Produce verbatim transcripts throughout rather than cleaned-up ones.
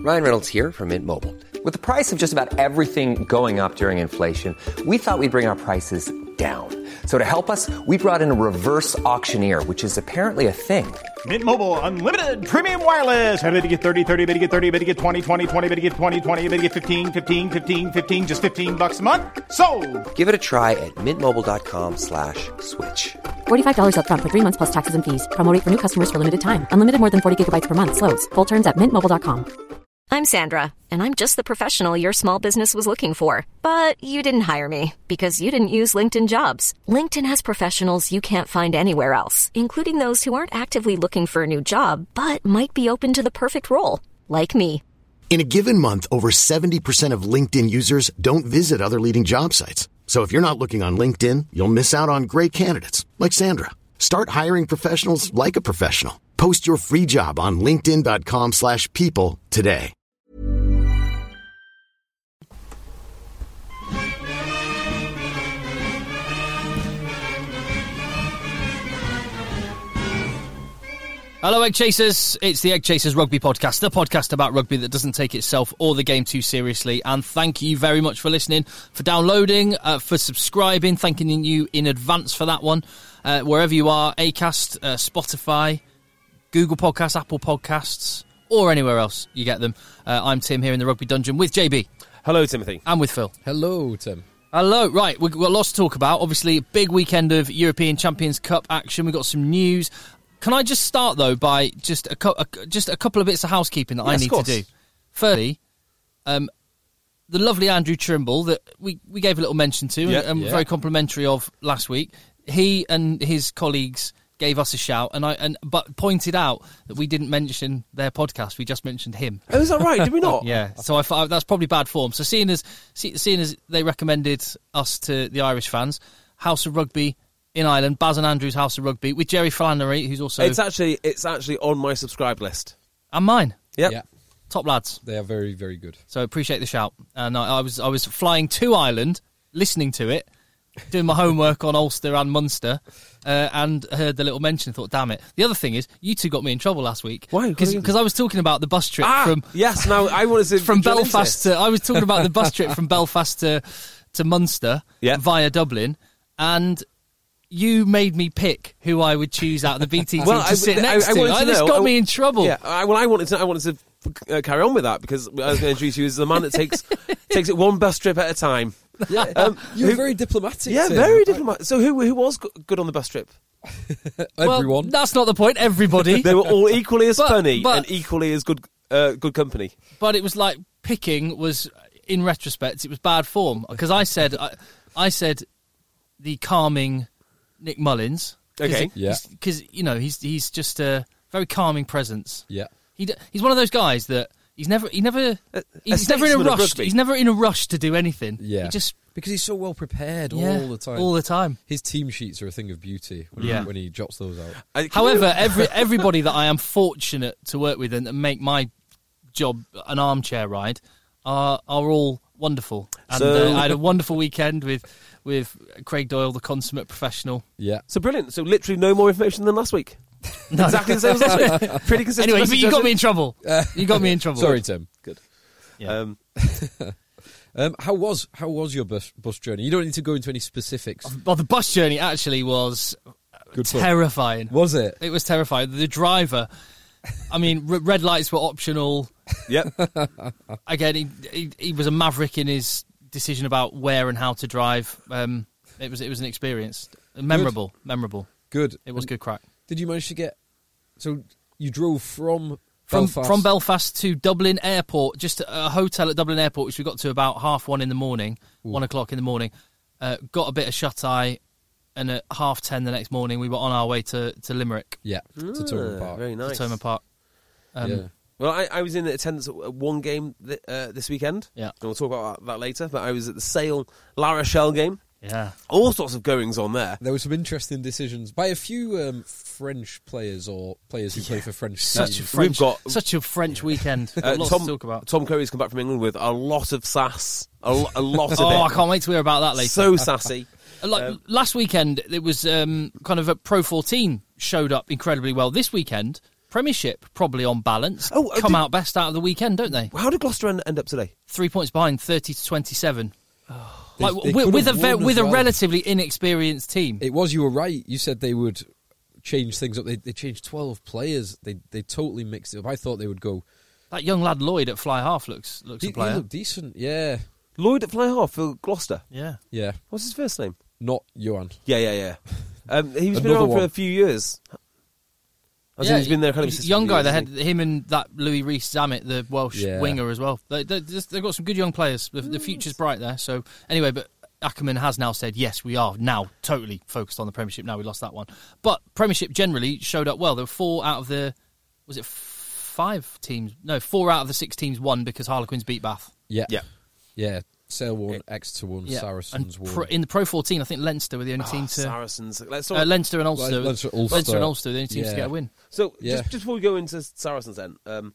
Ryan Reynolds here from Mint Mobile. With the price of just about everything going up during inflation, we thought we'd bring our prices down. So to help us, we brought in a reverse auctioneer, which is apparently a thing. Mint Mobile Unlimited Premium Wireless. How to get thirty, thirty, how to get thirty, how to get twenty, twenty, twenty, how to get twenty, twenty, how to get fifteen, fifteen, fifteen, fifteen, just fifteen bucks a month? Sold! Give it a try at mintmobile.com slash switch. forty-five dollars up front for three months plus taxes and fees. Promo rate for new customers for limited time. Unlimited more than forty gigabytes per month. Slows full terms at mint mobile dot com. I'm Sandra, and I'm just the professional your small business was looking for. But you didn't hire me because you didn't use LinkedIn Jobs. LinkedIn has professionals you can't find anywhere else, including those who aren't actively looking for a new job, but might be open to the perfect role, like me. In a given month, over seventy percent of LinkedIn users don't visit other leading job sites. So if you're not looking on LinkedIn, you'll miss out on great candidates like Sandra. Start hiring professionals like a professional. Post your free job on linkedin.com slash people today. Hello, Egg Chasers. It's the Egg Chasers Rugby Podcast, the podcast about rugby that doesn't take itself or the game too seriously. And thank you very much for listening, for downloading, uh, for subscribing. Thanking you in advance for that one. Uh, wherever you are, Acast, uh, Spotify, Google Podcasts, Apple Podcasts, or anywhere else you get them. Uh, I'm Tim here in the Rugby Dungeon with J B. Hello, Timothy. And with Phil. Hello, Tim. Hello. Right, we've got lots to talk about. Obviously, big weekend of European Champions Cup action. We've got some news. Can I just start, though, by just a, co- a, just a couple of bits of housekeeping that yes, I need to do? Firstly, um, the lovely Andrew Trimble that we, we gave a little mention to yep, and, and yeah. very complimentary of last week. He and his colleagues gave us a shout, and I and but pointed out that we didn't mention their podcast. We just mentioned him. Oh, is that right? Did we not? Yeah. So I thought that's probably bad form. So seeing as see, seeing as they recommended us to the Irish fans, House of Rugby in Ireland, Baz and Andrew's House of Rugby with Jerry Flannery, who's also it's actually it's actually on my subscribe list and mine. Yep. Yeah, top lads. They are very very good. So appreciate the shout. And I, I was I was flying to Ireland, listening to it, doing my homework on Ulster and Munster, uh, and heard the little mention and thought, damn it. The other thing is, you two got me in trouble last week. Why? Because I was talking about the bus trip ah, from... Yes, now I wanted to... From Belfast to... I was talking about the bus trip from Belfast to, to Munster yeah. via Dublin, and you made me pick who I would choose out of the B T team well, to I, sit I, next I, I to. to This know, got I, me in trouble. Yeah, I, well, I wanted to... I wanted to uh, carry on with that because I was going to introduce you as the man that takes takes it one bus trip at a time. Yeah, um, you're who, very diplomatic. Yeah, Tim. very diplomatic. So who who was good on the bus trip? Everyone. Well, that's not the point. Everybody. They were all equally as but, funny but, and equally as good uh, good company. But it was like picking was, in retrospect, it was bad form because I said I, I said the calming Nick Mullins. Okay. Yeah. Because you know he's he's just a very calming presence. Yeah. He he's one of those guys that. He's never, he never, a, he's a never in a rush. He's never in a rush to do anything. Yeah, he just because he's so well prepared yeah, all the time. All the time. His team sheets are a thing of beauty when, yeah. he, when he jots those out. I, However, every everybody that I am fortunate to work with and make my job an armchair ride are are all wonderful. And so, uh, I had a wonderful weekend with with Craig Doyle, the consummate professional. Yeah. So brilliant. So literally no more information than last week. No. Exactly the same as last week. Pretty consistent. Anyway, but you got me in trouble. You got me in trouble. Sorry, Tim. Good. Yeah. Um, um, how was how was your bus bus journey? You don't need to go into any specifics. Well, the bus journey actually was Good terrifying. Fun. Was it? It was terrifying. The driver, I mean, r- red lights were optional. Yep. Again, he, he he was a maverick in his decision about where and how to drive. Um, it was it was an experience, memorable, good. memorable. Good. It was and good crack. Did you manage to get? So you drove from from Belfast? from Belfast to Dublin Airport, just a hotel at Dublin Airport, which we got to about half one in the morning, Ooh. one o'clock in the morning. Uh, got a bit of shut eye, and at half ten the next morning we were on our way to, to Limerick. Yeah, to ah, Thomond Park. Very nice. To Thomond Park. Um, yeah. Well, I, I was in attendance at one game th- uh, this weekend. Yeah, and we'll talk about that later. But I was at the Sale La Rochelle game. Yeah, all sorts of goings on there. There were some interesting decisions by a few um, French players or players who yeah. play for French such teams. A French, We've got such a French weekend. uh, lots Tom, to talk about. Tom Curry's come back from England with a lot of sass, a, a lot of oh, it. I can't wait to hear about that later. So sassy. Like um, last weekend, it was um, kind of a Pro fourteen showed up incredibly well. This weekend, Premiership, probably on balance, Oh, uh, come did- out best out of the weekend, don't they? How did Gloucester end, end up today? Three points behind, thirty to twenty-seven. Like They- they with, could with a have ve- won with as a well. relatively inexperienced team. It was, you were right. You said they would change things up. They, they changed twelve players. They they totally mixed it up. I thought they would go. That young lad Lloyd at fly half looks looks He, a he player. looked decent. Yeah, Lloyd at fly half for Gloucester. Yeah. yeah. What's his first name? Not Johan. Yeah, yeah, yeah. Um, he's been Another around for one. a few years. I Yeah, think he's been there kind of he's a consistently young guy. They hasn't had him and that Louis Rees Zammit, the Welsh Yeah. winger as well. They, they, just- they've got some good young players. The, the future's bright there. So anyway, but Ackerman has now said, yes, we are now totally focused on the Premiership. Now we lost that one. But Premiership generally showed up well. There were four out of the, was it five teams? No, four out of the six teams won because Harlequins beat Bath. Yeah, Yeah. yeah. Sale won, Exeter won, Yeah. Saracens and won. pro, in the Pro fourteen, I think Leinster were the only he? team Oh, to... Saracens. Let's talk. Uh, Leinster and Ulster. Leinster, Ulster. and Ulster, the only teams to Yeah. get a win. So Yeah. just, just before we go into Saracens, then, um,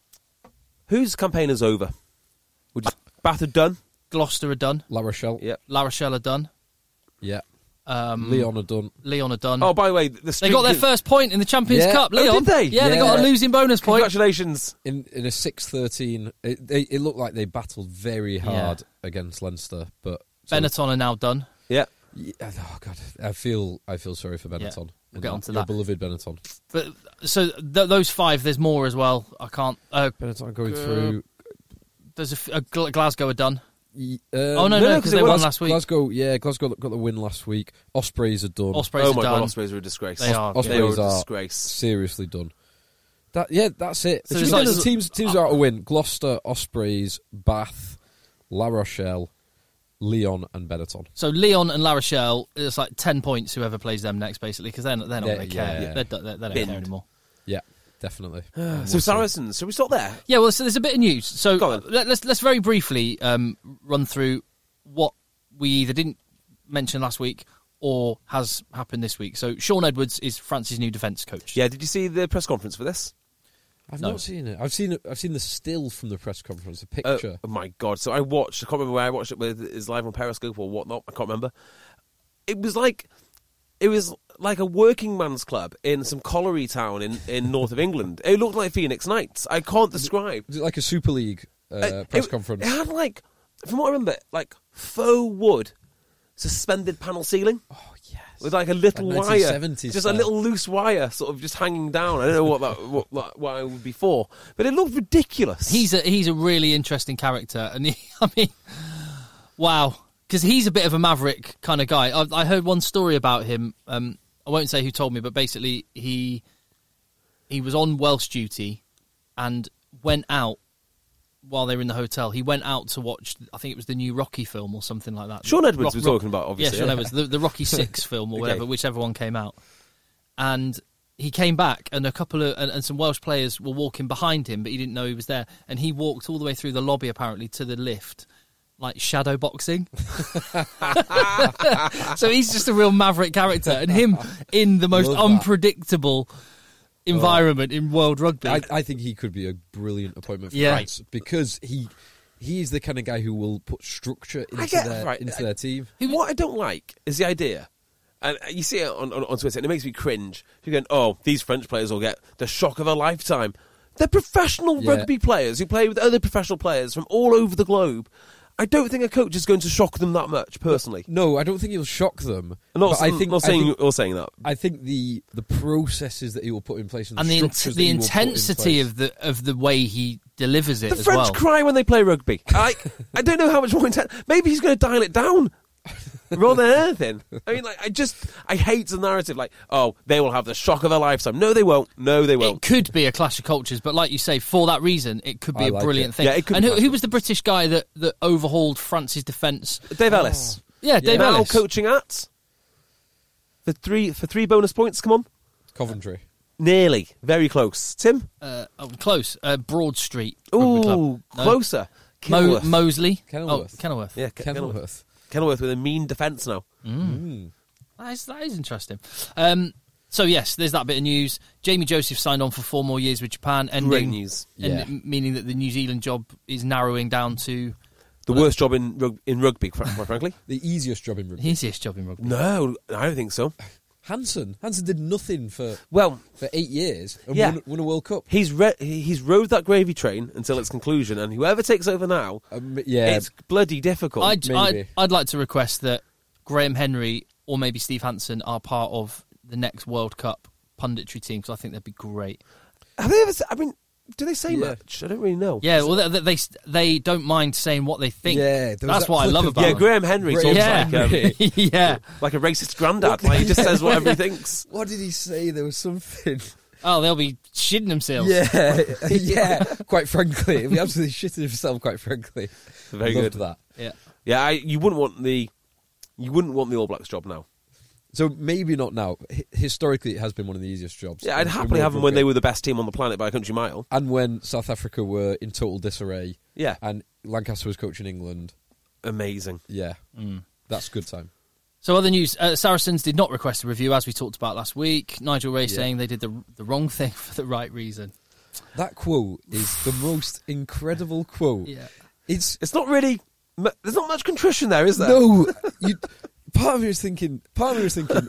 whose campaign is over? Would you, Bath are done. Gloucester are done. La Rochelle. Yeah. La Rochelle are done. Yeah. Um, Leon are done. Leon are done. Oh, by the way, the They streak got their is- first point in the Champions Yeah. Cup, Oh, Leon. did they? Yeah, they Yeah. got a losing bonus point. Congratulations. In in a six thirteen, it, they, it looked like they battled very hard against Leinster, but so- Benetton are now done. Yeah. Yeah, oh god, I feel I feel sorry for Benetton. we'll And get onto your that. beloved Benetton. But so th- those five, there's more as well. I can't. Uh, Benetton going Uh, through. there's a, f- a Gl- Glasgow are done. y- Oh, um, no, no, no, 'cause because it they was won last week. Glasgow, yeah, Glasgow got the win last week. Ospreys are done. Ospreys Oh are my done. God, Ospreys are a disgrace. They are. Os- They are Ospreys a are disgrace. seriously done. That yeah, that's it. So The there's teams, like- the teams, teams are out to win: Gloucester, Ospreys, Bath, La Rochelle, Leon, and Benetton. So Leon and La Rochelle, it's like ten points whoever plays them next, basically, because they're not, they're not Yeah, going to care. yeah. They're, they they don't Binned. care anymore. Yeah, definitely. So Saracens, shall we stop there? Yeah, well, so there's a bit of news. So Go on. let, let's let's very briefly um, run through what we either didn't mention last week or has happened this week. So Sean Edwards is France's new defence coach. Yeah, did you see the press conference for this? I've No. not seen it. I've seen it. I've seen the still from the press conference, the Oh, picture. oh my God. So I watched, I can't remember where I watched it, whether it's live on Periscope or whatnot. I can't remember. It was like, it was like a working man's club in some colliery town in, in north of England. It looked like Phoenix Nights. I can't describe. Was it like a Super League uh, Uh, press it, conference? It had like, from what I remember, like faux wood suspended panel ceiling. Oh yes, With like a little Like wire, nineteen seventies just a style. little loose wire, sort of just hanging down. I don't know what that what that wire would be for, but it looked ridiculous. He's a he's a really interesting character, and he, I mean, wow, because he's a bit of a maverick kind of guy. I, I heard one story about him. Um, I won't say who told me, but basically he he was on Welsh duty and went out while they were in the hotel. He went out to watch, I think it was the new Rocky film or something like that. Sean Edwards Rock- was Rock- talking about, obviously. Yeah, Sean Edwards, the, the Rocky Six film or Okay. whatever, whichever one came out. And he came back, and a couple of and, and some Welsh players were walking behind him, but he didn't know he was there. And he walked all the way through the lobby, apparently, to the lift, like shadow boxing. So he's just a real maverick character, and him in the most Love that. unpredictable environment in world rugby. I, I think he could be a brilliant appointment for Yeah. France because he he is the kind of guy who will put structure into get- their right, into I- their team. What I don't like is the idea, and you see it on, on, on Twitter, and it makes me cringe. You're going, oh, these French players will get the shock of a lifetime. They're professional Yeah. rugby players who play with other professional players from all over the globe. I don't think a coach is going to shock them that much, personally. No, I don't think he'll shock them. I'm not, but I I'm think not I saying think- you're saying that. I think the the processes that he will put in place and, and the, the int- structures the that he will put in intensity place. of the of the way he delivers it The as French well. cry when they play rugby. I I don't know how much more intense. Maybe he's going to dial it down rather than anything. I mean, like, I just I hate the narrative. Like, oh, they will have the shock of a lifetime. No, they won't. No, they It won't. could be a clash of cultures, but like you say, for that reason, it could be I a like brilliant it. thing. Yeah, it could and be who, clash who of was the British guy that, that overhauled France's defence? Dave Ellis. Yeah, Dave now Ellis. coaching at for three for three bonus points. Come on, Coventry. nearly, very close. Tim, Uh, oh, close. Uh, Broad Street. Rugby Club. ooh, No. closer. Mo- Kenilworth. Mosley. Kenilworth. Oh, Kenilworth. yeah, Ke- Kenilworth. Kenilworth. Kenilworth with a mean defence now. That is, that is interesting. Um, so, yes, there's that bit of news. Jamie Joseph signed on for four more years with Japan. Ending, Great news. end- Yeah. meaning that the New Zealand job is narrowing down to The worst job in rug- in rugby, quite quite frankly. The easiest job in rugby. the easiest job in rugby. No, I don't think so. Hansen. Hansen did nothing for Well, for eight years and yeah. won, won a World Cup. He's re- he's rode that gravy train until its conclusion, and whoever takes over now, Um, yeah, it's bloody difficult. I'd, maybe. I'd, I'd like to request that Graham Henry or maybe Steve Hansen are part of the next World Cup punditry team, because I think that'd be great. Have they ever? I mean, do they say Yeah. much? I don't really know. Yeah, well, they they, they don't mind saying what they think. Yeah, there was that's that what I clip love of- about Yeah, them. Graham Henry Graham talks yeah, like um, yeah. like a racist granddad. Like he just says whatever he thinks. What did he say? There was something. Oh, they'll be shitting themselves. Yeah, yeah. Quite frankly, he'd be absolutely shitting himself. Quite frankly, Very Loved good. that. yeah. Yeah, I, you wouldn't want the you wouldn't want the All Blacks job now. So maybe not now. H- historically, it has been one of the easiest jobs. Yeah, I'd in- in happily World have them when Rugby. they were the best team on the planet by a country mile. And when South Africa were in total disarray. Yeah. And Lancaster was coaching England. Amazing. Yeah. That's good time. So other news, uh, Saracens did not request a review, as we talked about last week. Nigel Ray Yeah. saying they did the the wrong thing for the right reason. That quote is the most incredible quote. Yeah. It's It's not really. m- There's not much contrition there, is there? no. You, part of me was thinking. Part of me was thinking.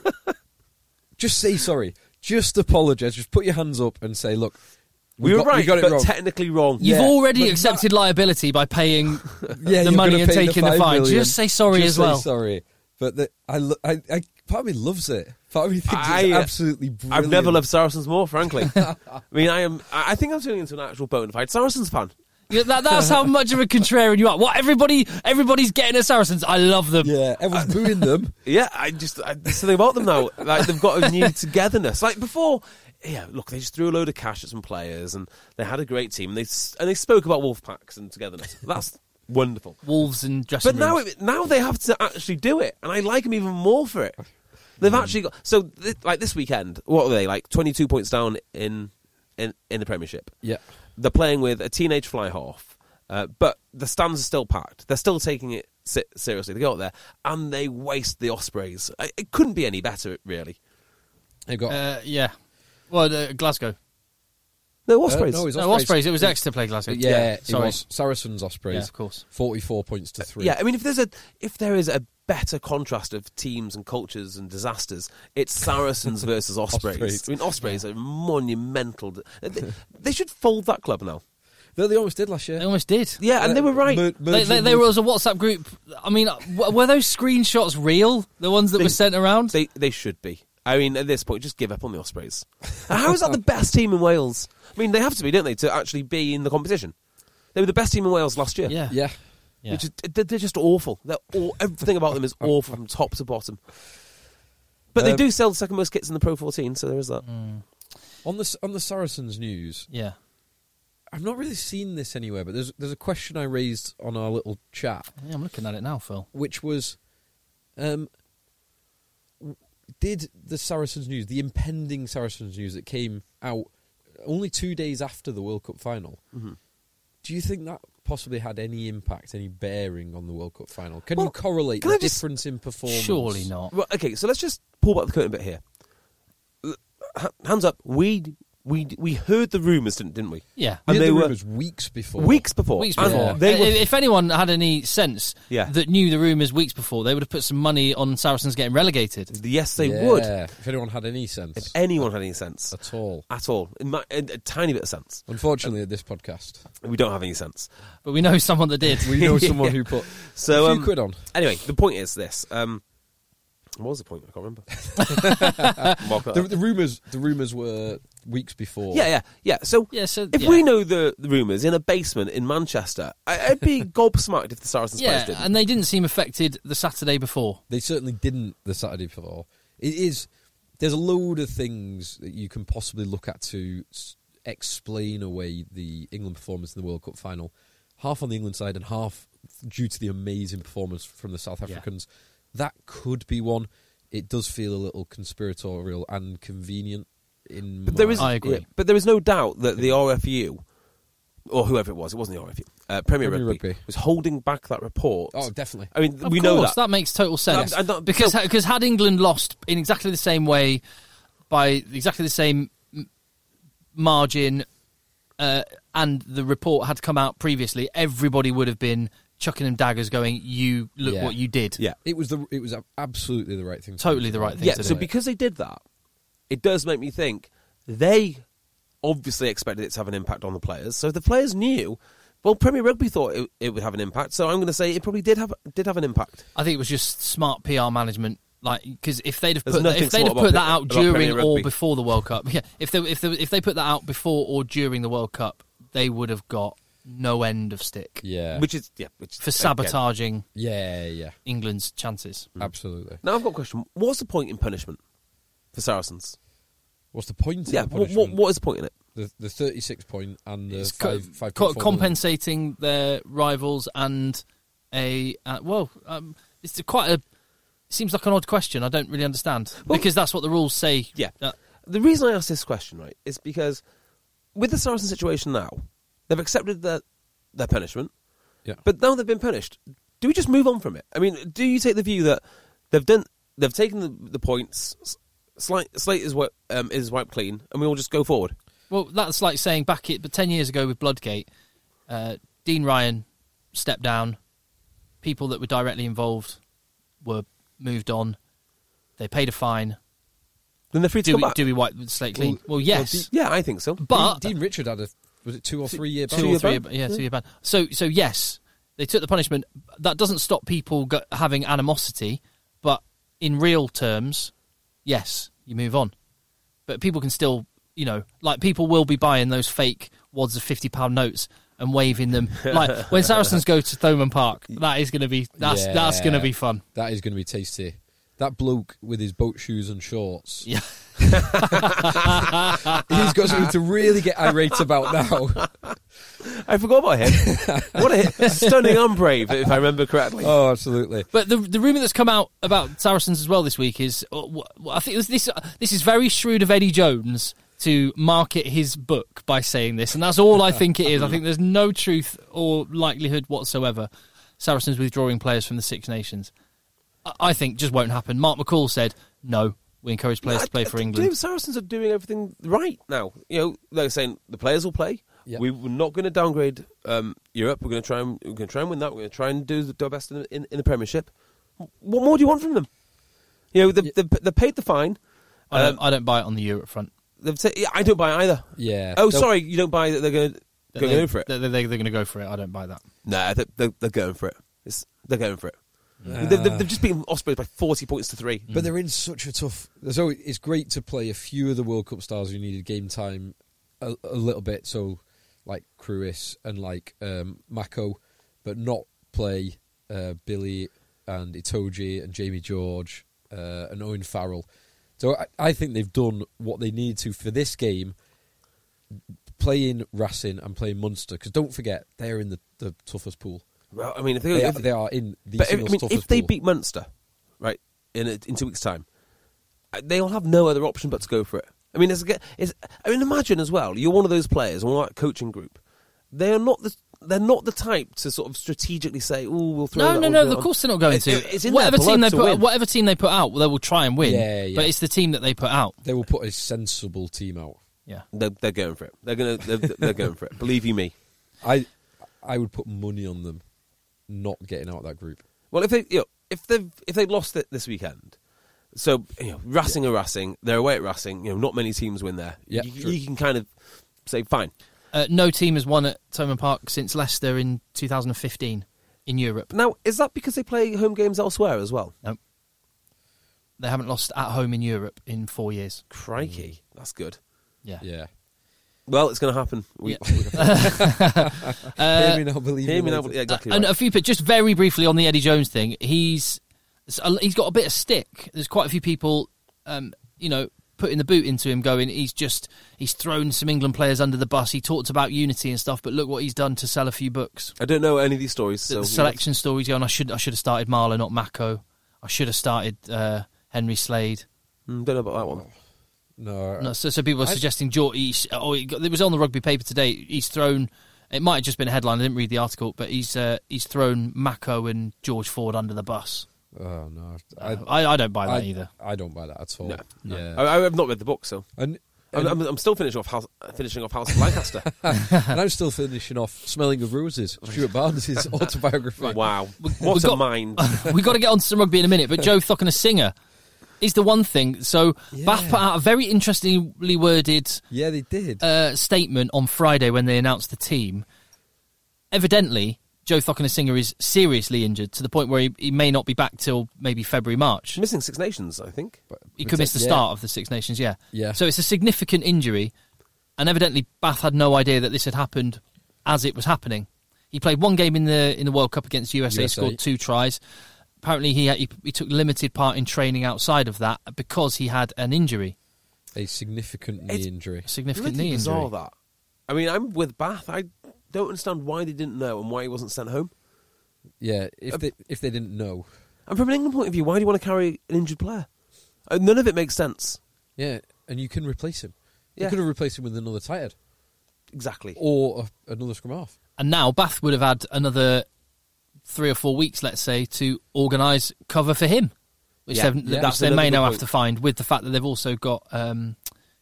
Just say sorry. Just apologise. Just put your hands up and say, "Look, we, we were got, right, we got it but wrong." You've technically wrong. Yeah, already but accepted liability by paying Yeah, the you're money gonna and pay taking the five fine. million. Just say sorry Just as say well. sorry. But the, I, lo- I, I, part of me loves it. Part of me thinks I, it's uh, absolutely brilliant. I've never loved Saracens more, frankly. I mean, I am. I I think I'm turning into an actual bona fide Saracens fan. Yeah, that, that's how much of a contrarian you are. What everybody, everybody's getting at Saracens. I love them. Yeah, everyone's booing them. Yeah, I just I, there's something about them now. Like they've got a new togetherness. Like before, yeah. Look, they just threw a load of cash at some players, and they had a great team. And they s- and they spoke about wolf packs and togetherness. That's wonderful. Wolves and dressing But now, rooms. it, now they have to actually do it, and I like them even more for it. They've actually got so th- like this weekend. What are they like? Twenty-two points down in in in the Premiership. Yeah. They're playing with a teenage fly half, uh, but the stands are still packed. They're still taking it si- seriously. They go out there and they waste the Ospreys. I- It couldn't be any better, really. They got Uh, yeah. Well, uh, Glasgow. No uh, Ospreys. no, it was No, Ospreys. It was Exeter play Glasgow. Yeah, it sorry. was Saracens Ospreys. Yeah, of course. Forty-four points to three. Yeah, I mean, if there's a if there is a better contrast of teams and cultures and disasters, it's Saracens versus Ospreys. Ospreys. I mean, Ospreys are monumental. They, they should fold that club now. They, they almost did last year. They almost did. Yeah, and they were right. Mer- They, merging they, they with- were as a WhatsApp group. I mean, w- were those screenshots real? The ones that They- were sent around? They they should be. I mean, at this point, just give up on the Ospreys. How is that the best team in Wales? I mean, they have to be, don't they, to actually be in the competition? They were the best team in Wales last year. yeah. Yeah. Yeah. Which is, they're they're just awful. They're all, everything about them is awful from top to bottom. But they Um, do sell the second most kits in the Pro fourteen, so there is that. On the on the Saracens news, Yeah. I've not really seen this anywhere, but there's there's a question I raised on our little chat, Yeah, I'm looking at it now, Phil. which was, um, w- did the Saracens news, the impending Saracens news that came out only two days after the World Cup final, Mm-hmm. do you think that possibly had any impact, any bearing on the World Cup final? Can Well, you correlate can the I just- difference in performance? Surely not. Well, okay, so let's just pull back the curtain a bit here. H- Hands up, we we we heard the rumours, didn't, didn't we? Yeah. We And had they the were rumours weeks before. weeks before. Weeks and before. They were, I- if anyone had any sense Yeah. that knew the rumours weeks before, they would have put some money on Saracens getting relegated. yes, they Yeah, would. If anyone had any sense If anyone had any sense at all. at all, in my, a, a tiny bit of sense, Unfortunately, at this podcast, we don't have any sense. But we know someone that did. we know someone who put So a few um, quid on. Anyway, the point is this. Um, what was the point? I can't remember. Mark that The, up. the rumors, the rumors were weeks before. Yeah, yeah, yeah. So, Yeah, so- if yeah. we know the, the rumours in a basement in Manchester, I, I'd be gobsmacked if the Saracens players Yeah, didn't. and they didn't seem affected the Saturday before. They certainly didn't the Saturday before. It is. There's a load of things that you can possibly look at to s- explain away the England performance in the World Cup final. Half on the England side and half due to the amazing performance from the South Africans. That could be one. It does feel a little conspiratorial and convenient. In But there my- is, I agree. yeah, but there is no doubt that the R F U, or whoever it was, it wasn't the R F U, uh, Premier, Premier Rugby, Rugby. was holding back that report. Oh, definitely. I mean, Of we course, know that. that makes total sense. I- I don't- because so- because had England lost in exactly the same way, by exactly the same m- margin, uh, and the report had come out previously, everybody would have been chucking them daggers, going, "You look Yeah. what you did." Yeah. It was the it was absolutely the right thing. To Totally do. the right thing Yeah, to so do. because they did that, it does make me think they obviously expected it to have an impact on the players. So the players knew. Well, Premier Rugby thought it, it would have an impact, so I'm going to say it probably did have did have an impact. I think it was just smart P R management. Like, because if they'd have There's put nothing if they'd smart have about put that Pre- out about during Premier or Rugby. before the World Cup, yeah, if they if they if they put that out before or during the World Cup, they would have got no end of stick Yeah, Which is yeah, which for again. sabotaging yeah, yeah, England's chances. absolutely. Now I've got a question. What's the point in punishment for Saracens? What's the point? Yeah, of the what, what, punishment? what is the point in it? The the thirty six point and the It's co- five five co- point four million. compensating their rivals and a uh, well, um, it's quite a. It seems like an odd question. I don't really understand Well- because that's what the rules say. Yeah. Uh, The reason I ask this question, right, is because with the Saracen situation now, they've accepted their, their punishment, Yeah. but now they've been punished. Do we just move on from it? I mean, do you take the view that they've done, they've taken the, the points, slate, slate is, wi- um, is wiped clean, and we all just go forward? Well, that's like saying back it, but ten years ago with Bloodgate, uh, Dean Ryan stepped down. People that were directly involved were moved on. They paid a fine. Then they're free to Do come we, back. do we wipe the slate clean? Well, Well, yes, well, Yeah, I think so. but Dean, Dean Richard had a was it two or three year ban? two or year three, ban? yeah, two year ban. So, so yes, they took the punishment. That doesn't stop people go, having animosity, but in real terms, yes, you move on. But people can still, you know, like people will be buying those fake wads of fifty pound notes and waving them. Like when Saracens go to Thomond Park, that is going to be that's Yeah. that's going to be fun. That is going to be tasty. That bloke with his boat shoes and shorts. Yeah. He's got something to really get irate about now. I forgot about him. What a hit. Stunning and brave, if I remember correctly. Oh, absolutely. But the the rumor that's come out about Saracens as well this week is, uh, wh- I think this this, uh, this is very shrewd of Eddie Jones to market his book by saying this, and that's all I think it is. I think there's no truth or likelihood whatsoever. Saracens withdrawing players from the Six Nations, I, I think just won't happen. Mark McCall said no. We encourage players I- to play I- for I England. believe Saracens are doing everything right now. You know, they're saying the players will play. Yeah. We, we're not going to downgrade um, Europe. We're going to try and we're going to try and win that. We're going to try and do the, do our best in, in, in the Premiership. What more do you want from them? You know, they've, they've, they've paid the fine. I don't, Um, I don't buy it on the Europe front. They've said, yeah, I don't buy either. Yeah. Oh, They'll- sorry, you don't buy that they're going to They- go for it. They, they, they're going to go for it. I don't buy that. Nah, they're, they're, they're going for it. It's, they're going for it. They've, they've, they've just beaten Ospreys by forty points to three. But they're in such a tough. So it's great to play a few of the World Cup stars who needed game time a, a little bit. So like Cruis and like um, Mako, but not play uh, Billy and Itoje and Jamie George uh, and Owen Farrell. So I, I think they've done what they need to for this game. Playing Racing and playing Munster, because don't forget they're in the, the toughest pool. Well, I mean, if they, They, if, are, they are in the but if, I singles mean, toughest if they pool. beat Munster, right, in a, in two weeks' time, uh, they'll have no other option but to go for it. I mean, it's, it's, I mean, imagine as well, you're one of those players, one of that coaching group. They are not the they're not the type to sort of strategically say, "Oh, we'll throw." No, that no, one no. down." Of course, they're not going It- to. it's in whatever their team blood they to put, win. whatever team they put out, they will try and win. Yeah, yeah. But it's the team that they put out. They will put a sensible team out. Yeah. They're, they're going for it. They're gonna. They're, they're going for it. Believe you me. I I would put money on them not getting out of that group. Well, if they, you know, if they if they lost it this weekend, so you know, Racing are Racing, they're away at Racing. You know, not many teams win there. Yeah, you, true. you can kind of say, fine. Uh, no team has won at Thomond Park since Leicester in two thousand fifteen in Europe. Now, is that because they play home games elsewhere as well? No. They haven't lost at home in Europe in four years. Crikey, that's good. Yeah. Yeah. Well, it's going to happen. We, Yeah. Hear me now, believe Hear me me now, later. yeah, exactly. And right. a few, but just very briefly on the Eddie Jones thing, he's he's got a bit of stick. There's quite a few people, um, you know, putting the boot into him, going, he's just he's thrown some England players under the bus. He talked about unity and stuff, but look what he's done to sell a few books. I don't know any of these stories. The, So the selection stories going, I should I should have started Marlow, not Mako. I should have started uh, Henry Slade. Mm, don't know about that one. No, No, so, so people are I- suggesting George. He's, oh, he got, it was on the rugby paper today. He's thrown. It might have just been a headline. I didn't read the article, but he's uh, he's thrown Mako and George Ford under the bus. Oh no, I, I, I don't buy that I, either. I don't buy that at all. No, Yeah, I, I have not read the book, so and I'm, I'm, I'm still finishing off House, finishing off House of Lancaster. And I'm still finishing off Smelling of Roses, Stuart Barnes' autobiography. Wow, what We've a got- mind! We've got to get on to some rugby in a minute, but Joe Thockner-Singer is the one thing. So Yeah. Bath put out a very interestingly worded Yeah, they did. uh, statement on Friday when they announced the team. Evidently, Joe Thockner-Singer is seriously injured to the point where he, he may not be back till maybe February, March. Missing Six Nations, I think. He could miss the Yeah. start of the Six Nations, yeah. Yeah. So it's a significant injury, and evidently Bath had no idea that this had happened as it was happening. He played one game in the in the World Cup against U S A, U S A. scored two tries. Apparently, he, he he took limited part in training outside of that because he had an injury, A significant knee It's- injury. a significant Really knee bizarre, injury. that. I mean, I'm with Bath. I don't understand why they didn't know and why he wasn't sent home. Yeah, if they if they didn't know. And from an England point of view, why do you want to carry an injured player? Uh, none of it makes sense. Yeah, and you can replace him. Yeah. You could have replaced him with another tight head. Exactly. Or a, another scrum half. And now Bath would have had another three or four weeks, let's say, to organise cover for him, which, Yeah, they've- yeah, which that's they another may good now have point. to find, with the fact that they've also got um,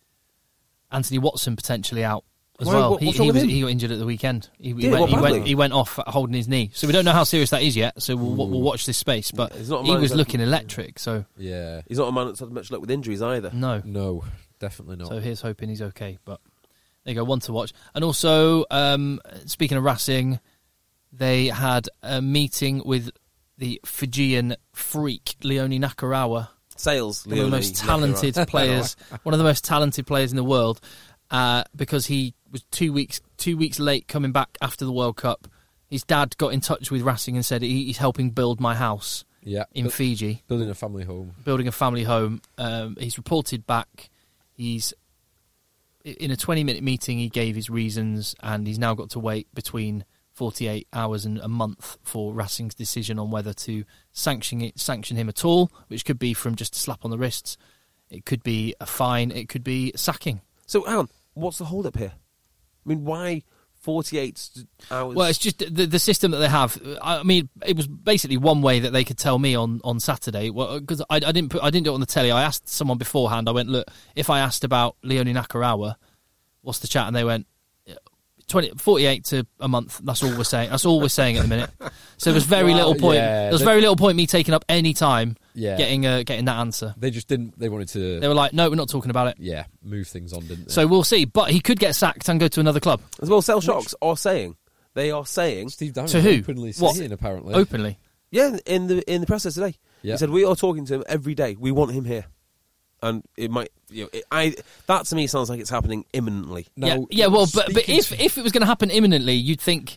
Anthony Watson potentially out as Why- well. what- he, what's he wrong with was him? he got injured at the weekend. He, he Yeah, went, what he, went, badly? he went off holding his knee, so we don't know how serious that is yet. So we'll, we'll watch this space. But He's not a he man was who's- looking electric. So Yeah. He's not a man that's had much luck with injuries either. no. No, definitely not. So here's hoping he's okay. But there you go, one to watch. And also, um, speaking of Racing, they had a meeting with the Fijian freak, Leone Nakarawa, Sales, one of the Leone, most talented Nakarawa. players, one of the most talented players in the world, uh, because he was two weeks two weeks late coming back after the World Cup. His dad got in touch with Racing and said he, he's helping build my house yeah. in Bu- Fiji, Building a family home. building a family home. Um, he's reported back. He's in a twenty-minute meeting. He gave his reasons, and he's now got to wait between forty-eight hours and a month for Racing's decision on whether to sanction it, sanction him at all, which could be from just a slap on the wrists. It could be a fine. It could be sacking. So, Alan, what's the hold up here? I mean, why forty-eight hours? Well, it's just the, the system that they have. I mean, it was basically one way that they could tell me on, on Saturday. Well, because I, I didn't put, I didn't do it on the telly. I asked someone beforehand. I went, look, if I asked about Leone Nakarawa, what's the chat? And they went, twenty, forty-eight to a month. That's all we're saying. That's all we're saying at the minute. So there's very Well, little point. yeah, there's they- very little point me taking up any time Yeah. getting uh, getting that answer. They just didn't. They wanted to. They were like, no, we're not talking about it. yeah, move things on, didn't they? So we'll see. But he could get sacked and go to another club As well, Cell Shocks are saying, they are saying, Steve Downing To who? openly What? saying apparently. openly. yeah, in the in the process today, Yeah. he said we are talking to him every day. We want him here, and it might. You know, it, I that to me sounds like it's happening imminently. Now, yeah, yeah. Well, but but speaking if to- if it was going to happen imminently, you'd think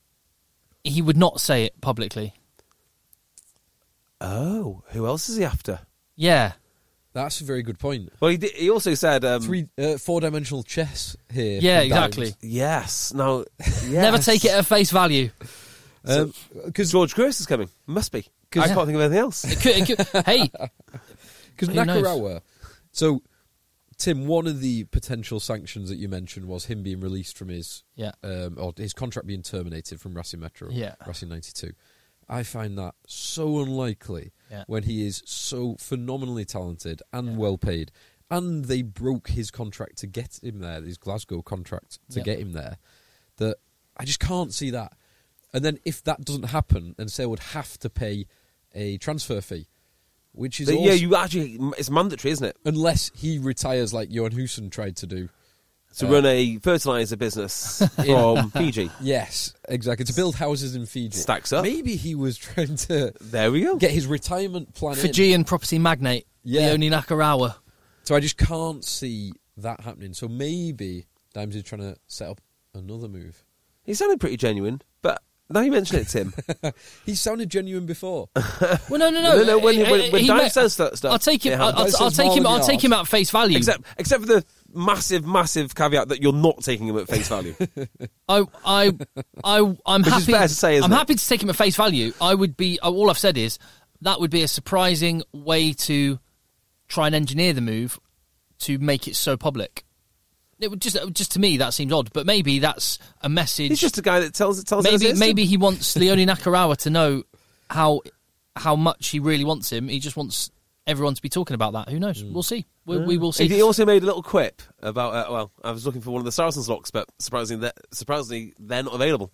he would not say it publicly. Oh, who else is he after? Yeah, that's a very good point. Well, he did, he also said um, Three, uh, four-dimensional chess here. yeah, from Downs. exactly. yes. Now, yes. Never take it at face value. Um, because George Gross is coming. Must be. I Yeah. can't think of anything else. It could, it could, hey, Because Who knows? Nakarawa. So, Tim, one of the potential sanctions that you mentioned was him being released from his, Yeah. um, or his contract being terminated from Racing Metro, Yeah. Racing ninety-two. I find that so unlikely Yeah. when he is so phenomenally talented and Yeah. well paid, and they broke his contract to get him there, his Glasgow contract to Yeah. get him there. That I just can't see that. And then if that doesn't happen, then Sale would have to pay a transfer fee, which is The- also, yeah, you actually. It's mandatory, isn't it? unless he retires like Johan Husson tried to do. To Uh, run a fertilizer business from Fiji. Yes, exactly. To build houses in Fiji. Stacks up. Maybe he was trying to There we go. get his retirement plan in. Fijian property magnate, Yeah. Leone Nakarawa. So I just can't see that happening. So maybe Dimes is trying to set up another move. He sounded pretty genuine, but now you mention it, Tim. He sounded genuine before. Well, no, no, no. No, no, when- Uh, when- when he Dimes met- says that stuff, I'll take him. it I'll, happens. I'll, I'll Dimes take says him. I'll Marlon take him at face value. except, except for the massive, massive caveat that you're not taking him at face value. I, I, I, I'm Which is happy. fair to say, isn't I'm it? happy to take him at face value. I would be. All I've said is that would be a surprising way to try and engineer the move to make it so public. It would just, just to me, that seems odd. But maybe that's a message. He's just a guy that tells tells us maybe, it is, maybe Tim. he wants Leone Nakarawa to know how how much he really wants him. He just wants everyone to be talking about that. Who knows? Mm. We'll see. We, we will see. He also made a little quip about, uh, well, I was looking for one of the Saracens locks, but surprisingly, they're, surprisingly, they're not available.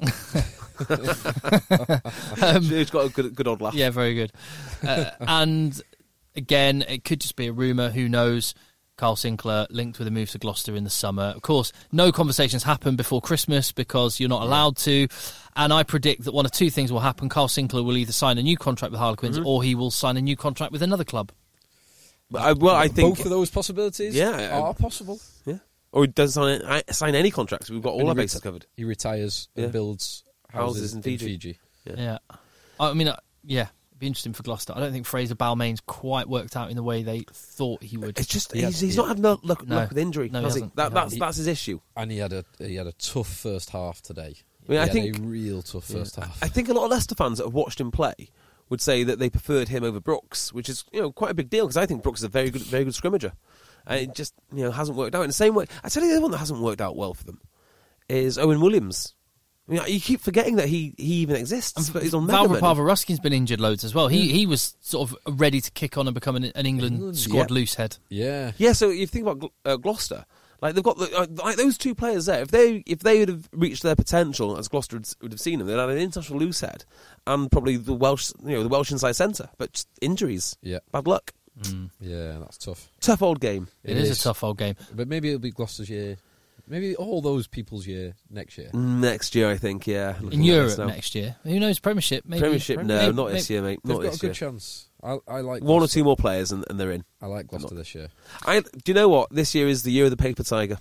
um, He's got a good, good old laugh. Yeah, very good. Uh, and again, it could just be a rumour. Who knows? Carl Sinclair linked with a move to Gloucester in the summer. Of course, no conversations happen before Christmas because you're not allowed to. And I predict that one of two things will happen. Carl Sinclair will either sign a new contract with Harlequins mm-hmm. or he will sign a new contract with another club. But I, well, I think both of those possibilities yeah, are possible. Yeah, or he doesn't sign, sign any contracts. We've got all our bases reti- covered. He retires and yeah. builds houses, houses in Fiji. In Fiji. Yeah. yeah, I mean, uh, yeah. Be interesting for Gloucester. I don't think Fraser Balmain's quite worked out in the way they thought he would. It's just he he's, had, he's not had no luck, no, luck with injury. No, has he he? That, he that's he, that's his issue. And he had a he had a tough first half today. I mean, he I had think a real tough first yeah, half. I think a lot of Leicester fans that have watched him play would say that they preferred him over Brooks, which is you know quite a big deal because I think Brooks is a very good very good scrimmager. And it just you know hasn't worked out in the same way. I tell you, the other one that hasn't worked out well for them is Owen Williams. I mean, you keep forgetting that he, he even exists. But he's on Valra Parva-Ruskin's been injured loads as well. He he was sort of ready to kick on and become an, an England, England squad yeah. loose head. Yeah, yeah. So you think about uh, Gloucester, like they've got the, uh, like those two players there. If they if they would have reached their potential as Gloucester would, would have seen them, they'd had an international loose head and probably the Welsh you know the Welsh inside centre. But just injuries, yeah, bad luck. Mm. Yeah, that's tough. Tough old game. It, it is, is a tough old game. But maybe it'll be Gloucester's year. Maybe all those people's year next year. Next year, I think, yeah. In Europe next year. Who knows? Premiership, maybe. Premiership, no, maybe, not maybe. this year, mate. They've not got this a good year. chance. I, I like one Gloucester. or two more players, and, and they're in. I like Gloucester not. this year. I do you know what? This year is the year of the paper tiger.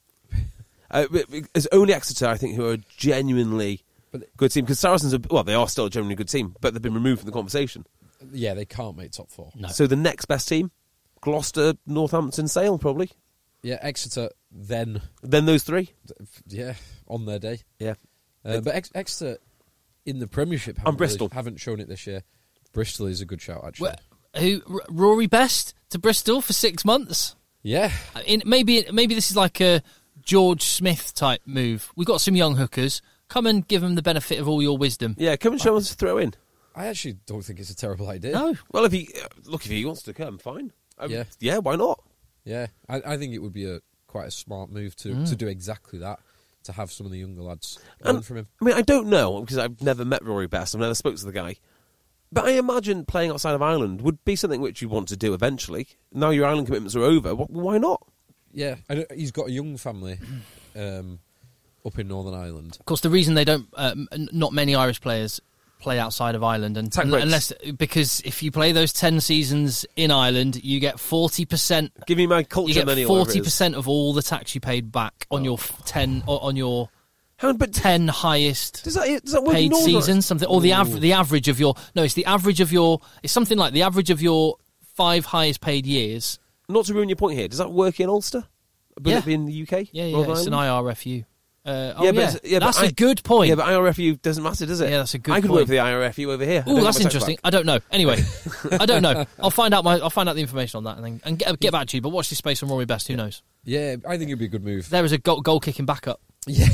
uh, it's only Exeter, I think, who are a genuinely but, good team because Saracens are well, they are still a genuinely good team, but they've been removed from the conversation. Yeah, they can't make top four. No. So the next best team, Gloucester, Northampton, Sale, probably. Yeah, Exeter, then... Then those three? Yeah, on their day. Yeah. Uh, but Ex- Exeter, in the Premiership, haven't, and Bristol. Really, haven't shown it this year. Bristol is a good shout, actually. Well, who R- Rory Best to Bristol for six months? Yeah. In, maybe maybe this is like a George Smith type move. We've got some young hookers. Come and give them the benefit of all your wisdom. Yeah, come and show us to throw in. I actually don't think it's a terrible idea. No. Well, if he... Uh, look, if he wants to come, fine. Um, yeah. Yeah, why not? Yeah, I, I think it would be a quite a smart move to, mm. to do exactly that, to have some of the younger lads learn from him. I mean, I don't know, because I've never met Rory Best, I've never spoken to the guy, but I imagine playing outside of Ireland would be something which you want to do eventually. Now your Ireland commitments are over, why not? Yeah, I he's got a young family um, up in Northern Ireland. Of course, the reason they don't, uh, not many Irish players play outside of Ireland, and un- unless because if you play those ten seasons in Ireland, you get forty percent. Give me my culture you get money. Forty percent of all the tax you paid back on oh. your ten or on your How, but ten highest does that, does that work paid seasons, something or the average. The average of your no, it's the average of your. It's something like the average of your five highest paid years. Not to ruin your point here, does that work in Ulster? Would yeah. it be in the U K? Yeah, yeah, it's an I R F U. Uh, oh yeah, yeah, but, yeah, that's but a I, good point. Yeah, but I R F U doesn't matter, does it? Yeah, that's a good I could point. work for the I R F U over here. Oh, that's interesting. I don't know. Anyway, I don't know. I'll find out my. I'll find out the information on that and then and get, get back to you. But watch this space on Rory Best. Who knows? Yeah, I think it'd be a good move. There is a goal, goal kicking backup. Yeah,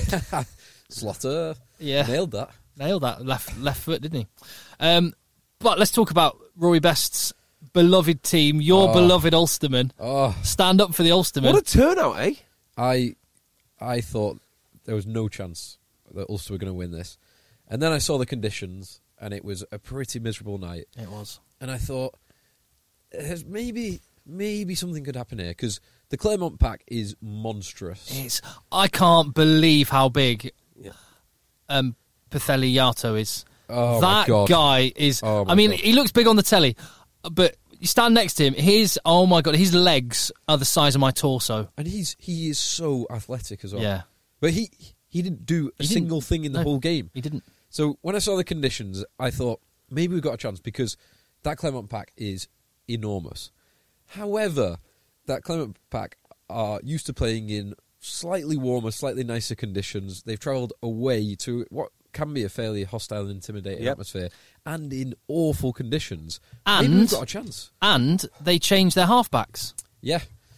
Slaughter. Yeah, nailed that. Nailed that left left foot, didn't he? Um, but let's talk about Rory Best's beloved team, your oh. beloved Ulstermen. Oh. Stand up for the Ulstermen. What a turnout, eh? I, I thought there was no chance that Ulster were going to win this. And then I saw the conditions, and it was a pretty miserable night. It was. And I thought, there's maybe maybe something could happen here, because the Claremont pack is monstrous. It's. I can't believe how big yeah. um, Petheli Yato is. Oh, that my God. guy is... Oh, I mean, God. he looks big on the telly, but you stand next to him, his... Oh, my God, his legs are the size of my torso. And he's he is so athletic as well. Yeah. But he... He didn't do a he single didn't. thing in the no, whole game. He didn't. So when I saw the conditions, I thought, maybe we've got a chance, because that Claremont pack is enormous. However, that Claremont pack are used to playing in slightly warmer, slightly nicer conditions. They've travelled away to what can be a fairly hostile and intimidating yep. atmosphere, and in awful conditions. And, maybe we've got a chance. And they changed their halfbacks. Yeah.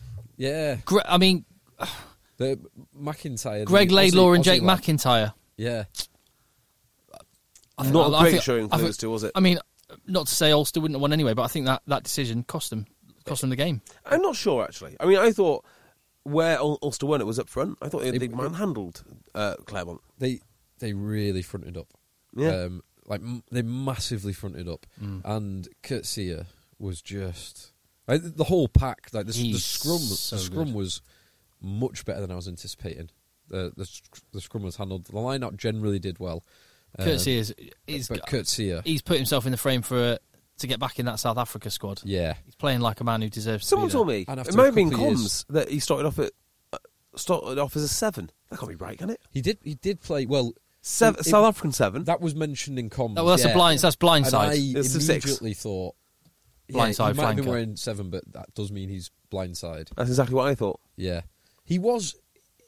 Yeah. Gre- I mean... The McIntyre, Greg the Laidlaw Aussie, and Jake Aussie McIntyre. Yeah. I Not I a great think, showing for I those think, two, was it? I mean, not to say Ulster wouldn't have won anyway, but I think that, that decision cost them cost them the game. I'm not sure, actually. I mean, I thought where Ul- Ulster won, it was up front. I thought they, they manhandled uh, Claremont. They they really fronted up. Yeah. Um, like, m- they massively fronted up. Mm. And Kurt Sear was just... Like, the whole pack, like the, the scrum so the scrum good. was much better than I was anticipating. The, the, the scrum was handled. The line-out generally did well. Kurt um, Sear's, he's, but Kurt Sear... He's put himself in the frame for uh, to get back in that South Africa squad. Yeah. He's playing like a man who deserves Someone to be told there. me, it might have been comms, that he started off at uh, started off as a seven. That can't be right, can it? He did He did play... Well... Seven, it, South African seven. That was mentioned in comms. Oh, well, that's yeah. a blind. That's blind and side. I It's a six. immediately thought, yeah, Blindside he might have been flanker. wearing seven, but that does mean he's blindside. That's exactly what I thought. Yeah, he was.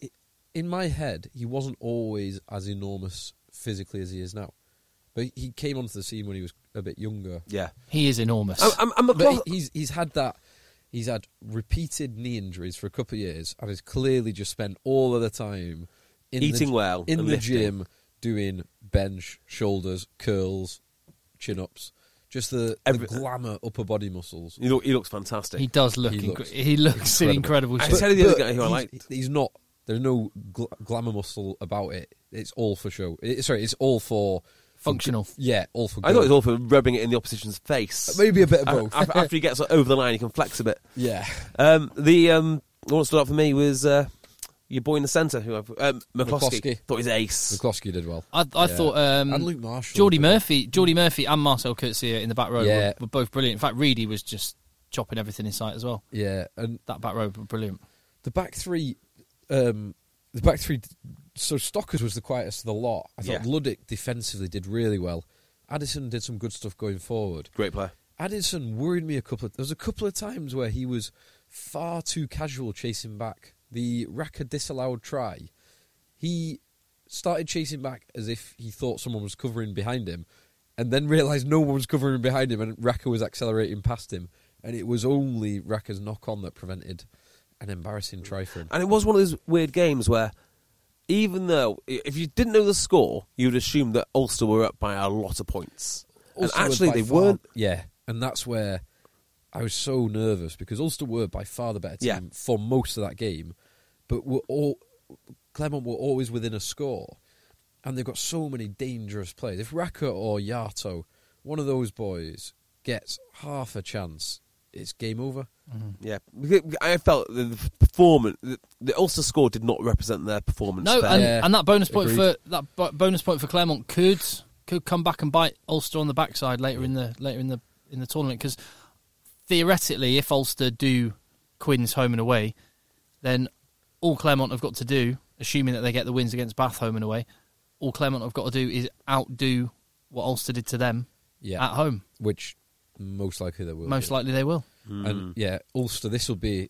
In my head, he wasn't always as enormous physically as he is now, but he came onto the scene when he was a bit younger. Yeah, He is enormous. I'm, I'm, I'm a But clo- he's he's had that. He's had repeated knee injuries for a couple of years, and has clearly just spent all of the time in Eating the, well in and the lifting. gym, doing bench, shoulders, curls, chin ups, just the, the Every- glamour upper body muscles. he, look, he looks fantastic. he does look. He He looks looks, he looks in incredible. incredible I shape. said the other But guy who I he's, liked. he's not. There's no gl- glamour muscle about it. It's all for show. It, sorry, it's all for, for Functional. Yeah, all for. I thought it was go. all for rubbing it in the opposition's face. Maybe a bit of A- both. After, after he gets over the line, he can flex a bit. Yeah. Um, the um, what stood out for me was uh, your boy in the centre, who I've, um, McCloskey. McCloskey. Thought he was ace. McCloskey did well. I, I Yeah. thought um, And Luke Marshall. Geordie but- Murphy, Geordie Murphy, and Marcel Coetzee in the back row Yeah. were, were both brilliant. In fact, Reedy was just chopping everything in sight as well. Yeah, and That back row were brilliant. the back three, um, the back three. So Stockers was the quietest of the lot. I thought Yeah. Luddick defensively did really well. Addison did some good stuff going forward. Great player. Addison worried me a couple of... There was a couple of times where he was far too casual chasing back. The Raka disallowed try, he started chasing back as if he thought someone was covering behind him, and then realised no one was covering behind him and Raka was accelerating past him. And it was only Raka's knock-on that prevented an embarrassing try for him. And it was one of those weird games where, even though, if you didn't know the score, you would assume that Ulster were up by a lot of points. Ulster and actually, were by they far- weren't. Yeah, and that's where I was so nervous, because Ulster were by far the better team Yeah. for most of that game, but were all Claremont were always within a score, and they've got so many dangerous players. If Raka or Yato, one of those boys, gets half a chance, it's game over. Yeah, I felt the performance, the, the Ulster score did not represent their performance. No, fair. and, Yeah, and that bonus point agreed. for that bo- bonus point for Claremont could could come back and bite Ulster on the backside later in the later in the in the tournament, because theoretically, if Ulster do Quins home and away, then all Claremont have got to do, assuming that they get the wins against Bath home and away, all Claremont have got to do is outdo what Ulster did to them Yeah, at home. which most likely they will. Most do. likely they will. And yeah, Ulster, this will be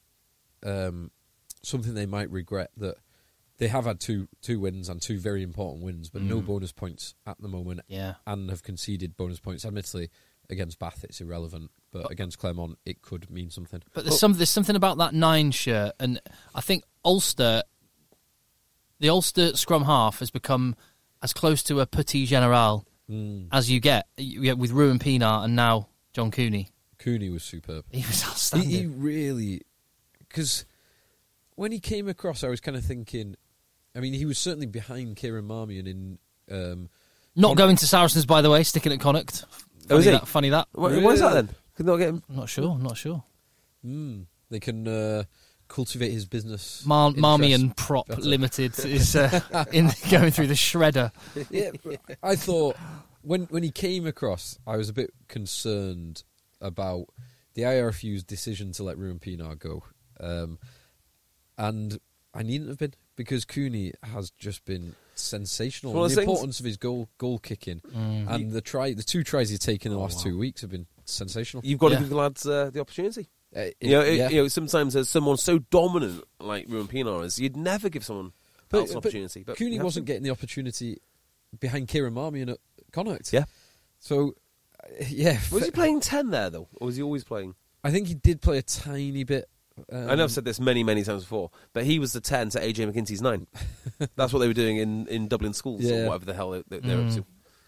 um, something they might regret, that they have had two two wins and two very important wins, but no bonus points at the moment. Yeah. And have conceded bonus points. Admittedly, against Bath it's irrelevant, but against Claremont it could mean something. But there's some there's something about that nine shirt, and I think Ulster, the Ulster scrum half has become as close to a petit general Mm. as you get, you get with Ruben Pienaar and now John Cooney. Cooney was superb. He was He, outstanding. he really, because when he came across, I was kind of thinking. I mean, he was certainly behind Kieran Marmion in. Um, Not Con- going to Saracens, by the way, sticking at Connacht. Funny, Oh, is he? that, funny that. What, what is that Really? then? Could not get him. I'm not sure. I'm not sure. mm, they can uh, cultivate his business. Mar- interest Marmion Prop better. Limited is uh, in going through the shredder. Yeah, but I thought when when he came across, I was a bit concerned about the I R F U's decision to let Ruben Pienaar go, um, and I needn't have been, because Cooney has just been sensational. One of The those things- importance of his goal goal kicking and the try, the two tries he's taken in the last two weeks have been sensational. You've got Yeah. to give the lads uh, the opportunity. Uh, it- You know, it, yeah. you know, sometimes there's someone so dominant like Ruben Pienaar is, you'd never give someone else an opportunity. But Cooney you have wasn't to. getting the opportunity behind Kieran Marmion at Connacht. Yeah. So, uh, yeah. Was he playing ten there though, or was he always playing? I think he did play a tiny bit. Um, I know I've said this many, many times before, but he was the ten to A J McKinsey's nine. That's what they were doing in, in Dublin schools, Yeah. or whatever the hell they, they, they're up to.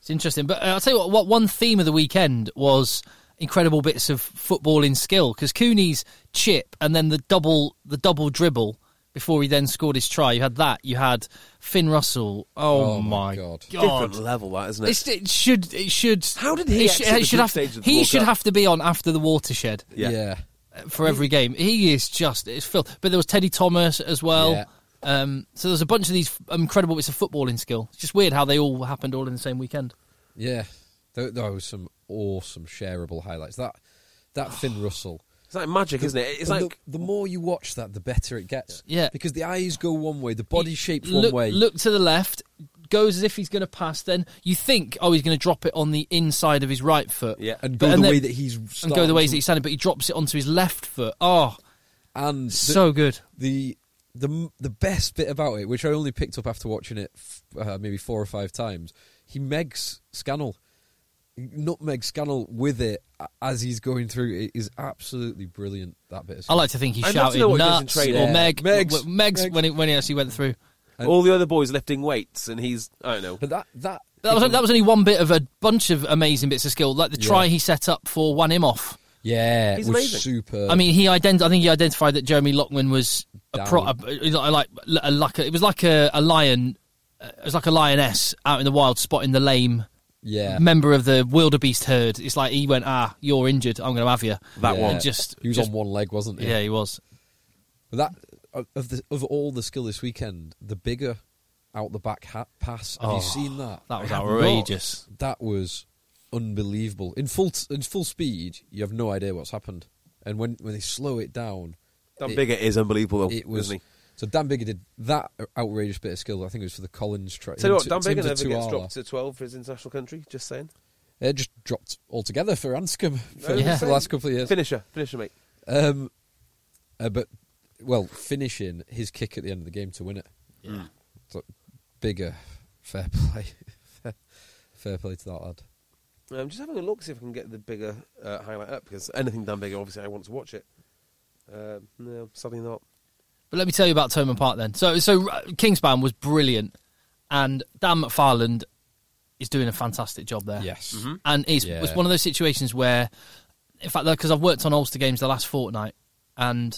It's interesting. But uh, I'll tell you what, what, one theme of the weekend was incredible bits of footballing skill, because Cooney's chip and then the double the double dribble before he then scored his try. You had that. You had Finn Russell. Oh, Oh, my my God. God. Different level, that, isn't it? It's, it should. It should. How did he It, exit should- it the should group have. stage of the He World should Cup? have to be on after the watershed Yeah. yeah. for every game. He is just. It's Phil. But there was Teddy Thomas as well. Yeah. Um, so there's a bunch of these incredible bits of footballing skill. It's just weird how they all happened all in the same weekend. Yeah, there, there was some awesome shareable highlights. That that Finn Russell. It's like magic, isn't it? It's And like the, the more you watch that, the better it gets. Yeah. because the eyes go one way, the body shape's look, one way. Look to the left, goes as if he's going to pass. Then you think, oh, he's going to drop it on the inside of his right foot. Yeah. and But- go and the then- way that he's and go the starting ways to- that he's standing, but he drops it onto his left foot. Oh, and the, so good. the the the best bit about it, which I only picked up after watching it uh, maybe four or five times, he megs Scannell, nutmeg Scannell with it as he's going through. It is absolutely brilliant. That bit. Of I like to think he I'd love to shouted know what he does in nuts training. or Yeah. Meg, Megs. w- Megs, Megs. when he when he actually went through. all the other boys lifting weights, and he's, I don't know. But that that That was that was only one bit of a bunch of amazing bits of skill, like the try Yeah. he set up for one him off. yeah, He's it was amazing. super. I mean, he ident- I think he identified that Jeremy Lockman was a pro, Down. a, a- like a, like a, it was like a, a lion, uh, it was like a lioness out in the wild spotting the lame yeah, member of the wildebeest herd. It's like he went, ah, you're injured, I'm going to have you. That yeah. one. And just he was just- on one leg, wasn't he? Yeah, he was. But that of the of all the skill this weekend, the bigger out the back hat pass. Have Oh, you seen that? that was I have outrageous. not. That was unbelievable. In full in full speed, you have no idea what's happened. And when, when they slow it down, Dan it- Bigger is unbelievable, though, it was. isn't he? So Dan Bigger did that outrageous bit of skill. I think it was for the Collins try. Tell you what, him Dan to- him Bigger to never gets Tuala. dropped to twelve for his international country, just saying. It just dropped altogether for Anscombe for, Yeah. for the last couple of years. Finisher, finisher, mate. Um, uh, but well, finishing his kick at the end of the game to win it. Yeah. So, Bigger, fair play, fair, fair play to that lad. I'm just having a look, see if I can get the Bigger uh, highlight up, because anything Dan Bigger, obviously, I want to watch it. Uh, no, sadly not. But let me tell you about Thomond Park then. So, so uh, Kingspan was brilliant, and Dan McFarland is doing a fantastic job there. Yes. Mm-hmm. And it's, Yeah. it's one of those situations where, in fact, because I've worked on Ulster games the last fortnight, and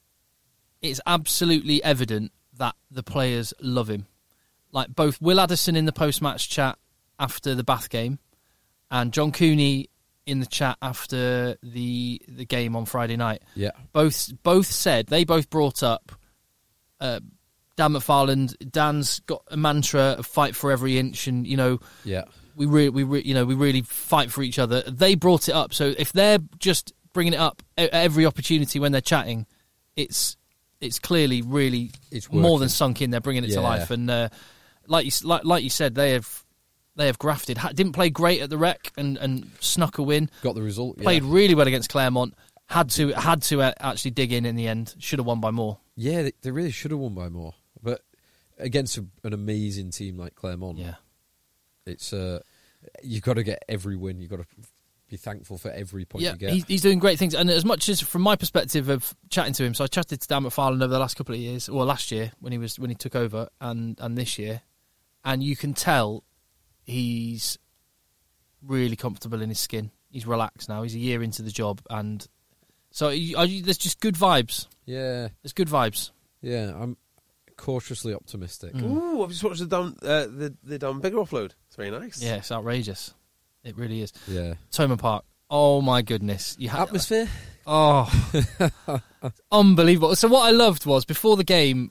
it's absolutely evident that the players love him. Like both Will Addison in the post-match chat after the Bath game, and John Cooney in the chat after the the game on Friday night. Yeah. Both both said, they both brought up uh, Dan McFarland. Dan's got a mantra of fight for every inch, and you know, Yeah. we re- we re- you know we really fight for each other. They brought it up, so if they're just bringing it up at every opportunity when they're chatting, it's it's clearly really It's more working. than sunk in. They're bringing it to Yeah. life, and uh, like you s- like like you said, they have they have grafted. Ha- didn't play great at the Rec and, and snuck a win. Got the result. Played yeah. really well against Claremont. Had to had to uh, actually dig in in the end. Should have won by more. Yeah, they, they really should have won by more. But against a, an amazing team like Claremont, Yeah. it's uh, you've got to get every win. You've got to be thankful for every point Yeah, you get. he's, he's doing great things. And as much as from my perspective of chatting to him, so I chatted to Dan McFarland over the last couple of years, or last year when he was when he took over, and, and this year, and you can tell he's really comfortable in his skin. He's relaxed now. He's a year into the job, and so you, are you, there's just good vibes. yeah, There's good vibes. yeah. I'm cautiously optimistic. Mm. Ooh, I've just watched the Dan, uh, the, the Dan Bigger offload. It's very nice. Yeah, it's outrageous. It really is. Yeah, Thomond Park. Oh my goodness! You had atmosphere. Oh, unbelievable. So what I loved was before the game,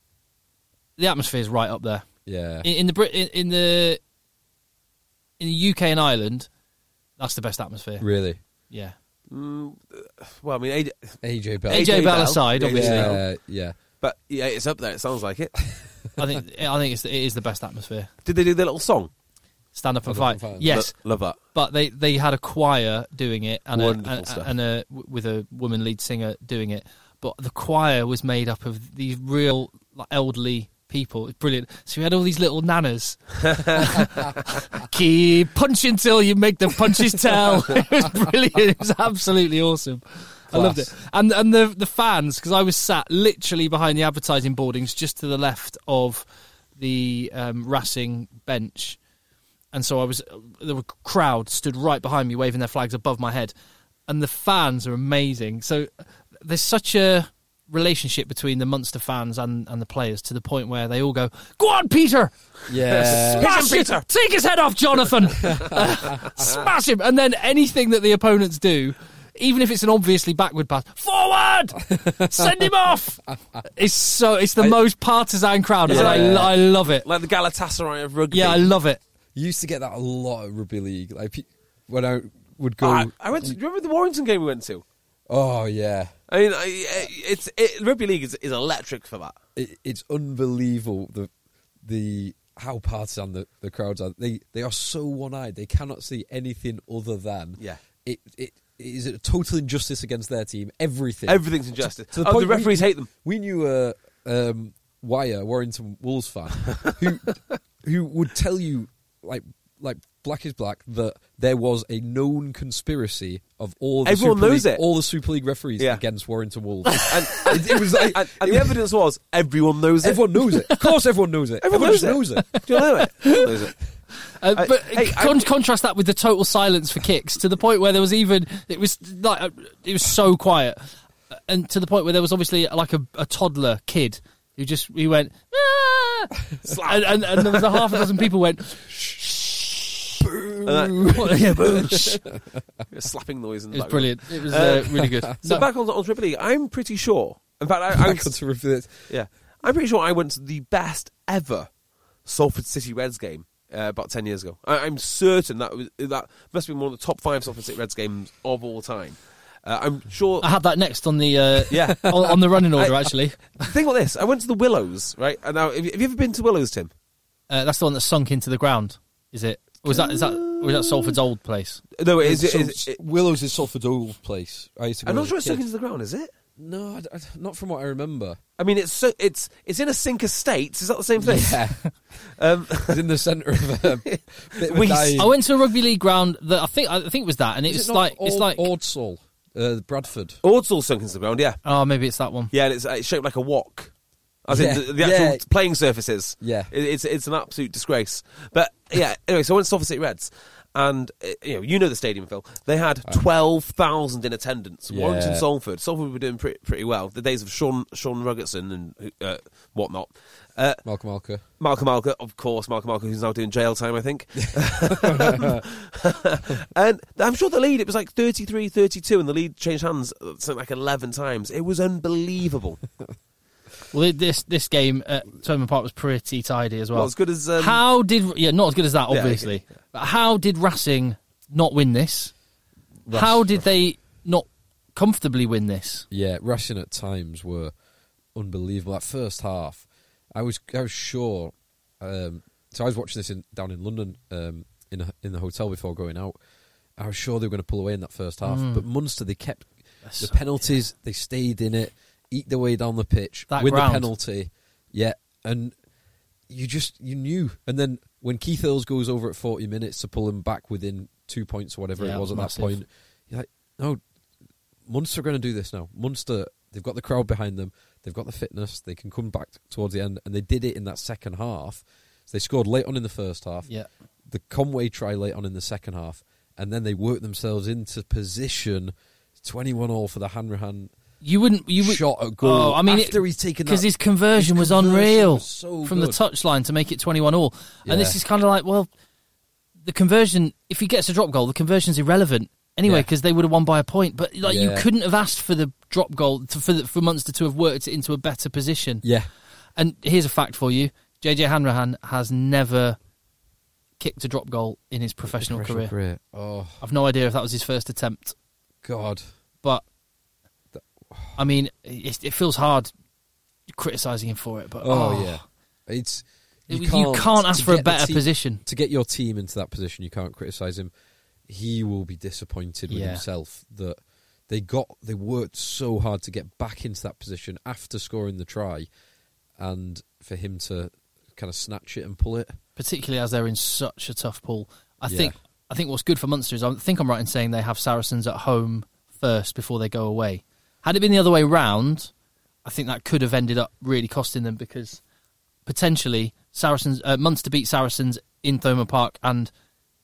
the atmosphere is right up there. Yeah, In, in the Brit, in, in the in the U K and Ireland, that's the best atmosphere. really. Yeah, Mm, uh, well, I mean, A J, A J Bell. A J Bell Bell. aside, Yeah, obviously, Yeah, yeah. but yeah, it's up there. It sounds like it. I think I think it's, it is the best atmosphere. Did they do the little song? Stand up and Stand up fight. and fight. Yes, Lo- love that. but they, they had a choir doing it and a, Wonderful and, stuff. and a with a woman lead singer doing it. But the choir was made up of these real like, elderly people. It's brilliant. So we had all these little nanas. Keep punching till you make the punches tell. It was brilliant. It was absolutely awesome. I loved it. And and the the fans, because I was sat literally behind the advertising boardings just to the left of the um, Racing bench. and so I was. The crowd stood right behind me, waving their flags above my head, and the fans are amazing. So there's such a relationship between the Munster fans and, and the players to the point where they all go, "Go on, Peter! Yeah, Smash him, Peter! Take his head off, Jonathan! uh, smash him!" And then anything that the opponents do, even if it's an obviously backward pass, forward! Send him off! It's so it's the I, most partisan crowd, yeah. and I, I love it. Like the Galatasaray of rugby. Yeah, I love it. You used to get that a lot at rugby league. Like when I would go, oh, I, I went. To, do you remember the Warrington game we went to? Oh yeah. I mean, it's it, rugby league is, is electric for that. It, it's unbelievable the the how partisan the, the crowds are. They they are so one eyed. They cannot see anything other than yeah. It it, it is a total injustice against their team. Everything. Everything's injustice. To, to the, oh, point the referees we, hate them. We knew a um, Wire Warrington Wolves fan who who would tell you like like black is black that there was a known conspiracy of all the everyone Super knows League, it. all the Super League referees yeah. against Warrington Wolves, and, and it was like, and, and the evidence was everyone knows it. Everyone knows it. Of course, everyone knows it. Everyone, everyone knows, knows it. it. Do you know it? Everyone knows it. Uh, I, but hey, con- I, contrast that with the total silence for kicks to the point where there was even it was like uh, it was so quiet, and to the point where there was obviously like a, a toddler kid who just he went ah! and, and, and there was a half a dozen people went shh. That, yeah, boo. A slapping noise. In the it was background. brilliant. It was uh, really good. So no. back on on Tripoli, I'm pretty sure. In fact, I, I Back onto review. yeah, I'm pretty sure I went to the best ever Salford City Reds game uh, about ten years ago. I, I'm certain that was, that must have been one of the top five Salford City Reds games of all time. Uh, I'm sure I had that next on the uh, yeah on, on the running order. I, actually, I, think about this. I went to the Willows, right? And now, have you, have you ever been to Willows, Tim? uh, that's the one that sunk into the ground. Is it? Or is that is that or is that Salford's old place? No, it is. So, It, is it, Willows is Salford's old place. I used to go I'm not as a sure it's sunk kid. into the ground. Is it? No, I, I, not from what I remember. I mean, it's so, it's it's in a sink estate. Is that the same thing? Yeah, Um, it's in the centre of a bit of a We- dying- I went to a rugby league ground that I think I think it was that, and Is it's it not like Ord, it's like Ordsall, uh, Bradford. Ordsall sunk into the ground. Yeah, oh maybe it's that one. yeah. And it's, it's shaped like a wok. As Yeah, in the, the actual yeah. playing surfaces. Yeah. It, it's it's an absolute disgrace. But yeah, anyway, so I went to Salford City Reds, and uh, you know you know the stadium, Phil. They had twelve thousand in attendance. Yeah. Warrington, Salford. Salford were doing pretty, pretty well. The days of Sean Sean Ruggerson and uh, whatnot. Uh, Malcolm Alker. Malcolm Alker, of course, Malcolm Alker, who's now doing jail time, I think. And I'm sure the lead, it was like thirty-three thirty-two, and the lead changed hands something like eleven times. It was unbelievable. Well, this this game at Thomond Park was pretty tidy as well. Not as good as... Um, how did yeah, not as good as that, Yeah, obviously. okay. But how did Racing not win this? Rash- how did they not comfortably win this? Yeah, Racing at times were unbelievable. That first half, I was I was sure. Um, so I was watching this in, down in London um, in a, in the hotel before going out. I was sure they were going to pull away in that first half, Mm. but Munster, they kept That's the so penalties. They stayed in it, eke their way down the pitch, That win ground. the penalty. Yeah, and you just you knew. And then when Keith Earls goes over at forty minutes to pull him back within two points or whatever Yeah, it was at massive. that point, you're like, no, Munster are going to do this now. Munster, they've got the crowd behind them. They've got the fitness. They can come back towards the end, and they did it in that second half. So they scored late on in the first half. Yeah. The Conway try late on in the second half, and then they worked themselves into position. Twenty-one all for the Hanrahan. You wouldn't. You would, Shot at goal. Oh, I mean, after he's taken because that- his conversion his was conversion unreal was so from the good. touchline to make it twenty-one all. And this Yeah. is kind of like, well, the conversion. If he gets a drop goal, the conversion's irrelevant anyway Yeah. because they would have won by a point. But like, you Yeah. couldn't have asked for the drop goal to, for the, for Munster to have worked it into a better position. Yeah, And here's a fact for you: J J Hanrahan has never kicked a drop goal in his professional, Professional career. career. Oh I've no idea if that was his first attempt, God. but I mean, it, it feels hard criticising him for it. But Oh, yeah. It's You, you can't ask to for a get the better team- position. to get your team into that position. You can't criticise him. He will be disappointed with Yeah. himself that they got they worked so hard to get back into that position after scoring the try, and for him to kind of snatch it and pull it. Particularly as they're in such a tough pool. I Yeah. think I think what's good for Munster is I think I'm right in saying they have Saracens at home first before they go away. Had it been the other way round, I think that could have ended up really costing them because potentially Saracens uh, Munster beat Saracens in Thomond Park and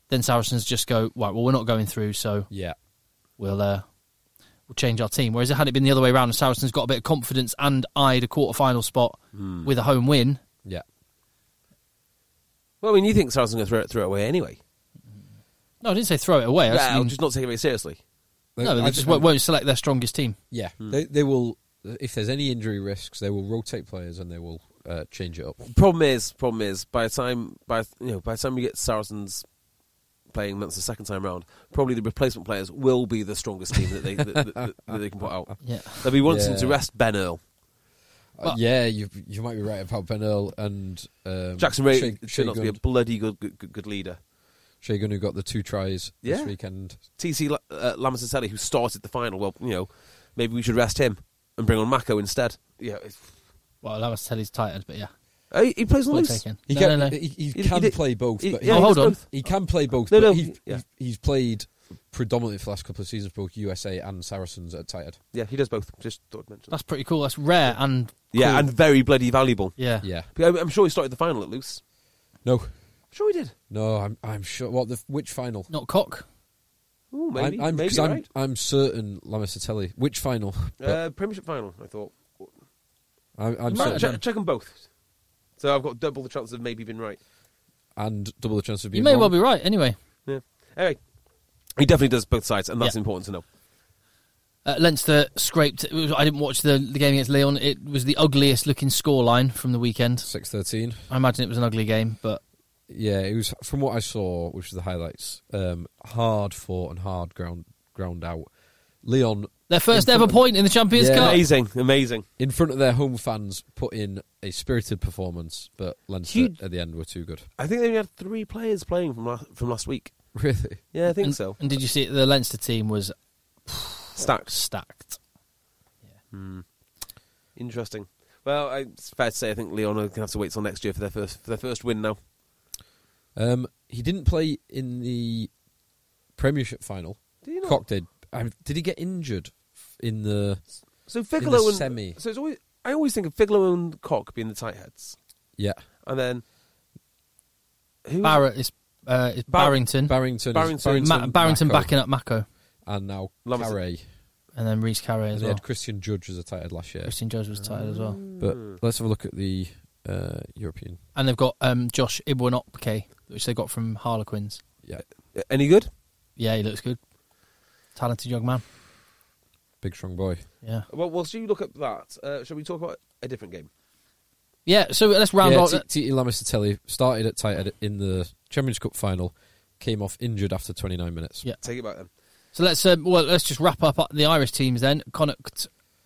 then Saracens just go, right, well, we're not going through, so yeah, we'll uh, we'll change our team. Whereas had it been the other way around, and Saracens got a bit of confidence and eyed a quarter-final spot mm. with a home win. Yeah. Well, I mean, you think Saracens are going to throw it, throw it away anyway? No, I didn't say throw it away. I Yeah, mean, just not take it very seriously. No, they I, just I, won't, won't select their strongest team. Yeah, Hmm. they they will. If there's any injury risks, they will rotate players and they will uh, change it up. Problem is, problem is, by the time by you know by the time we get Saracens playing Munster the second time round, probably the replacement players will be the strongest team that they that, that, that, that they can put out. Yeah, they'll be wanting Yeah. to rest Ben Earl. Uh, yeah, you you might be right about Ben Earl and um, Jackson Ray Shea, should not be a bloody good good, good, good leader. Shagun, who got the two tries Yeah. this weekend. T C uh, Lamasatelli, who started the final. Well, you know, maybe we should rest him and bring on Mako instead. Yeah, it's, well, that was Telly's tighthead, but yeah. uh, he, he plays on Point loose. taken. He No, can, no, no. He, he He- can he did- play both. he- but yeah, he, Oh, hold does on. both. he can play both. No, but no, he, yeah. he's, he's played predominantly for the last couple of seasons for both U S A and Saracens at tight head. Yeah, he does both. Just thought I'd mention. That's pretty cool. That's rare and Yeah, cool. and very bloody valuable. yeah. Yeah. But I'm, I'm sure he started the final at loose. No, I'm sure he did. no, I'm I'm sure. What the which final? Not cock. Ooh, maybe. I'm, I'm, maybe 'cause you're I'm, right. I'm certain Lamasatelli. Which final? But Uh, Premiership final, I thought. I'm, I'm might- certain. Check, check them both. So I've got double the chance of maybe being right. And double the chance of being You may wrong. well be right. Anyway, Yeah. Anyway, he definitely does both sides, and that's Yeah. important to know. uh, Leinster scraped. It was, I didn't watch the, the game against Leon. It was the ugliest looking scoreline from the weekend. six thirteen. I imagine it was an ugly game, but Yeah, it was from what I saw, which was the highlights. Um, hard fought and hard ground ground out. Leon, their first in ever front of- point in the Champions Yeah. Cup. Amazing, amazing. in front of their home fans, put in a spirited performance, but Leinster Huge- at the end were too good. I think they only had three players playing from last, from last week. Really? Yeah, I think And, so. and did you see it? The Leinster team was Stacked. stacked. Interesting. Well, I, it's fair to say I think Leon are going to have to wait till next year for their first for their first win now. Um, he didn't play in the Premiership final. Did he not? Cock did. Um, did he get injured in the? So in Figolo the and semi. so it's always I always think of Figolo and Cock being the tight heads, Yeah, and then who Barrett is uh, is Bar- Barrington. Barrington. Barrington- is, Barrington, Ma- Barrington Mako, backing up Mako, and now Lamas- Carey. and then Reece Carey And as they well. had Christian Judge as a tight head last year. Christian Judge was tired as well, But let's have a look at the uh, European. and they've got um, Josh Ibwanopke, which they got from Harlequins. Yeah, any good? Yeah, he looks good. Talented young man. big strong boy. Yeah, Well, whilst you look at that, uh, shall we talk about a different game? yeah. So let's round Yeah, off. T- Titi Lamasatelli started at tight head in the Champions Cup final, came off injured after twenty-nine minutes. Yeah. Take it back then. So let's um, well, let's just wrap up the Irish teams then. Connacht,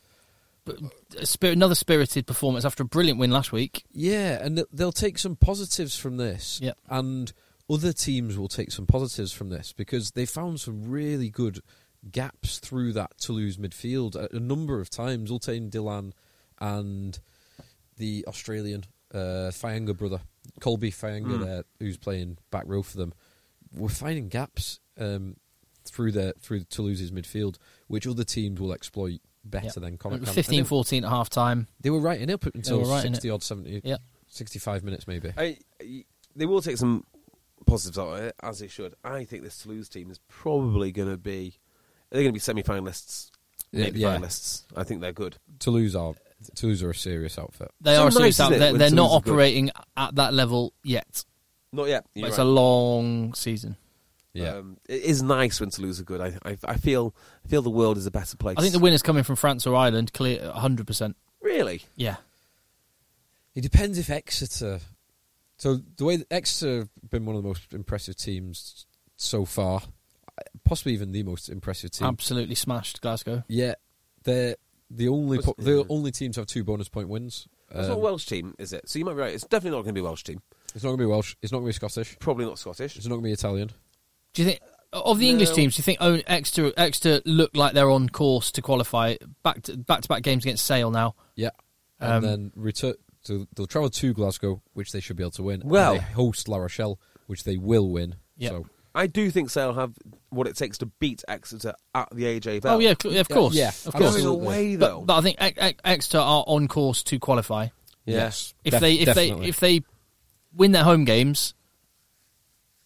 a spirit, another spirited performance after a brilliant win last week. Yeah, and th- they'll take some positives from this. Yep. And other teams will take some positives from this because they found some really good gaps through that Toulouse midfield a, a number of times. Ultain Dillan and the Australian uh, Fayanga brother, Colby Fayanga, Mm. there, who's playing back row for them, were finding gaps um, through their through Toulouse's midfield, which other teams will exploit better Yep. than Connacht. can. fifteen And fourteen at half time. They, they were right in it up until were right in sixty odd, seventy, Yep. sixty-five minutes maybe. I, I- they will take some positives out of it, as they should. I think this Toulouse team is probably going to be... They're going to be semi-finalists, Yeah, maybe yeah. finalists. I think they're good. Toulouse are Toulouse are a serious outfit. They So are nice, serious isn't out. it, They're, when they're not Toulouse are good? operating at that level yet. Not yet. But You're it's right. a long season. Yeah, Um, it is nice when Toulouse are good. I, I, I feel I feel the world is a better place. I think the winner's coming from France or Ireland, clear one hundred percent. Really? Yeah. it depends if Exeter. So the way that Exeter have been one of the most impressive teams so far, possibly even the most impressive team. Absolutely smashed Glasgow. Yeah, they're the only Was- po- the yeah. only team to have two bonus point wins. That's Um, not a Welsh team, is it? So you might be right. It's definitely not going to be a Welsh team. It's not going to be Welsh. It's not going to be Scottish. Probably not Scottish. It's not going to be Italian. Do you think of the English No. teams? Do you think oh, Exeter Exeter look like they're on course to qualify back to back to back games against Sale now? Yeah, and Um, then return. So they'll travel to Glasgow, which they should be able to win. and Well- they host La Rochelle, which they will win. Yeah. So I do think Sale have what it takes to beat Exeter at the A J Bell. Oh yeah, cl- of course, yeah, of absolutely. course. Going away though. But, but I think Ex- Ex- Exeter are on course to qualify. Yeah. yes, If def- they if definitely. they if they win their home games,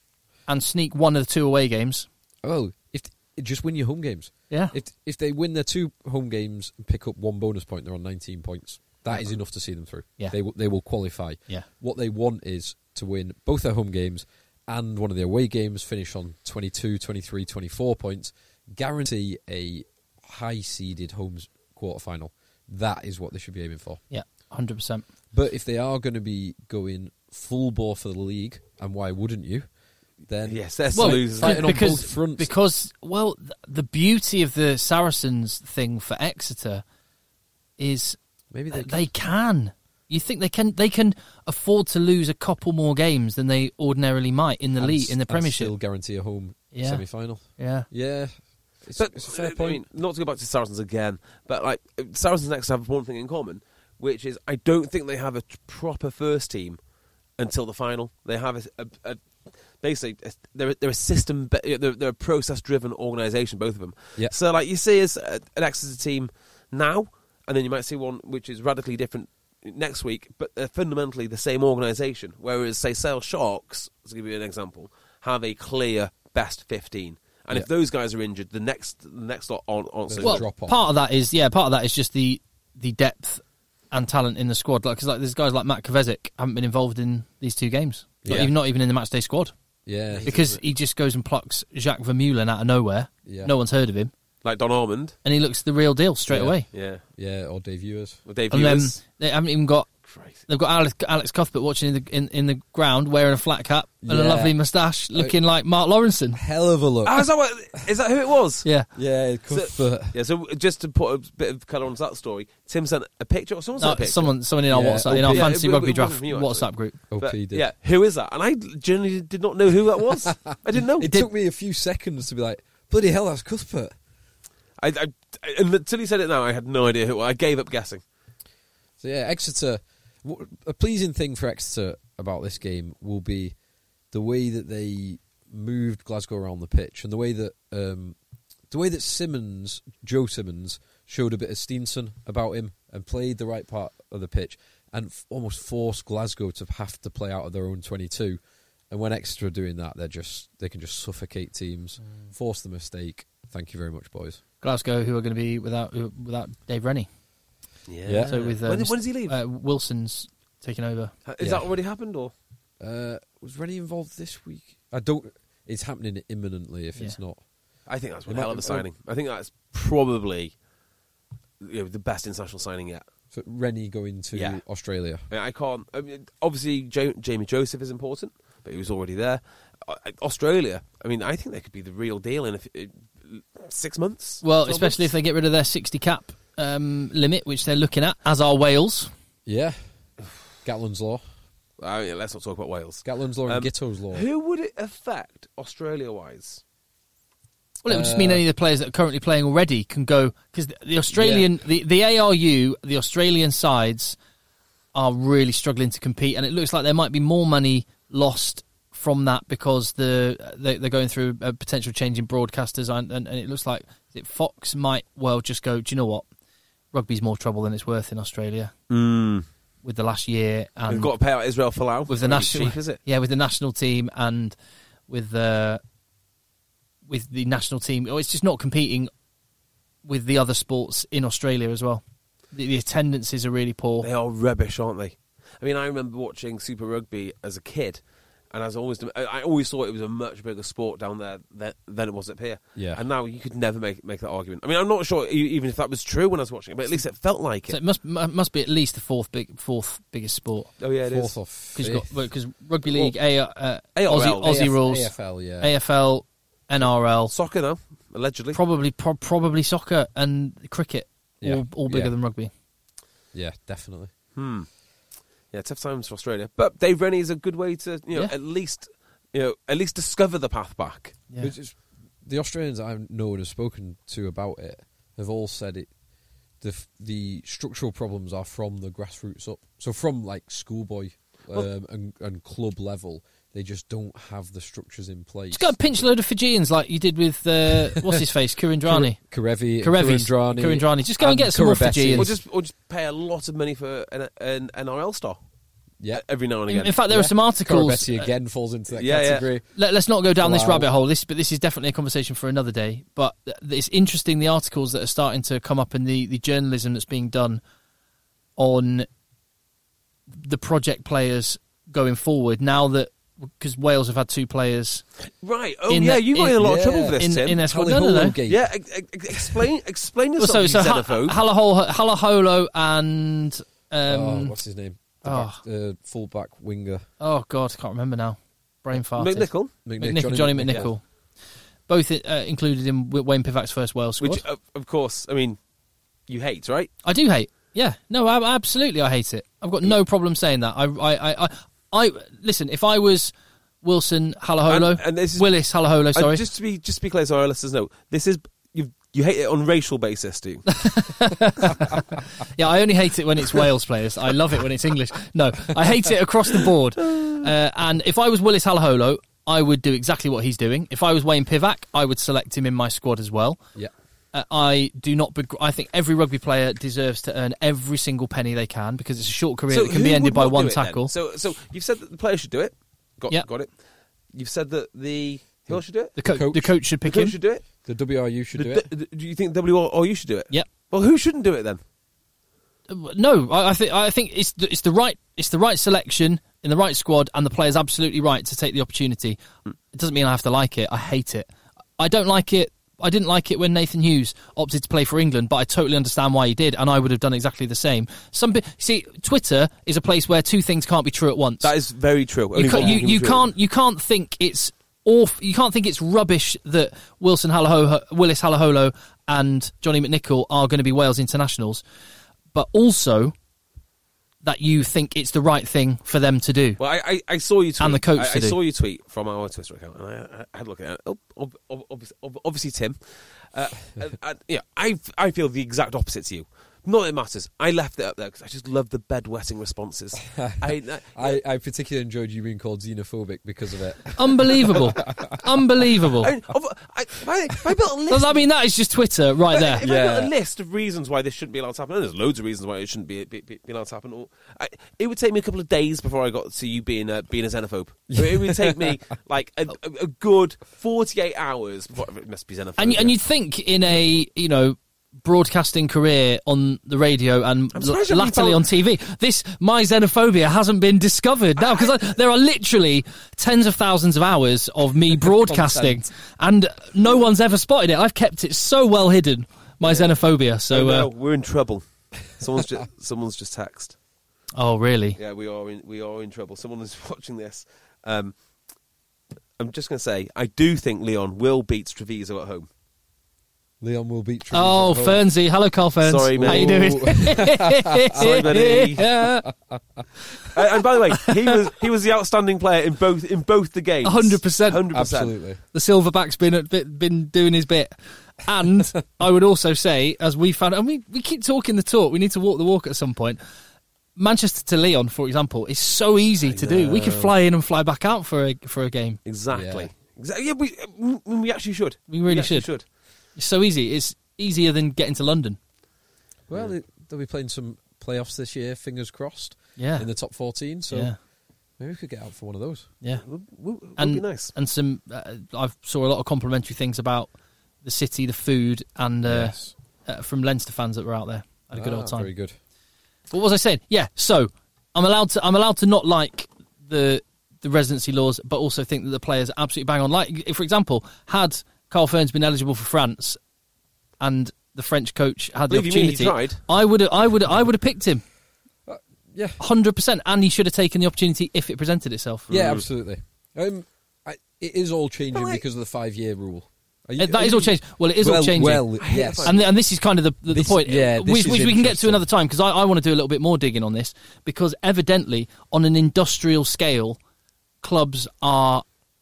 and sneak one of the two away games. Oh, if just win your home games. Yeah. If if they win their two home games and pick up one bonus point, they're on nineteen points. That is enough to see them through. Yeah. They will, they will qualify. Yeah. What they want is to win both their home games and one of their away games, finish on twenty-two, twenty-three, twenty-four points, guarantee a high-seeded home quarterfinal. That is what they should be aiming for. Yeah, one hundred percent. But if they are going to be going full bore for the league, and why wouldn't you, then yes, that's well, losers. fighting on because, both fronts. Because, well, th- the beauty of the Saracens thing for Exeter is maybe they, they can. You think they can? They can afford to lose a couple more games than they ordinarily might in the and, league, in the and Premiership. still guarantee a home Yeah. semi-final. Yeah, Yeah. It's, But it's a fair I point. mean, not to go back to Saracens again, but like Saracens next have one thing in common, which is I don't think they have a t- proper first team until the final. They have a, a, a basically a, they're they're a system, they're, they're a process-driven organisation, both of them. Yeah. So like you see as a, an Exeter team now, and then you might see one which is radically different next week, but they're fundamentally the same organisation. Whereas say Sale Sharks, to give you an example, have a clear best fifteen. And Yeah. if those guys are injured, the next the next lot on on There's a well, drop off. part of that is yeah, part of that is just the the depth and talent in the squad. Like, because like there's guys like Matt Kovacic haven't been involved in these two games. Not Yeah. even not even in the matchday squad. Yeah. Because he just goes and plucks Jacques Vermeulen out of nowhere. Yeah. No one's heard of him, like Don Armand, and he looks the real deal straight Yeah. away. yeah, Yeah, or Dave Ewers. with Dave And then Ewers. they haven't even got. Crazy. They've got Alex, Alex Cuthbert watching in the in, in the ground, wearing a flat cap and a Yeah. lovely moustache, looking like Mark Lawrenson. Hell of a look. Oh, is that what? Is that who it was? Yeah, Yeah, So, Cuthbert. yeah. So just to put a bit of colour onto that story, Tim sent a picture. Or someone sent no, a picture. someone someone in our Yeah, WhatsApp, in our yeah, fantasy it- it- rugby it draft wasn't you, actually. WhatsApp group. O But, P did. yeah, who is that? And I genuinely did not know who that was. I didn't know. It took me a few seconds to be like, bloody hell, that's Cuthbert. I, I, and until he said it now, I had no idea who. I gave up guessing. So yeah, Exeter. w- A pleasing thing for Exeter about this game will be the way that they moved Glasgow around the pitch and the way that um, the way that Simmons, Joe Simmons, showed a bit of Steenson about him and played the right part of the pitch and f- almost forced Glasgow to have to play out of their own twenty-two. And when Exeter are doing that, they're just they can just suffocate teams, Mm. force the mistake. Thank you very much, boys. Glasgow, who are going to be without without Dave Rennie. Yeah. Yeah. So with uh, when, Mister when does he leave? Uh, Wilson's taking over. Is yeah. that already happened or? Uh, was Rennie involved this week? I don't. It's happening imminently. If it's Yeah. not, I think that's It one might hell of be- a signing. I think that's probably you know, the best international signing yet. so Rennie going to Yeah. Australia. I, mean, I can't. I mean, obviously, jo- Jamie Joseph is important, but he was already there. Uh, Australia. I mean, I think they could be the real deal in a f- uh, six months. Well, twelve especially if months. they get rid of their sixty cap um, limit, which they're looking at, as are Wales. Yeah, Gatland's law, I mean, let's not talk about Wales. Gatland's law, and Um, Gitto's law. Who would it affect Australia-wise? Well, it would just Uh, mean any of the players that are currently playing already can go, because the Australian, the, the A R U, the Australian sides are really struggling to compete, and it looks like there might be more money lost from that because the they, they're going through a potential change in broadcasters, and, and, and it looks like it, Fox might well just go, do you know what? Rugby's more trouble than it's worth in Australia Mm. with the last year, and We've got to pay out Israel Folau. with the It's not national, cheap, is it? yeah, with the national team and with the with the national team. Oh, it's just not competing with the other sports in Australia as well. The, the attendances are really poor. They are rubbish, aren't they? I mean, I remember watching Super Rugby as a kid, and as always, I I always thought it was a much bigger sport down there than, than it was up here. Yeah. And now you could never make make that argument. I mean, I'm not sure e- even if that was true when I was watching it, but at least it felt like So it. it must mu- must be at least the fourth big fourth biggest sport Oh yeah, it is. Fourth or fifth. because rugby league, A, uh, A R L, Aussie, Aussie A F- rules, A F L, yeah. A F L, N R L, Soccer now, allegedly. probably pro- probably soccer and cricket, Yeah. all, all bigger Yeah. than rugby. yeah, definitely. Hmm. Yeah, tough times for Australia. But Dave Rennie is a good way to, you know, Yeah. at least, you know, at least discover the path back. Yeah. It's just- the Australians I've known and have spoken to about it have all said it. The f- the structural problems are from the grassroots up. So from like schoolboy um, Well- and, and club level, they just don't have the structures in place. Just go and pinch a load of Fijians like you did with uh, what's his face, Kurandrani. Karevi, Karevi's- Kurandrani, Kurandrani. Just go and get some more Kurabetti. Fijians. Or just, or just pay a lot of money for an, an N R L star. Yeah. every now and again. In, in fact, there yeah. are some articles. Corabetti again falls into that yeah, category. Yeah. Let, let's not go down this Wow. rabbit hole. This, but this is definitely a conversation for another day. But it's interesting the articles that are starting to come up and the, the journalism that's being done on the project players going forward now that. Because Wales have had two players, Right? Oh, in yeah. the- You got in- in a lot of yeah, trouble for this, in, Tim. in their squad. Tally No, no, no. Holo gate. yeah. Ex- ex- explain, explain Well, yourself, so, so you ha- xenophobe. Halaholo, Halaholo and oh, um, what's his name? The oh. back, uh, full-back winger. oh god, I can't remember now. Brain farted. McNichol, McNick, McNichol, Johnny McNichol, both uh, included in Wayne Pivac's first Wales squad. which, uh, of course, I mean, you hate, right? I do hate. Yeah, no, I, absolutely, I hate it. I've got no problem saying that. I, I, I, I, I listen. If I was Wilson Halaholo, And- and this is- Willis Halaholo, sorry. And just to be just to be clear, so our listeners know, this is you. You hate it on racial basis, do you? Yeah, I only hate it when it's Wales players. I love it when it's English. No, I hate it across the board. Uh, and if I was Willis Halaholo, I would do exactly what he's doing. If I was Wayne Pivac, I would select him in my squad as well. Yeah. Uh, I do not. Begr- I think every rugby player deserves to earn every single penny they can because it's a short career that can who be ended would by not one do it then? tackle. So, so you've said that the player should do it. Got, Yep. got it. You've said that the who else should do it? The, co- coach- the coach should The pick coach him. should do it. The W R U should The do d- it. d- do you think W R U should do it? Yep. Well, who shouldn't do it then? No, I, I think I think it's the, it's the right it's the right selection in the right squad, and the player's absolutely right to take the opportunity. It doesn't mean I have to like it. I hate it. I don't like it. I didn't like it when Nathan Hughes opted to play for England, but I totally understand why he did, and I would have done exactly the same. Some pe- see, Twitter is a place where two things can't be true at once. That is very true. Only You, ca- one you, thing can be you true. can't you can't think it's awful. You can't think it's rubbish that Wilson Halaholo, Willis Halaholo and Johnny McNichol are going to be Wales internationals, but also that you think it's the right thing for them to do. Well, I, I, I saw you tweet. And the coach I, to I do. saw you tweet from our Twitter account, and I, I had a look at it. Oh, ob, ob, ob, obviously, Tim. Uh, and, and, yeah, I, I feel the exact opposite to you. Not that it matters. I left it up there because I just love the bedwetting responses. I, I, I, I particularly enjoyed you being called xenophobic because of it. Unbelievable. Unbelievable. I, I, I, I built a list. Well, I mean, that is just Twitter right there. If I Yeah. got a list of reasons why this shouldn't be allowed to happen, and there's loads of reasons why it shouldn't be, be, be allowed to happen. Or, I, it would take me a couple of days before I got to you being a, being a xenophobe. It would take me like a, a, a good forty-eight hours before it must be xenophobe. And, and you'd think in a, you know, broadcasting career on the radio and I'm surprised you haven't latterly found- on T V, this my xenophobia hasn't been discovered now because there are literally tens of thousands of hours of me broadcasting and no one's ever spotted it. I've kept it so well hidden, my xenophobia. So, oh, no, uh, we're in trouble. Someone's just someone's just texted. oh really? Yeah, we are in we are in trouble. Someone is watching this. Um, I'm just going to say, I do think Leon will beat Treviso at home. Leon will beat Treviso Oh, at home. Fernsey. Hello, Carl Ferns. Sorry, How you mate. doing? Sorry, buddy. Yeah. and, and by the way, he was he was the outstanding player in both in both the games. one hundred percent. one hundred percent. Absolutely. The Silverback's been been been doing his bit. And I would also say, as we found, and we, we keep talking the talk, we need to walk the walk at some point. Manchester to Lyon, for example, is so easy to do. We could fly in and fly back out for a for a game. Exactly. Yeah. Exactly. Yeah, we mm, we actually should. We really actually should. It's so easy. It's easier than getting to London. Well, they- they'll be playing some playoffs this year, fingers crossed, Yeah. in the top fourteen, so yeah. maybe we could get out for one of those. Yeah. Would, would, would And be nice. and some uh, I saw a lot of complimentary things about the city, the food, and uh, Yes. uh, from Leinster fans that were out there. Had a good Ah, old time. Very good. What was I saying? Yeah, so I'm allowed to I'm allowed to not like the the residency laws, but also think that the players are absolutely bang on. Like, if, for example, had Carl Ferns been eligible for France and the French coach had the Believe you me, he opportunity, tried. I would I would I would have picked him. Yeah. one hundred percent, and he should have taken the opportunity if it presented itself. Yeah, absolutely. Um, I, it is all changing But like- because of the five-year rule. Are you- Uh, that are is all you- changed. Well, it is well, all changing. Well, yes. And, and this is kind of the, the, the This- point, yeah, this which, is which we can get to interesting. another time, because I, I want to do a little bit more digging on this, because evidently, on an industrial scale, clubs are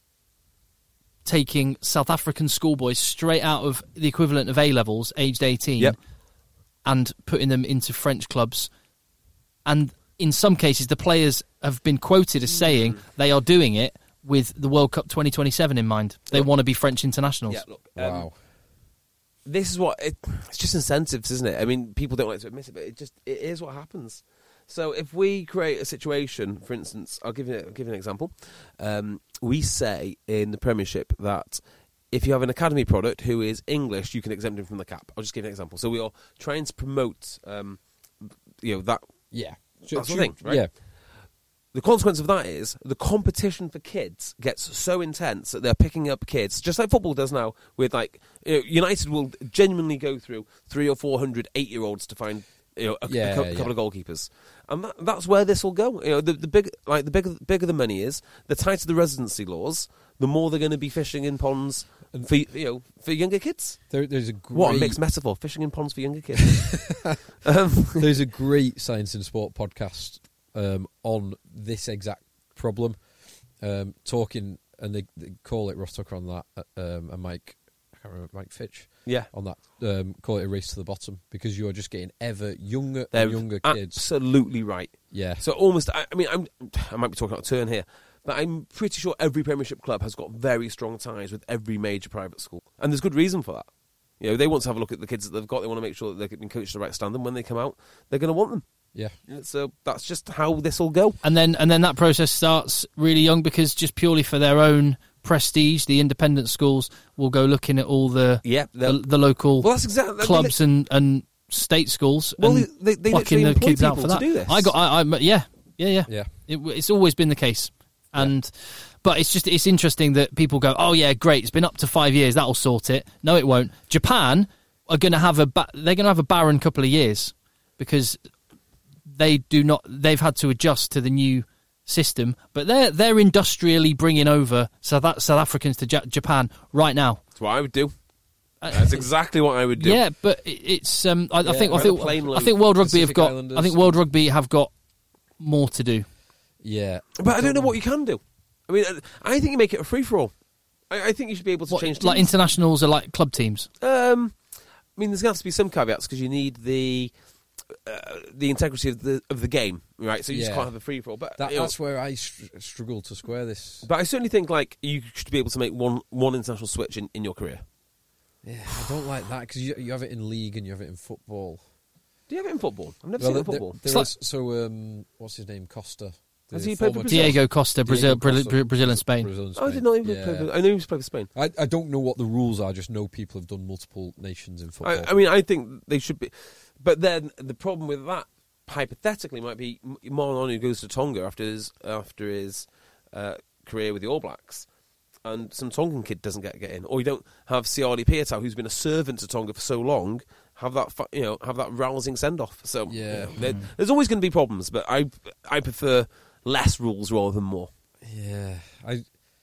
taking South African schoolboys straight out of the equivalent of A-levels, aged eighteen, Yep. and putting them into French clubs. And in some cases, the players have been quoted as saying they are doing it with the World Cup twenty twenty-seven in mind. They want to be French internationals. Yeah, look. Um, Wow. This is what it, it's just incentives, isn't it? I mean, people don't like to admit it, but it just it is what happens. So if we create a situation, for instance, I'll give you, I'll give you an example. Um, we say in the Premiership that if you have an academy product who is English, you can exempt him from the cap. I'll just give you an example. So we are trying to promote, um, you know, that. Yeah. That's the thing, right? Yeah. The consequence of that is the competition for kids gets so intense that they're picking up kids, just like football does now. With like, you know, United will genuinely go through three or four hundred eight-year-olds to find, you know, a, yeah, a, co- yeah. couple of goalkeepers, and that, that's where this will go. You know, the, the big, like the bigger, bigger the money is, the tighter the residency laws, the more they're going to be fishing in ponds for, you know, for younger kids. There, there's a great... What a mixed metaphor! Fishing in ponds for younger kids. um, There's a great Science in Sport podcast um, on this exact problem, um, talking, and they, they call it Ross Tucker on that, uh, um, and Mike, I can't remember, Mike Fitch, yeah, on that, um, call it a race to the bottom, because you are just getting ever younger They're and younger kids. Absolutely right. Yeah. So almost, I, I mean, I'm, I might be talking out of turn here, but I'm pretty sure every Premiership club has got very strong ties with every major private school, and there's good reason for that. You know, they want to have a look at the kids that they've got. They want to make sure that they're being coached to the right standard. When they come out, they're going to want them. Yeah. So that's just how this will go. And then and then that process starts really young, because just purely for their own prestige, the independent schools will go looking at all the yeah, the, the local well, that's exactly, clubs they, and, and state schools. Well, and they, they plucking literally the employ kids out people for that. to do this. I got, I, I, yeah, yeah, yeah. Yeah. It, it's always been the case, and yeah. But it's just it's interesting that people go, oh yeah, great, it's been up to five years, that'll sort it. No, it won't. Japan are going to have a ba- they're going to have a barren couple of years, because they do not they've had to adjust to the new system, but they're they're industrially bringing over South South Africans to J- Japan right now. That's what I would do. That's exactly what I would do. Yeah, but it's um, I, yeah, I think I think I think World Rugby Pacific have got Islanders. I think World Rugby have got more to do. Yeah, but I don't know what you can do. I mean, I think you make it a free for all. I, I think you should be able to What, change teams. like internationals are like club teams. Um, I mean, there's going to have to be some caveats, because you need the uh, the integrity of the of the game, right? So you Yeah. just can't have a free for all. But that, you know, that's where I str- struggle to square this. But I certainly think like you should be able to make one one international switch in, in your career. Yeah, I don't like that, because you, you have it in league and you have it in football. Do you have it in football? I've never Well, seen it in there- football. there It's is- so, um, what's his name? Costa. The Has he played for former- Brazil? Diego Costa, Brazil, Diego Costa. Brazil, Brazil and Spain. Brazil and Oh, I Spain. did not even Yeah. play for, I know he was playing for Spain. I, I don't know what the rules are, I just know people have done multiple nations in football. I, I mean, I think they should be. But then the problem with that, hypothetically, might be Molinoni goes to Tonga after his after his uh, career with the All Blacks, and some Tongan kid doesn't get get in, or you don't have Siali Pietau, who's been a servant to Tonga for so long, have that fu- you know have that rousing send off. So Yeah. you know, there, there's always going to be problems, but I I prefer less rules rather than more. Yeah, I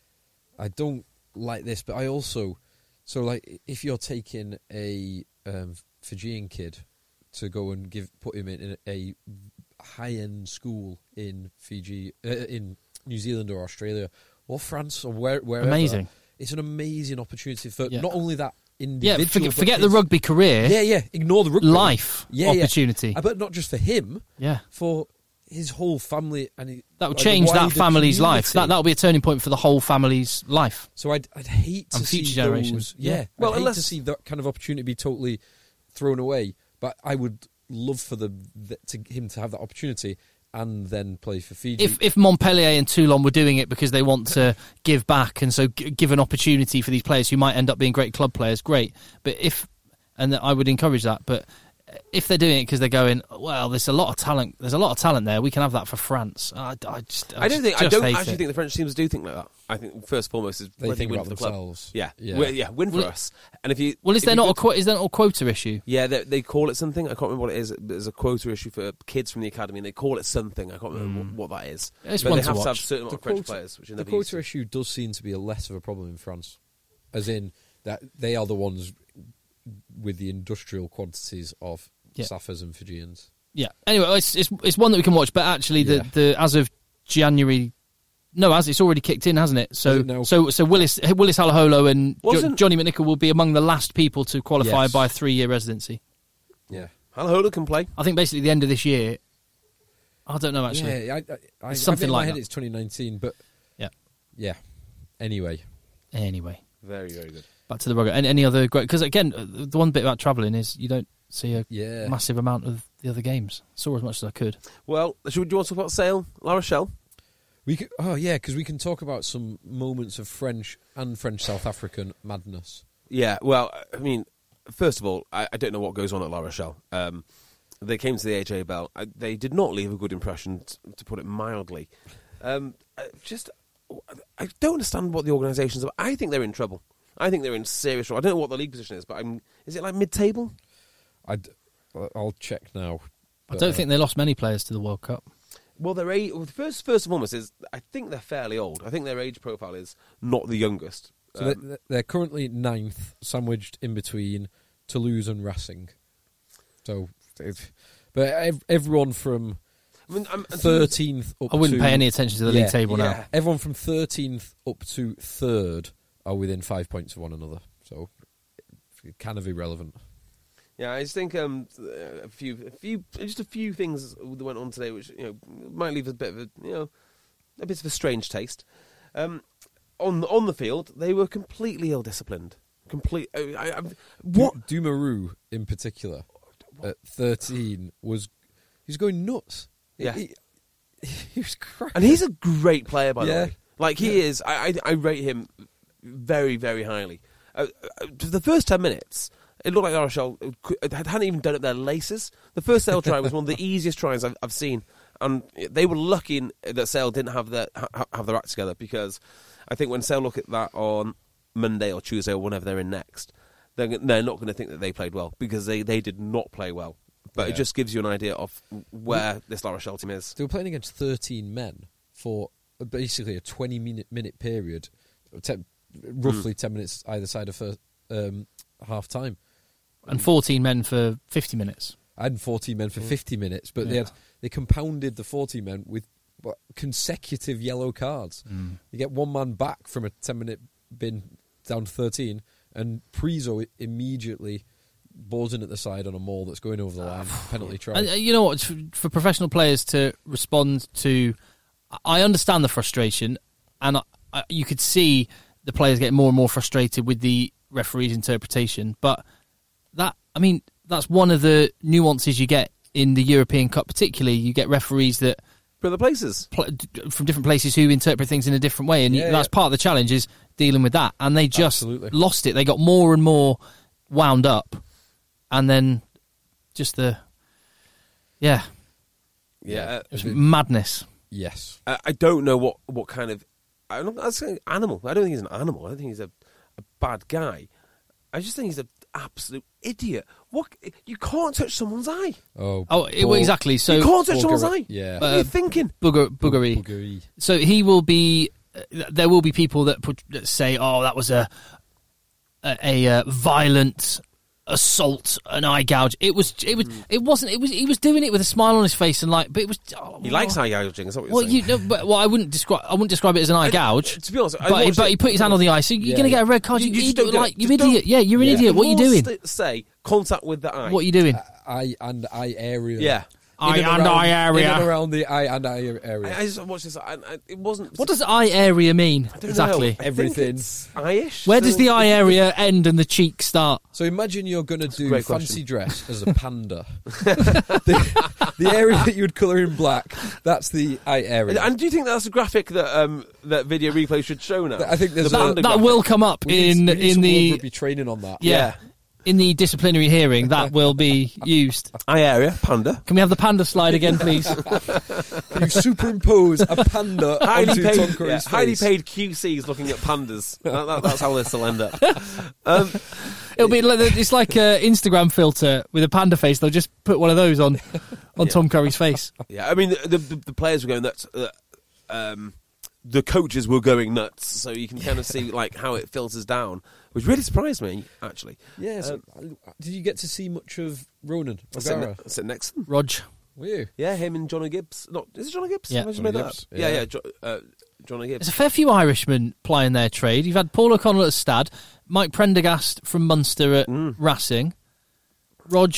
I don't like this, but I also so like if you're taking a um, Fijian kid to go and give put him in a high end school in Fiji, uh, in New Zealand or Australia or France or where wherever, Amazing. It's an amazing opportunity for Yeah. not only that Yeah, individual, forget, but forget the his- rugby career. Yeah, yeah. Ignore the rugby Life yeah, yeah. opportunity. Uh, but not just for him. Yeah. For his whole family, and he, That would like, change the that wider family's life. community. That that'll be a turning point for the whole family's life. So I'd I'd hate to And see future generations. those. Yeah, Yeah. Well, I'd hate unless- to see that kind of opportunity be totally thrown away. But I would love for the, the to him to have that opportunity and then play for Fiji. If if Montpellier and Toulon were doing it because they want to give back and so g- give an opportunity for these players who might end up being great club players, great. But if and I would encourage that. But if they're doing it because they're going, well, there's a lot of talent. There's a lot of talent there. We can have that for France. I, I just, I, I don't think. just I don't hate actually it. think the French teams do think like that. I think first and foremost is They whether think you win about for the club. themselves. Yeah, Yeah. yeah, yeah win for Well, us. And if you Well, is if there you not go a to- qu- is there not a quota issue? Yeah, they, they call it something. I can't remember what it is. There's a quota issue for kids from the academy, and they call it something. I can't remember what, what that is. It's but one they to have to have watch. a certain amount of French players, which are the never used quota to. issue does seem to be a less of a problem in France, as in that they are the ones with the industrial quantities of Yeah. Saffers and Fijians. Yeah. Anyway, it's it's it's one that we can watch. But actually, the, Yeah. the as of January, no, as it's already kicked in, hasn't it? So Is it now? so so Willis Willis Halaholo and jo- Wasn't- Johnny McNichol will be among the last people to qualify Yes. by a three year residency. Yeah, Halahola can play. I think basically the end of this year. I don't know actually. yeah. I, I, I, It's something I think in like my head that. it's twenty nineteen, but Yeah. yeah. Anyway, Anyway, Very, very good. back to the rugby. And any other great? Because again, uh, the one bit about travelling is you don't see a yeah. massive amount of the other games. Saw as much as I could. Well, should, do you want to talk about Sale, La Rochelle? We could, oh yeah, because we can talk about some moments of French and French South African madness. Yeah, well, I mean, first of all, I, I don't know what goes on at La Rochelle. Um, they came to the A J Bell. I, they did not leave a good impression, t- to put it mildly. Um, just, I don't understand what the organisation's about. I think they're in trouble. I think they're in serious trouble. I don't know what the league position is, but I'm, is it like mid-table? I'd, I'll check now. I don't uh, think they lost many players to the World Cup. Well, their age, well, first, first and foremost is, I think they're fairly old. I think their age profile is not the youngest. So um, they're, they're currently ninth, sandwiched in between Toulouse and Racing. So, but everyone from I mean, I'm, thirteenth up I wouldn't to, pay any attention to the yeah, league table yeah. now. Everyone from thirteenth up to third are within five points of one another. So, kind of irrelevant. Yeah, I just think um, a few, a few, just a few things that went on today, which you know might leave a bit of a, you know, a bit of a strange taste. Um, on on the field, they were completely ill-disciplined. Complete. I, I, what Dumaru in particular at thirteen was he was going nuts. Yeah, he, he was crazy, and he's a great player, by yeah. the way. Like he yeah. is. I, I I rate him very very highly. Uh, uh, the first ten minutes. It looked like La Rochelle hadn't even done up their laces. The first Sale try was one of the easiest tries I've, I've seen, and they were lucky in, that Sale didn't have their ha, have their act together, because I think when Sale look at that on Monday or Tuesday or whenever they're in next, they're, they're not going to think that they played well, because they, they did not play well. But yeah. it just gives you an idea of where this La Rochelle team is. They were playing against thirteen men for basically a twenty minute, minute period, ten, roughly mm. ten minutes either side of first, um, half time. And fourteen men for fifty minutes. I had fourteen men for fifty minutes, but yeah. they had they compounded the fourteen men with what, consecutive yellow cards. Mm. You get one man back from a ten minute bin down to thirteen, and Priso immediately balls in at the side on a maul that's going over the line. Penalty try. And uh, you know what? For, for professional players to respond to, I understand the frustration, and I, I, you could see the players getting more and more frustrated with the referee's interpretation, but. That I mean, that's one of the nuances you get in the European Cup. Particularly, you get referees that from other places, pl- from different places, who interpret things in a different way, and yeah, you, that's yeah. part of the challenge is dealing with that. And they just Absolutely. lost it. They got more and more wound up, and then just the yeah, yeah, it was madness. Yes, I, I don't know what, what kind of I'm not I'm saying animal. I don't think he's an animal. I don't think he's a, a bad guy. I just think he's an absolute idiot. What you can't touch someone's eye. Oh, oh, it, well, exactly. So you can't touch someone's eye. Yeah, what uh, are you thinking? Booger, boogery. boogery. So he will be. Uh, there will be people that, put, that say, "Oh, that was a a, a uh, violent assault, an eye gouge." It was. It was. Mm. It wasn't. It was. He was doing it with a smile on his face and like. But it was. Oh, he likes eye gouging. Is that what you're well, saying? You know, but well, I wouldn't describe. I wouldn't describe it as an eye I, gouge. To be honest, I but, but he put his hand on the eye, so you're yeah, going to get a red card. You, you, you, you don't like do you idiot. Yeah, you're an yeah. idiot. What are you doing? St- say contact with the eye. What are you doing? Uh, eye and eye area. Yeah. Eye and, and eye area. In and around the eye and eye area. I, I just watched this. I, I, it wasn't. What does eye area mean exactly? Everything. Eye-ish. Where does the eye area end and the cheek start? So imagine you're going to do fancy question. dress as a panda. the, the area that you would colour in black, that's the eye area. And do you think that's a graphic that um, that video replay should show now? I think there's the a, that, that will come up we in need, we need in some the rugby training on that. Yeah. yeah. In the disciplinary hearing, that will be used. Eye area, panda. Can we have the panda slide again, please? You superimpose a panda highly onto paid, Tom Curry's yeah, face. highly paid Q Cs looking at pandas. that, that, that's how this will end up. Um, It'll be like, it's like an Instagram filter with a panda face. They'll just put one of those on on yeah. Tom Curry's face. Yeah, I mean the the, the players were going nuts. Uh, um, the coaches were going nuts, so you can kind of see like how it filters down, which really surprised me actually. Yeah. So, um, did you get to see much of Ronan O'Gara? Sit, sit next to them. Rog. Were you? Yeah, him and John O'Gibbs. Not is it John O'Gibbs? Yeah, I just John made Gibbs. that up. Yeah, yeah. yeah. Jo, uh, John O'Gibbs. There's a fair few Irishmen plying their trade. You've had Paul O'Connell at Stad, Mike Prendergast from Munster at mm. Racing, Rog.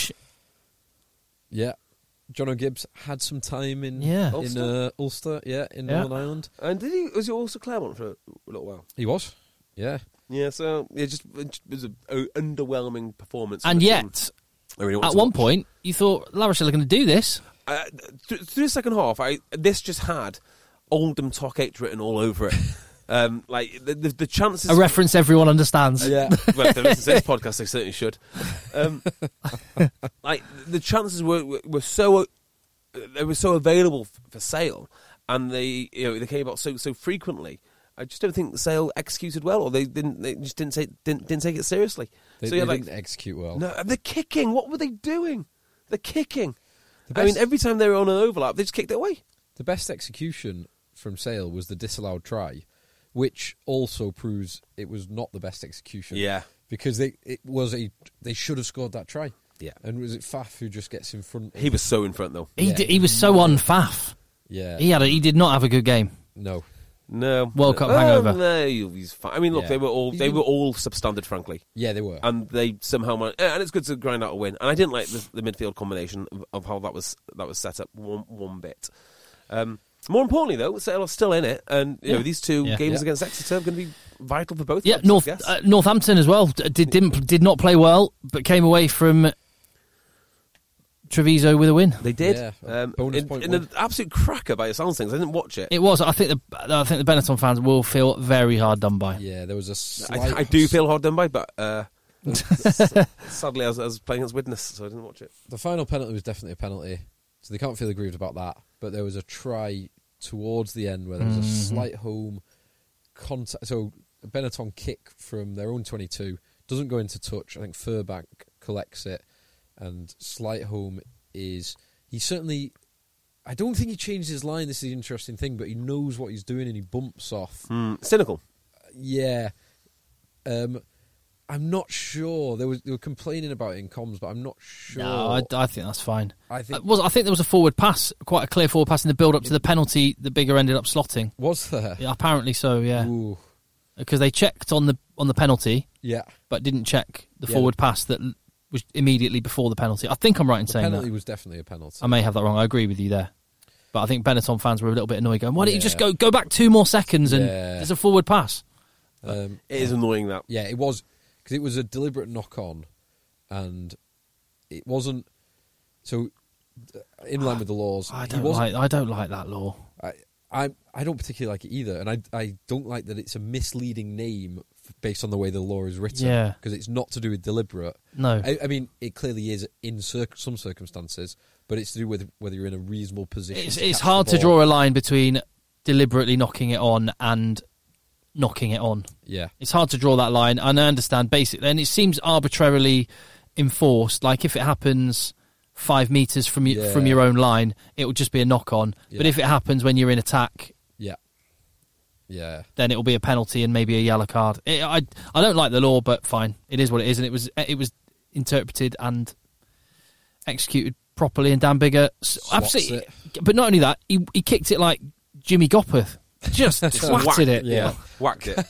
Yeah. John O'Gibbs had some time in yeah. in Ulster. uh, Ulster, yeah, in yeah. Northern Ireland. And did he? Was he also Claremont for a little while? He was, yeah, yeah. So it just it was an underwhelming performance, and yet, I really want At to one watch. point, you thought La Rochelle are going to do this. Uh, th- through the second half, I this just had Oldham Talk eight written all over it. um, like the, the the chances, A reference everyone understands. Yeah. well, if they listen to this podcast, they certainly should. Um, like the chances were were, were so uh, they were so available f- for Sale, and they you know they came about so so frequently. I just don't think Sale executed well, or they didn't. They just didn't take didn't, didn't take it seriously. They, so yeah, they like didn't execute well. no, the kicking. What were they doing? The kicking. The I mean, best- every time they were on an overlap, they just kicked it away. The best execution from Sale was the disallowed try, which also proves it was not the best execution. Yeah. Because they it was a they should have scored that try. Yeah. And was it Faf who just gets in front? He was so in front, though. He Yeah. d- he was so on faff. Yeah. He had a, he did not have a good game. No. No World Cup no, hangover. No, he's fine. I mean, look, Yeah. they were all He's they been- were all substandard, frankly, Yeah, they were. and they somehow managed, and it's good to grind out a win. And I didn't like the, the midfield combination of, of how that was that was set up one one bit. Um, more importantly, though, Sale are still in it, and you Yeah. know these two Yeah. games Yeah. against Exeter are going to be vital for both. Yeah, clubs, I North guess. uh, Northampton as well d- did didn't did not play well, but came away from Treviso with a win. They did. Yeah, a um, bonus in, point in win. an absolute cracker by the sounds things. I didn't watch it. It was. I think the I think the Benetton fans will feel very hard done by. Yeah, there was a slight... I, I do feel hard done by, but uh, sadly, I was, I was playing as witness, so I didn't watch it. The final penalty was definitely a penalty, so they can't feel aggrieved about that. But there was a try towards the end where there was a Mm-hmm. slight home contact. So a Benetton kick from their own twenty-two doesn't go into touch. I think Furbank collects it, and slight home is he certainly. I don't think he changed his line. This is the interesting thing, but he knows what he's doing and he bumps off. Mm, cynical. Yeah. Um, I'm not sure. They, was, they were complaining about it in comms, but I'm not sure. No, I, I think that's fine. I think- Uh, was I think there was a forward pass, quite a clear forward pass in the build up to the penalty. The Bigger ended up slotting. Was there? Yeah, apparently so. Yeah, Ooh. because they checked on the on the penalty, Yeah. but didn't check the Yeah, forward the- pass that l- was immediately before the penalty. I think I'm right in The saying penalty that. was definitely a penalty. I may have that wrong. I agree with you there. But I think Benetton fans were a little bit annoyed, going, "Why don't you just Yeah. go go back two more seconds and Yeah. there's a forward pass?" Um, It is annoying that. yeah, it was because it was a deliberate knock on, and it wasn't. So, uh, in line with the laws, I he don't wasn't- like I don't like that law. I, I I don't particularly like it either, and I I don't like that it's a misleading name f- based on the way the law is written. Yeah. because it's not to do with deliberate. No. I, I mean it clearly is in cir- some circumstances, but it's to do with whether you're in a reasonable position. It's to it's catch hard the to ball. draw a line between deliberately knocking it on and knocking it on. Yeah, It's hard to draw that line, and I understand basically, and it seems arbitrarily enforced. Like if it happens five meters from you, Yeah. from your own line, it will just be a knock on. But Yeah. if it happens when you're in attack, yeah, yeah. then it will be a penalty and maybe a yellow card. It, I I don't like the law, but fine, it is what it is, and it was it was interpreted and executed properly. And Dan Bigger, s- Swats absolutely, it. but not only that, he he kicked it like Jimmy Gopperth, just swatted whacked it. Yeah. Whacked it.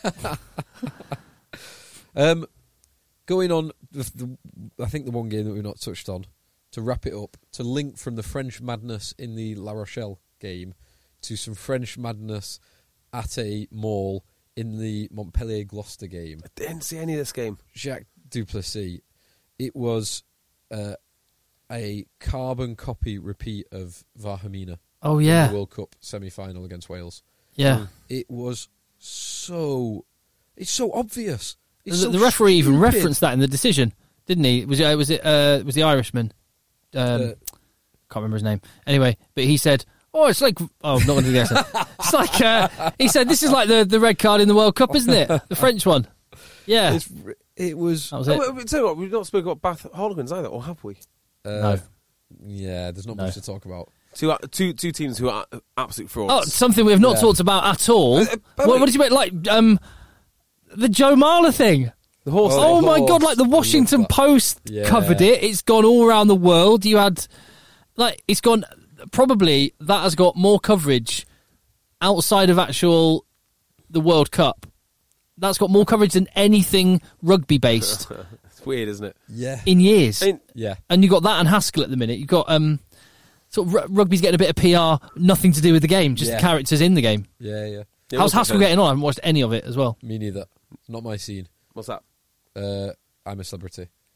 Um, going on, the, the, I think the one game that we've not touched on, to wrap it up, to link from the French madness in the La Rochelle game to some French madness at a mall in the Montpellier-Gloucester game. I didn't see any of this game. Jacques Duplessis, it was uh, a carbon copy repeat of Varhamina. Oh in yeah, the World Cup semi-final against Wales. yeah. It was so... It's so obvious. It's The, so the referee even stupid. referenced that in the decision, didn't he? Was it? Was it? Uh, was the Irishman? Um, Uh, can't remember his name. Anyway, but he said, "Oh, it's like oh, I'm not going to do the accent. It's like uh, he said, this is like the, the red card in the World Cup, isn't it? The French one. Yeah, It's, it was... that was it. Oh, wait, tell you what, we've not spoken about Bath Harlequins either, or have we? Uh, No. Yeah, there's not No. much to talk about. Two, uh, two, two teams who are absolute frauds. Oh, something we have not Yeah. talked about at all. Uh, by the what, way- what did you make? Like um, the Joe Marler thing. the horse. Oh, Oh, the my horse. God! Like the I love Washington that. Post Yeah. covered it. It's gone all around the world. You had like it's gone. Probably that has got more coverage outside of actual the World Cup. That's got more coverage than anything rugby based It's weird, isn't it? Yeah. in years. I mean, Yeah. And you got that and Haskell at the minute. You got um, sort of r- rugby's getting a bit of P R, nothing to do with the game, just Yeah. the characters in the game. Yeah, yeah. yeah, How's what's that Haskell then? getting on? I haven't watched any of it as well. Me neither. Not my scene. What's that? Uh, I'm a celebrity.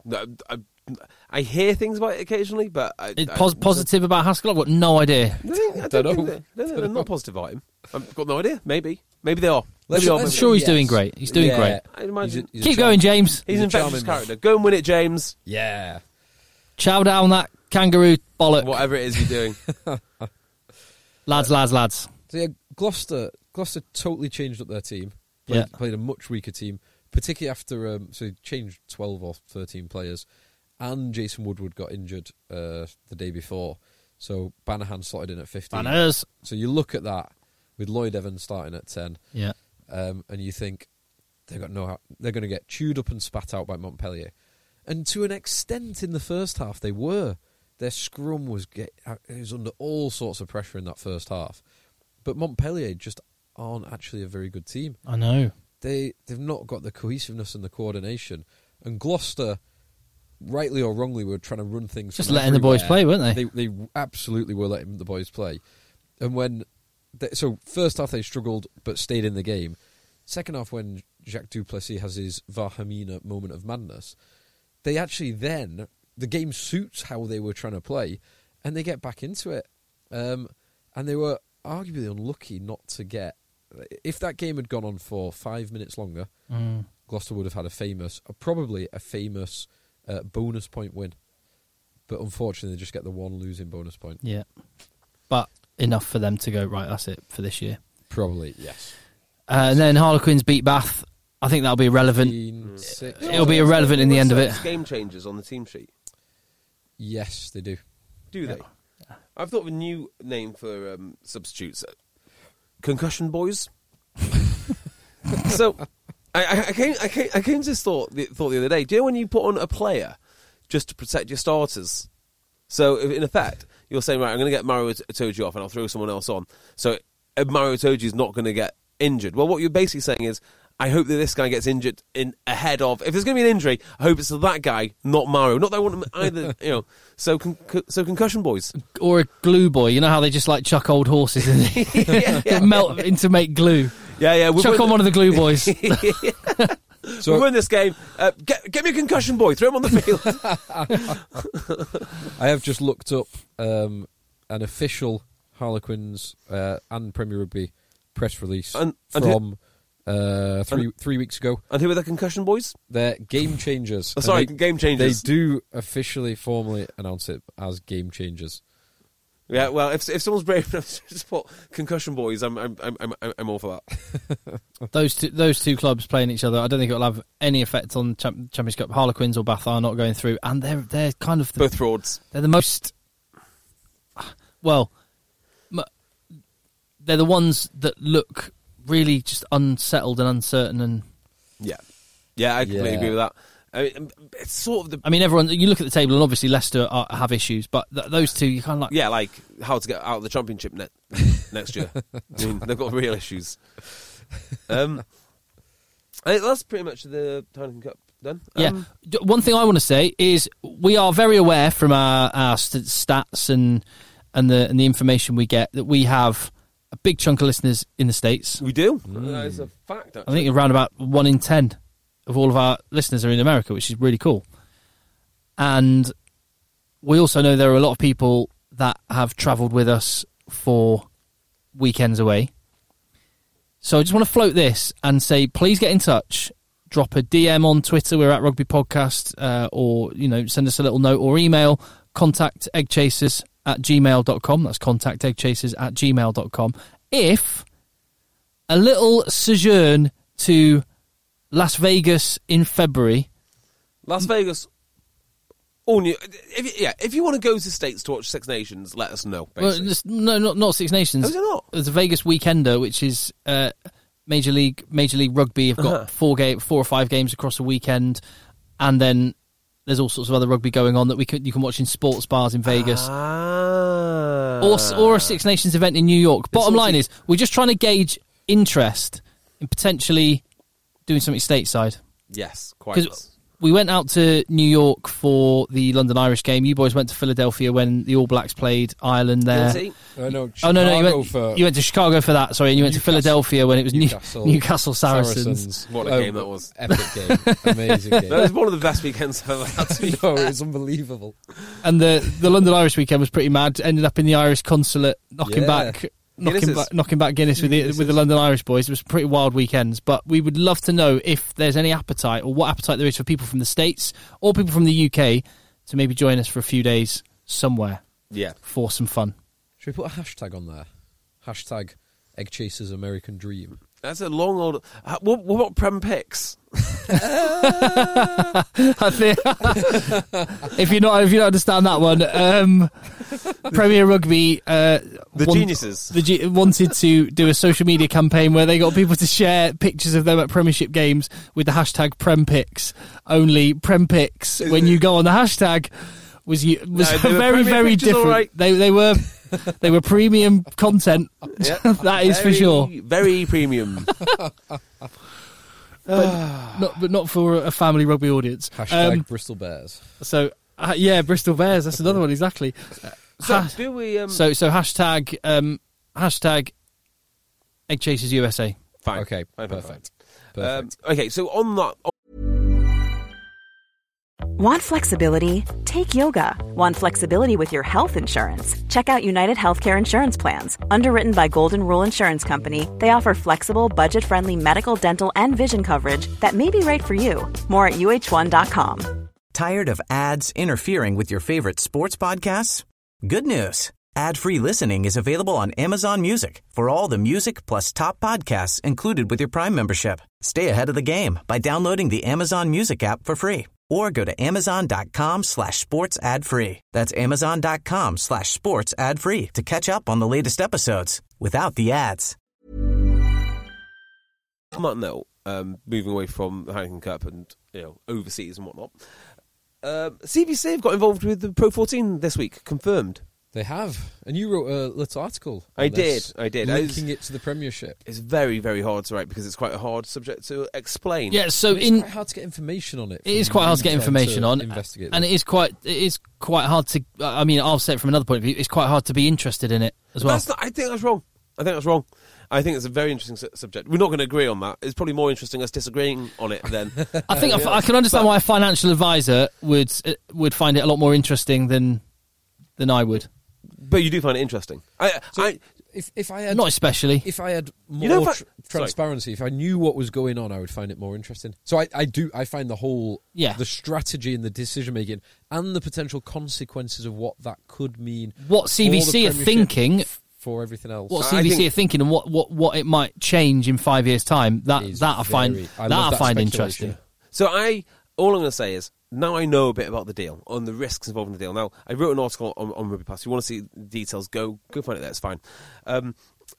No, I, I hear things about it occasionally, but I, It's I, pos- positive about Haskell? I've got no idea. I, think, I don't, Don't think know. they're, they're, they're not positive about him. I've got no idea. Maybe, maybe they are. Let's- Maybe they are. I'm let's- sure he's yes. doing great. He's doing Yeah. great. I imagine. He's a- he's a Keep charm- going, James. He's He's an a infectious charming character. Go and win it, James. Yeah. Chow down that kangaroo bollock. Whatever it is you're doing. Lads, lads, lads. So yeah, Gloucester, Gloucester totally changed up their team. Played, Yeah. played a much weaker team, particularly after um, so they changed twelve or thirteen players, and Jason Woodward got injured uh, the day before. So Banahan slotted in at fifteen. Banners. So you look at that with Lloyd Evans starting at ten, Yeah. um, and you think they've got no, they're going to get chewed up and spat out by Montpellier, and to an extent in the first half they were. Their scrum was get, it was under all sorts of pressure in that first half, but Montpellier just aren't actually a very good team. I know. They they've not got the cohesiveness and the coordination, and Gloucester, rightly or wrongly, were trying to run things Just from letting the boys everywhere. play, weren't they? They they absolutely were letting the boys play, and when they, so first half they struggled but stayed in the game. Second half, when Jacques Duplessis has his Vahamina moment of madness, they actually then the game suits how they were trying to play, and they get back into it. Um, and they were arguably unlucky not to get. If that game had gone on for five minutes longer, Mm. Gloucester would have had a famous, uh, probably a famous uh, bonus point win. But unfortunately, they just get the one losing bonus point. Yeah. But enough for them to go, right, that's it for this year. Probably, yes. Uh, and then Harlequins beat Bath. I think that'll be irrelevant. fifteen, six. It'll be irrelevant in the end of it. Game changers on the team sheet. Yes, they do. Do they? I've thought of a new name for um, substitutes. Concussion boys. So, I, I, I came, I came, I came to this thought, the, thought the other day. Do you know when you put on a player just to protect your starters? So, if, in effect, you're saying, right, I'm going to get Mario Itoje off and I'll throw someone else on. So, uh, Mario Itoje is not going to get injured. Well, what you're basically saying is, I hope that this guy gets injured in ahead of. If there's going to be an injury, I hope it's to that guy, not Mario. Not that I want him either. You know. So, con- so concussion boys, Or a glue boy. You know how they just like chuck old horses in yeah, yeah. melt into make glue. yeah, yeah. We've Chuck on one of the glue boys. So we win this game. Uh, get, get me a concussion boy. Throw him on the field. I have just looked up um, an official Harlequins uh, and Premier Rugby press release And- and from uh, three and- three weeks ago. And who are the concussion boys? They're game changers. Oh, sorry, And game changers. They do officially, formally announce it as game changers. Yeah, well, if if someone's brave enough to just put concussion boys, I'm I'm I'm I'm, I'm all for that. Those two, those two clubs playing each other, I don't think it'll have any effect on Champ- Champions Cup. Harlequins or Bath are not going through, and they're they're kind of the, Both frauds. they're the most well, m- they're the ones that look really just unsettled and uncertain. And Yeah, yeah, I completely Yeah. agree with that. I mean, it's sort of the I mean, everyone. You look at the table, and obviously Leicester are, have issues, but th- those two, you kind of like. yeah, like how to get out of the championship ne- next year. I mean, they've got real issues. Um, I think that's pretty much the Heineken Cup done. Yeah. Um, D- One thing I want to say is we are very aware from our, our st- stats and and the and the information we get that we have a big chunk of listeners in the States. we do. That is a fact. Actually. I think around about one in ten of all of our listeners are in America, which is really cool. And we also know there are a lot of people that have travelled with us for weekends away. So I just want to float this and say, please get in touch. Drop a D M on Twitter. We're at Rugby Podcast, uh, or you know, send us a little note or email contact eggchasers at gmail dot com. That's contact eggchasers at gmail dot com. If a little sojourn to Las Vegas in February. Las Vegas. All new. If you, yeah, if you want to go to States to watch Six Nations, let us know. Well, Basically. just- no, not not Six Nations. Oh, is it not? There's a Vegas Weekender, which is uh, Major League Major League Rugby. Have got Uh-huh. four game, four or five games across a weekend, and then there's all sorts of other rugby going on that we could you can watch in sports bars in Vegas. Ah. Or, or a Six Nations event in New York. Bottom all line to- is, we're just trying to gauge interest in potentially doing something stateside. Yes, quite. Because we went out to New York for the London Irish game. You boys went to Philadelphia when the All Blacks played Ireland there. Guilty. Uh, no, oh, no, no, you went, for you went to Chicago for that, sorry, and you went to Philadelphia when it was Newcastle, New, Newcastle Saracens. Saracens. What a Oh, game that was. Epic game. Amazing game. That was one of the best weekends I've ever had. To be No, fair. it was unbelievable. And the, the London Irish weekend was pretty mad. Ended up in the Irish consulate, knocking Yeah. back... Knocking Guinnesses. back, knocking back Guinness with the Guinnesses. with the London Irish boys. It was pretty wild weekends, but we would love to know if there's any appetite or what appetite there is for people from the States or people from the U K to maybe join us for a few days somewhere Yeah. for some fun. Should we put a hashtag on there? Hashtag Egg Chasers American Dream. That's a long old... Uh, what, what about Prem Picks? I think if you not if you don't understand that one, um, Premier Rugby, uh, The want- geniuses. the G- wanted to do a social media campaign where they got people to share pictures of them at Premiership games with the hashtag PremPics. Only PremPics, when you go on the hashtag, was you was No, they were very Premier very pictures, different. all right. They they were they were premium content. That is Very, for sure. Very premium. But not but not for a family rugby audience. Hashtag Um, Bristol Bears. So uh, yeah, Bristol Bears. That's another one exactly. Uh, So, ha- do we... Um, so so hashtag um, hashtag Egg Chasers U S A. fine. Okay, Fine, fine, perfect. fine. Um, Perfect. okay, so on that... Want flexibility? Take yoga. Want flexibility with your health insurance? Check out United Healthcare Insurance Plans. Underwritten by Golden Rule Insurance Company, they offer flexible, budget-friendly medical, dental, and vision coverage that may be right for you. More at U H one dot com. Tired of ads interfering with your favorite sports podcasts? Good news. Ad-free listening is available on Amazon Music for all the music plus top podcasts included with your Prime membership. Stay ahead of the game by downloading the Amazon Music app for free or go to amazon.com slash sports ad free. That's amazon.com slash sports ad free to catch up on the latest episodes without the ads. On that note, um, moving away from the Heineken Cup and, you know, overseas and whatnot, um, C B C have got involved with the Pro fourteen this week, confirmed. They have. And you wrote a little article. on I this, did, I did. I Linking was- it to the Premiership. It's very, very hard to write because it's quite a hard subject to explain. Yeah, so It's in quite hard to get information on it. it is from quite hard to you get trying information on, investigate and it. it is quite it is quite hard to. I mean, I'll say it from another point of view. It's quite hard to be interested in it as well. That's not, I think that's wrong. I think that's wrong. I think it's a very interesting su- subject. We're not going to agree on that. It's probably more interesting us disagreeing on it than... I think I, I can understand why a financial advisor would uh, would find it a lot more interesting than than I would. But you do find it interesting. I, So I, if, if I had... Not especially. If I had more You know, if I- tr- transparency, if I knew what was going on, I would find it more interesting. So I, I do. I find the whole, Yeah. the strategy and the decision making, and the potential consequences of what that could mean. What C B for the C are Premiership, thinking, f- for everything else. what I C B C think- are thinking, and what, what, what it might change in five years' time. That Is that I find very- I that love I that find speculation. interesting. so I... All I'm going to say is, now I know a bit about the deal, on the risks involved in the deal. Now, I wrote an article on, on Rugby Pass. If you want to see the details, go go find it there. It's fine. Um,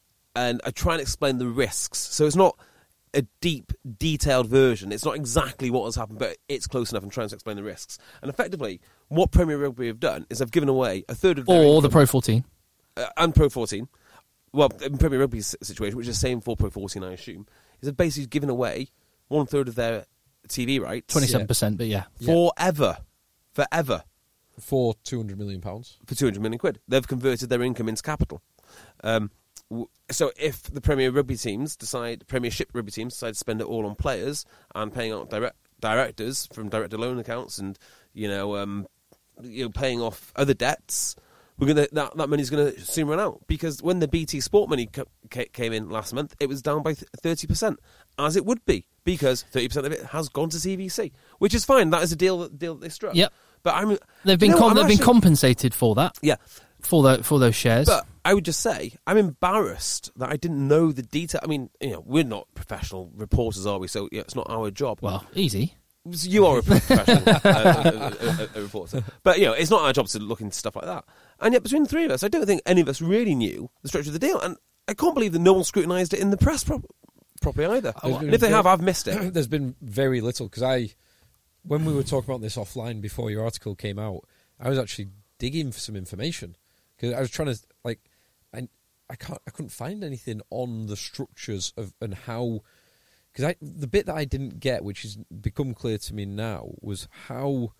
and I try and explain the risks. So it's not a deep, detailed version. It's not exactly what has happened, but it's close enough and trying to explain the risks. And effectively, what Premier Rugby have done is they've given away a third of their Or the income, Pro fourteen. uh, and Pro fourteen. Well, in Premier Rugby's situation, which is the same for Pro fourteen, I assume, is they've basically given away one third of their T V rights Twenty-seven percent, but yeah. forever, forever, for two hundred million pounds. for two hundred million quid. They've converted their income into capital. Um, w- so if the Premier Rugby teams decide, Premiership Rugby teams decide to spend it all on players and paying out direct, directors from director loan accounts and, you know, um, you know, paying off other debts, we're gonna that, that money's going to soon run out. Because when the B T Sport money ca- ca- came in last month, it was down by thirty percent, as it would be, because thirty percent of it has gone to C V C, which is fine. That is a deal that, deal that they struck. Yep. But I'm They've do you been know com- what? I'm they've been actually- compensated for that, Yeah. for the, for those shares. But I would just say, I'm embarrassed that I didn't know the detail. I mean, you know, we're not professional reporters, are we? So yeah, it's not our job. Well, easy. You are a professional uh, a, a, a, a reporter. But, you know, it's not our job to look into stuff like that. And yet, between the three of us, I don't think any of us really knew the structure of the deal. And I can't believe that no one scrutinised it in the press pro- properly either. There's been And if they very- have, I've missed it. There's been very little, because I, when we were talking about this offline before your article came out, I was actually digging for some information, because I was trying to, like, I, I can't, I couldn't find anything on the structures of and how because the bit that I didn't get, which has become clear to me now, was how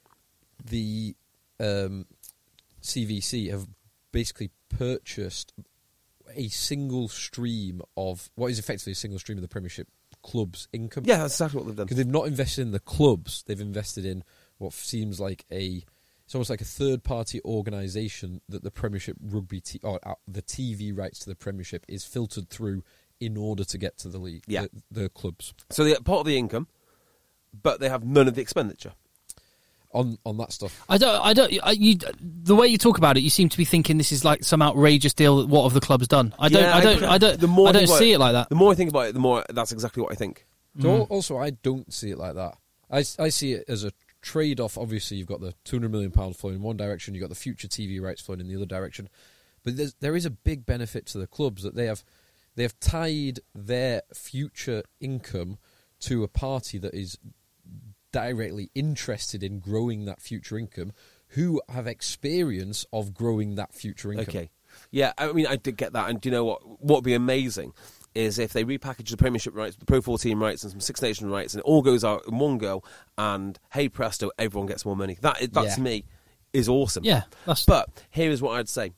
the um, C V C have basically purchased a single stream of what is effectively a single stream of the Premiership club's income. Yeah, that's exactly what they've done. Because they've not invested in the clubs, they've invested in what seems like a, it's almost like a third-party organisation that the Premiership rugby, t- or uh, the T V rights to the Premiership is filtered through in order to get to the league, yeah. the, the clubs. So they get part of the income, but they have none of the expenditure. On on that stuff, I don't. I don't. I, you, the way you talk about it, you seem to be thinking this is like some outrageous deal that what have the clubs done? I don't. Yeah, I don't. I, I don't. The more I don't see it, it like that. The more I think about it, the more that's exactly what I think. So mm. Also, I don't see it like that. I, I see it as a trade-off. Obviously, you've got the two hundred million pounds flowing in one direction, you've got the future T V rights flowing in the other direction. But there's, there is a big benefit to the clubs that they have. They have tied their future income to a party that is directly interested in growing that future income, who have experience of growing that future income. Okay. Yeah, I mean, I did get that. And do you know what? What would be amazing is if they repackage the Premiership rights, the Pro fourteen rights, and some Six Nations rights, and it all goes out in one go, and hey presto, everyone gets more money. That, that yeah. to me, is awesome. Yeah. That's... But here is what I'd say.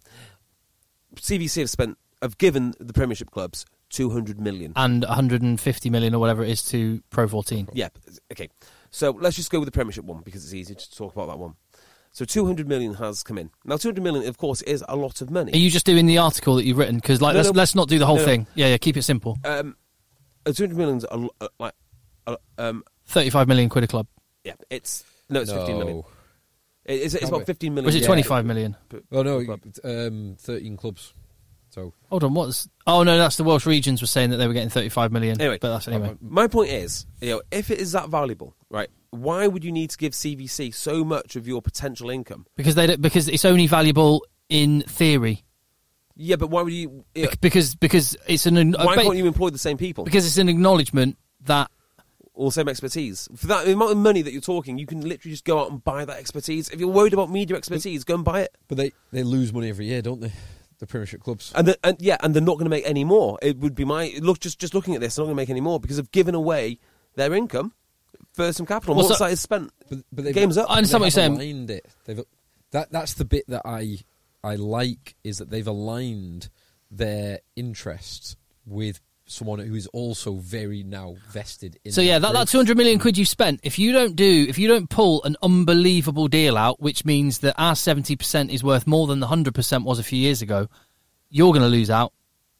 C V C have spent, have given the Premiership clubs two hundred million. And one hundred fifty million or whatever it is to Pro fourteen. Yeah, okay. So let's just go with the Premiership one, because it's easier to talk about that one. So two hundred million has come in. Now, two hundred million, of course, is a lot of money. Are you just doing the article that you've written? Because like, no, let's, no, let's not do the whole no, thing. No. Yeah, yeah, keep it simple. Um, two hundred million is a, a, like a, um, thirty-five million quid a club. Yeah, it's no, it's no. fifteen million. It, it's, it's about fifteen million. Or is it yeah, twenty-five million? Oh no, um, thirteen clubs. So hold on, what's? Oh no, that's the Welsh Regions were saying that they were getting thirty-five million. Anyway, but that's anyway. My point is, you know, if it is that valuable, right? Why would you need to give C V C so much of your potential income? Because they don't, because it's only valuable in theory. Yeah, but why would you? you know, because because it's an. Why can't you employ the same people? Because it's an acknowledgement that. Or same expertise. For that amount of money that you're talking, you can literally just go out and buy that expertise. If you're worried about media expertise, go and buy it. But they, they lose money every year, don't they? The Premiership clubs. And, the, and yeah, and they're not going to make any more. It would be my look. Just just looking at this, they're not going to make any more because they've given away their income for some capital. Well, Once so, that is spent, but, but they've, game's up. I understand what you're saying. Aligned it. They've, that that's the bit that I I like is that they've aligned their interests with someone who is also very now vested in. So yeah, that, that two hundred million quid you spent, if you don't do, if you don't pull an unbelievable deal out, which means that our seventy percent is worth more than the one hundred percent was a few years ago, you're going to lose out.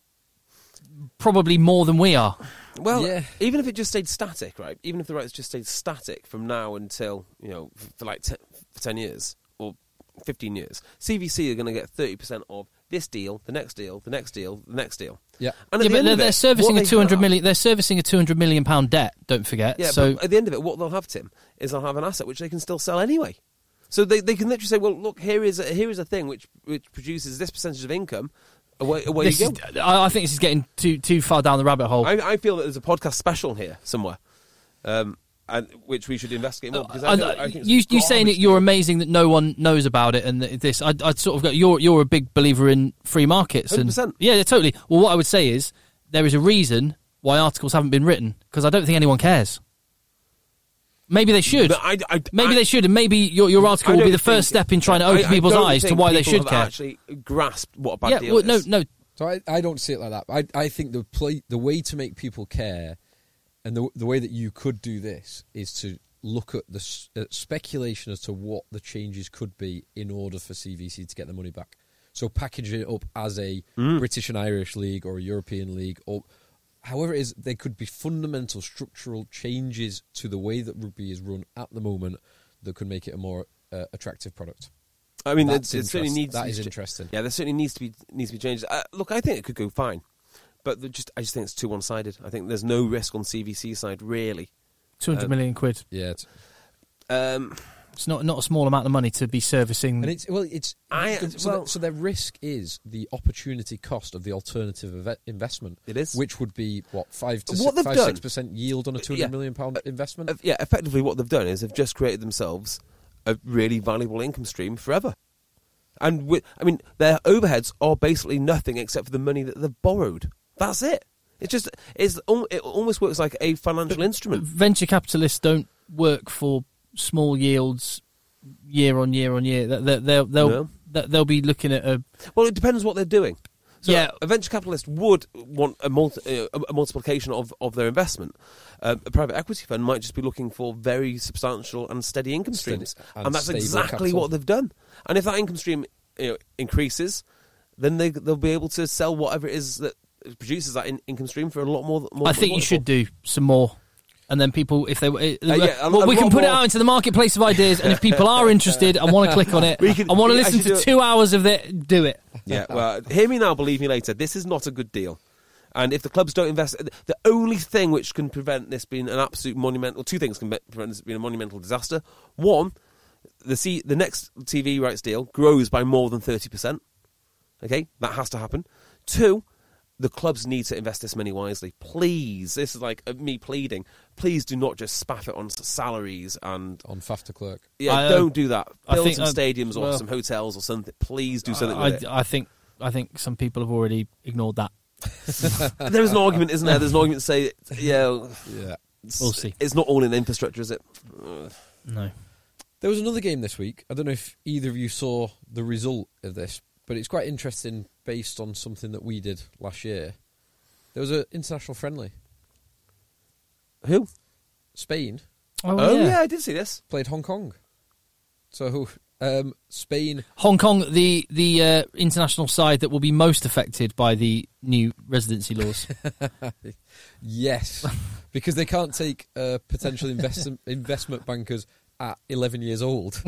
Probably more than we are. Well, yeah. Even if it just stayed static, right? Even if the rights just stayed static from now until, you know, for like ten, for ten years or fifteen years, C V C are going to get thirty percent of this deal, the next deal, the next deal, the next deal. Yeah, and yeah, the but they're, it, they're servicing a two hundred have, million. They're servicing a two hundred million pound debt. Don't forget. Yeah, so but at the end of it, what they'll have, Tim, is they'll have an asset which they can still sell anyway. So they they can literally say, well, look, here is a, here is a thing which which produces this percentage of income. Away, away this you go. Is, I, I think this is getting too too far down the rabbit hole. I, I feel that there's a podcast special here somewhere. Um, And which we should investigate more. Because I uh, feel, I think you you saying that you're amazing that no one knows about it and that this. I I'd sort of got you're you're a big believer in free markets and one hundred percent. Yeah, totally. Well, what I would say is there is a reason why articles haven't been written because I don't think anyone cares. Maybe they should. But I, I, maybe I, they should, and maybe your your article will be the first step in trying to open I, people's I eyes to why they should have care. Actually, grasp what a bad yeah, deal well, no, is. no. So I, I don't see it like that. I I think the play the way to make people care, and the the way that you could do this is to look at the uh, speculation as to what the changes could be in order for C V C to get the money back. So package it up as a mm. British and Irish league or a European league, or however it is, there could be fundamental structural changes to the way that rugby is run at the moment that could make it a more uh, attractive product. I mean, That's it certainly needs that to is be, interesting. Yeah, there certainly needs to be needs to be changes. Uh, look, I think it could go fine, but just I just think it's too one sided. I think there's no risk on C V C side really. Two hundred um, million quid. Yeah, it's, um, it's not not a small amount of money to be servicing. And it's well, it's I, so, well, the, so their risk is the opportunity cost of the alternative investment. It is, which would be what five to what six, five, done, six percent yield on a two hundred yeah, million pound investment. Uh, yeah, effectively, what they've done is they've just created themselves a really valuable income stream forever. And with, I mean, their overheads are basically nothing except for the money that they've borrowed. That's it. It's just it's it almost works like a financial but instrument. Venture capitalists don't work for small yields year on year on year. They'll they'll they'll, no. they'll be looking at a. Well, it depends what they're doing. So yeah, a venture capitalist would want a, multi, a multiplication of, of their investment. Uh, a private equity fund might just be looking for very substantial and steady income streams, and, and that's exactly capital. what they've done. And if that income stream you know, increases, then they they'll be able to sell whatever it is that produces that in, income stream for a lot more. more I think you should do some more. And then people, if they, uh, yeah, a, well, a we can put more. it out into the marketplace of ideas, and if people are interested and want to click on it, can, I want to listen to it. two hours of it, do it. Yeah, well, hear me now, believe me later. This is not a good deal. And if the clubs don't invest, the only thing which can prevent this being an absolute monumental, two things can prevent this being a monumental disaster. One, the C, the next T V rights deal grows by more than thirty percent. Okay, that has to happen. Two, the clubs need to invest this money wisely. Please, this is like me pleading. Please do not just spaff it on salaries and on F A F to clerk. Yeah, I, uh, don't do that. Build think, some uh, stadiums or well, some hotels or something. Please do something I, with it. I think I think some people have already ignored that. There is an argument, isn't there? There's an argument to say, yeah, yeah, we'll see. It's not all in infrastructure, is it? Ugh. No. There was another game this week. I don't know if either of you saw the result of this, but it's quite interesting based on something that we did last year. There was an international friendly. Who? Spain. Oh, oh yeah. yeah, I did see this. Played Hong Kong. So um, Spain... Hong Kong, the, the uh, international side that will be most affected by the new residency laws. Yes, because they can't take uh, potential invest- investment bankers at eleven years old.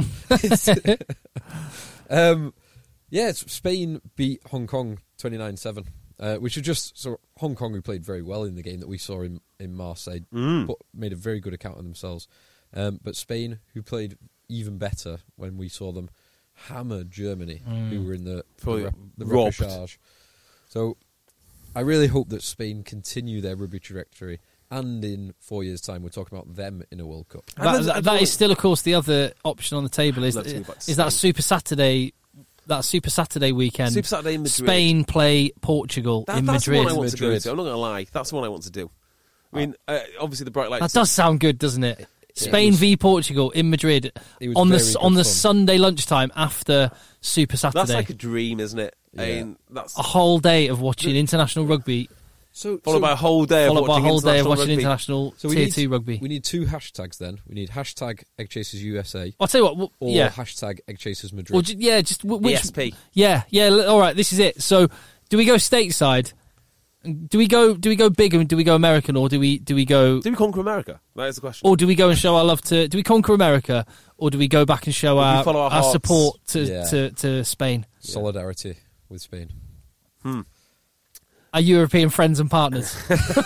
um, yeah, Spain beat Hong Kong twenty-nine seven. Uh, which was just so Hong Kong, who played very well in the game that we saw in in Marseille, mm. but made a very good account of themselves. Um, but Spain, who played even better when we saw them, hammered Germany, mm. who were in the the, the repechage. So I really hope that Spain continue their rugby trajectory, and in four years' time, we're talking about them in a World Cup. That, that, that is still, of course, the other option on the table. Is is that Super Saturday? That Super Saturday weekend. Super Saturday in Madrid. Spain play Portugal that, in that's Madrid. That's the one I want Madrid. to go to. I'm not going to lie. That's the one I want to do. I mean, uh, obviously the bright lights. That does sound good, doesn't it? Spain was, v Portugal in Madrid on the on the fun. Sunday lunchtime after Super Saturday. That's like a dream, isn't it? Yeah. I mean, that's a whole day of watching international rugby. So followed so, by a whole day of followed watching by a whole day of watching rugby. international so we tier need, two rugby. We need two hashtags then. We need hashtag Egg Chasers U S A. I'll tell you what. Well, or yeah. hashtag Egg Chasers Madrid. Well, j- yeah, just w- which, E S P. Yeah, yeah. l- All right, this is it. So, do we go stateside? Do we go? Do we go big and do we go American, or do we? Do we go? Do we conquer America? That is the question. Or do we go and show our love to? Do we conquer America, or do we go back and show Or do we our, follow our our hearts? support to, Yeah. to, to Spain? Solidarity with Spain. Hmm. Our European friends and partners.